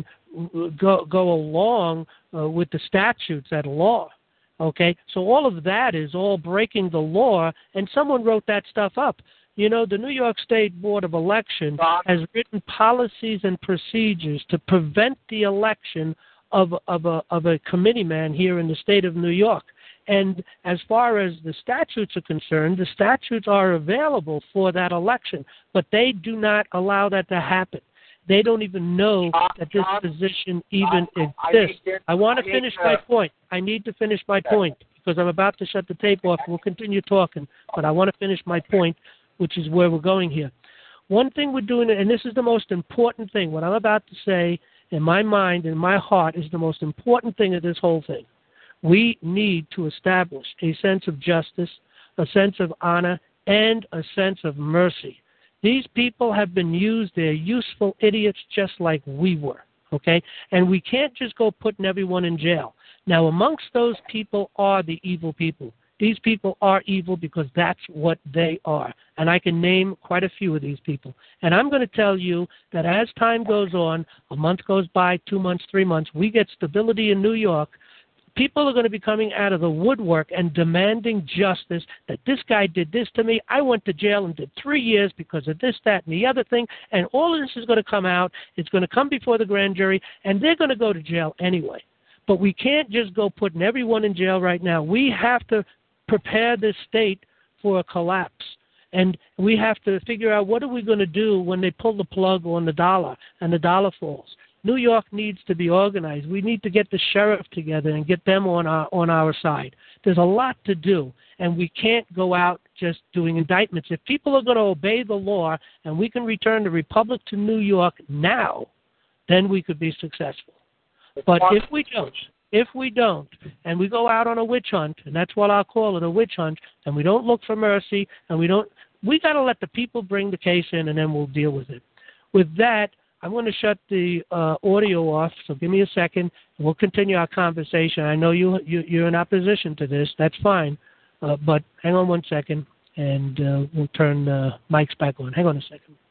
go go along uh, with the statutes at law. Okay, so all of that is all breaking the law, and someone wrote that stuff up. You know, the New York State Board of Election has written policies and procedures to prevent the election of of a of a committeeman here in the state of New York. And as far as the statutes are concerned, the statutes are available for that election, but they do not allow that to happen. They don't even know that this position even exists. I want to finish my point. I need to finish my point because I'm about to shut the tape off. We'll continue talking, but I want to finish my point, which is where we're going here. One thing we're doing, and this is the most important thing, what I'm about to say in my mind, in my heart, is the most important thing of this whole thing. We need to establish a sense of justice, a sense of honor, and a sense of mercy. These people have been used. They're useful idiots just like we were, okay? And we can't just go putting everyone in jail. Now, amongst those people are the evil people. These people are evil because that's what they are. And I can name quite a few of these people. And I'm going to tell you that as time goes on, a month goes by, two months, three months, we get stability in New York. People are going to be coming out of the woodwork and demanding justice, that this guy did this to me. I went to jail and did three years because of this, that, and the other thing. And all of this is going to come out. It's going to come before the grand jury, and they're going to go to jail anyway. But we can't just go putting everyone in jail right now. We have to prepare this state for a collapse. And we have to figure out what are we going to do when they pull the plug on the dollar and the dollar falls. New York needs to be organized. We need to get the sheriff together and get them on our on our side. There's a lot to do, and we can't go out just doing indictments. If people are going to obey the law and we can return the Republic to New York now, then we could be successful. But if we don't, if we don't, and we go out on a witch hunt, and that's what I'll call it, a witch hunt, and we don't look for mercy, and we don't, we got to let the people bring the case in, and then we'll deal with it. With that, I'm going to shut the uh, audio off, so give me a second, and we'll continue our conversation. I know you, you, you're in opposition to this. That's fine, uh, but hang on one second, and uh, we'll turn uh, mics back on. Hang on a second.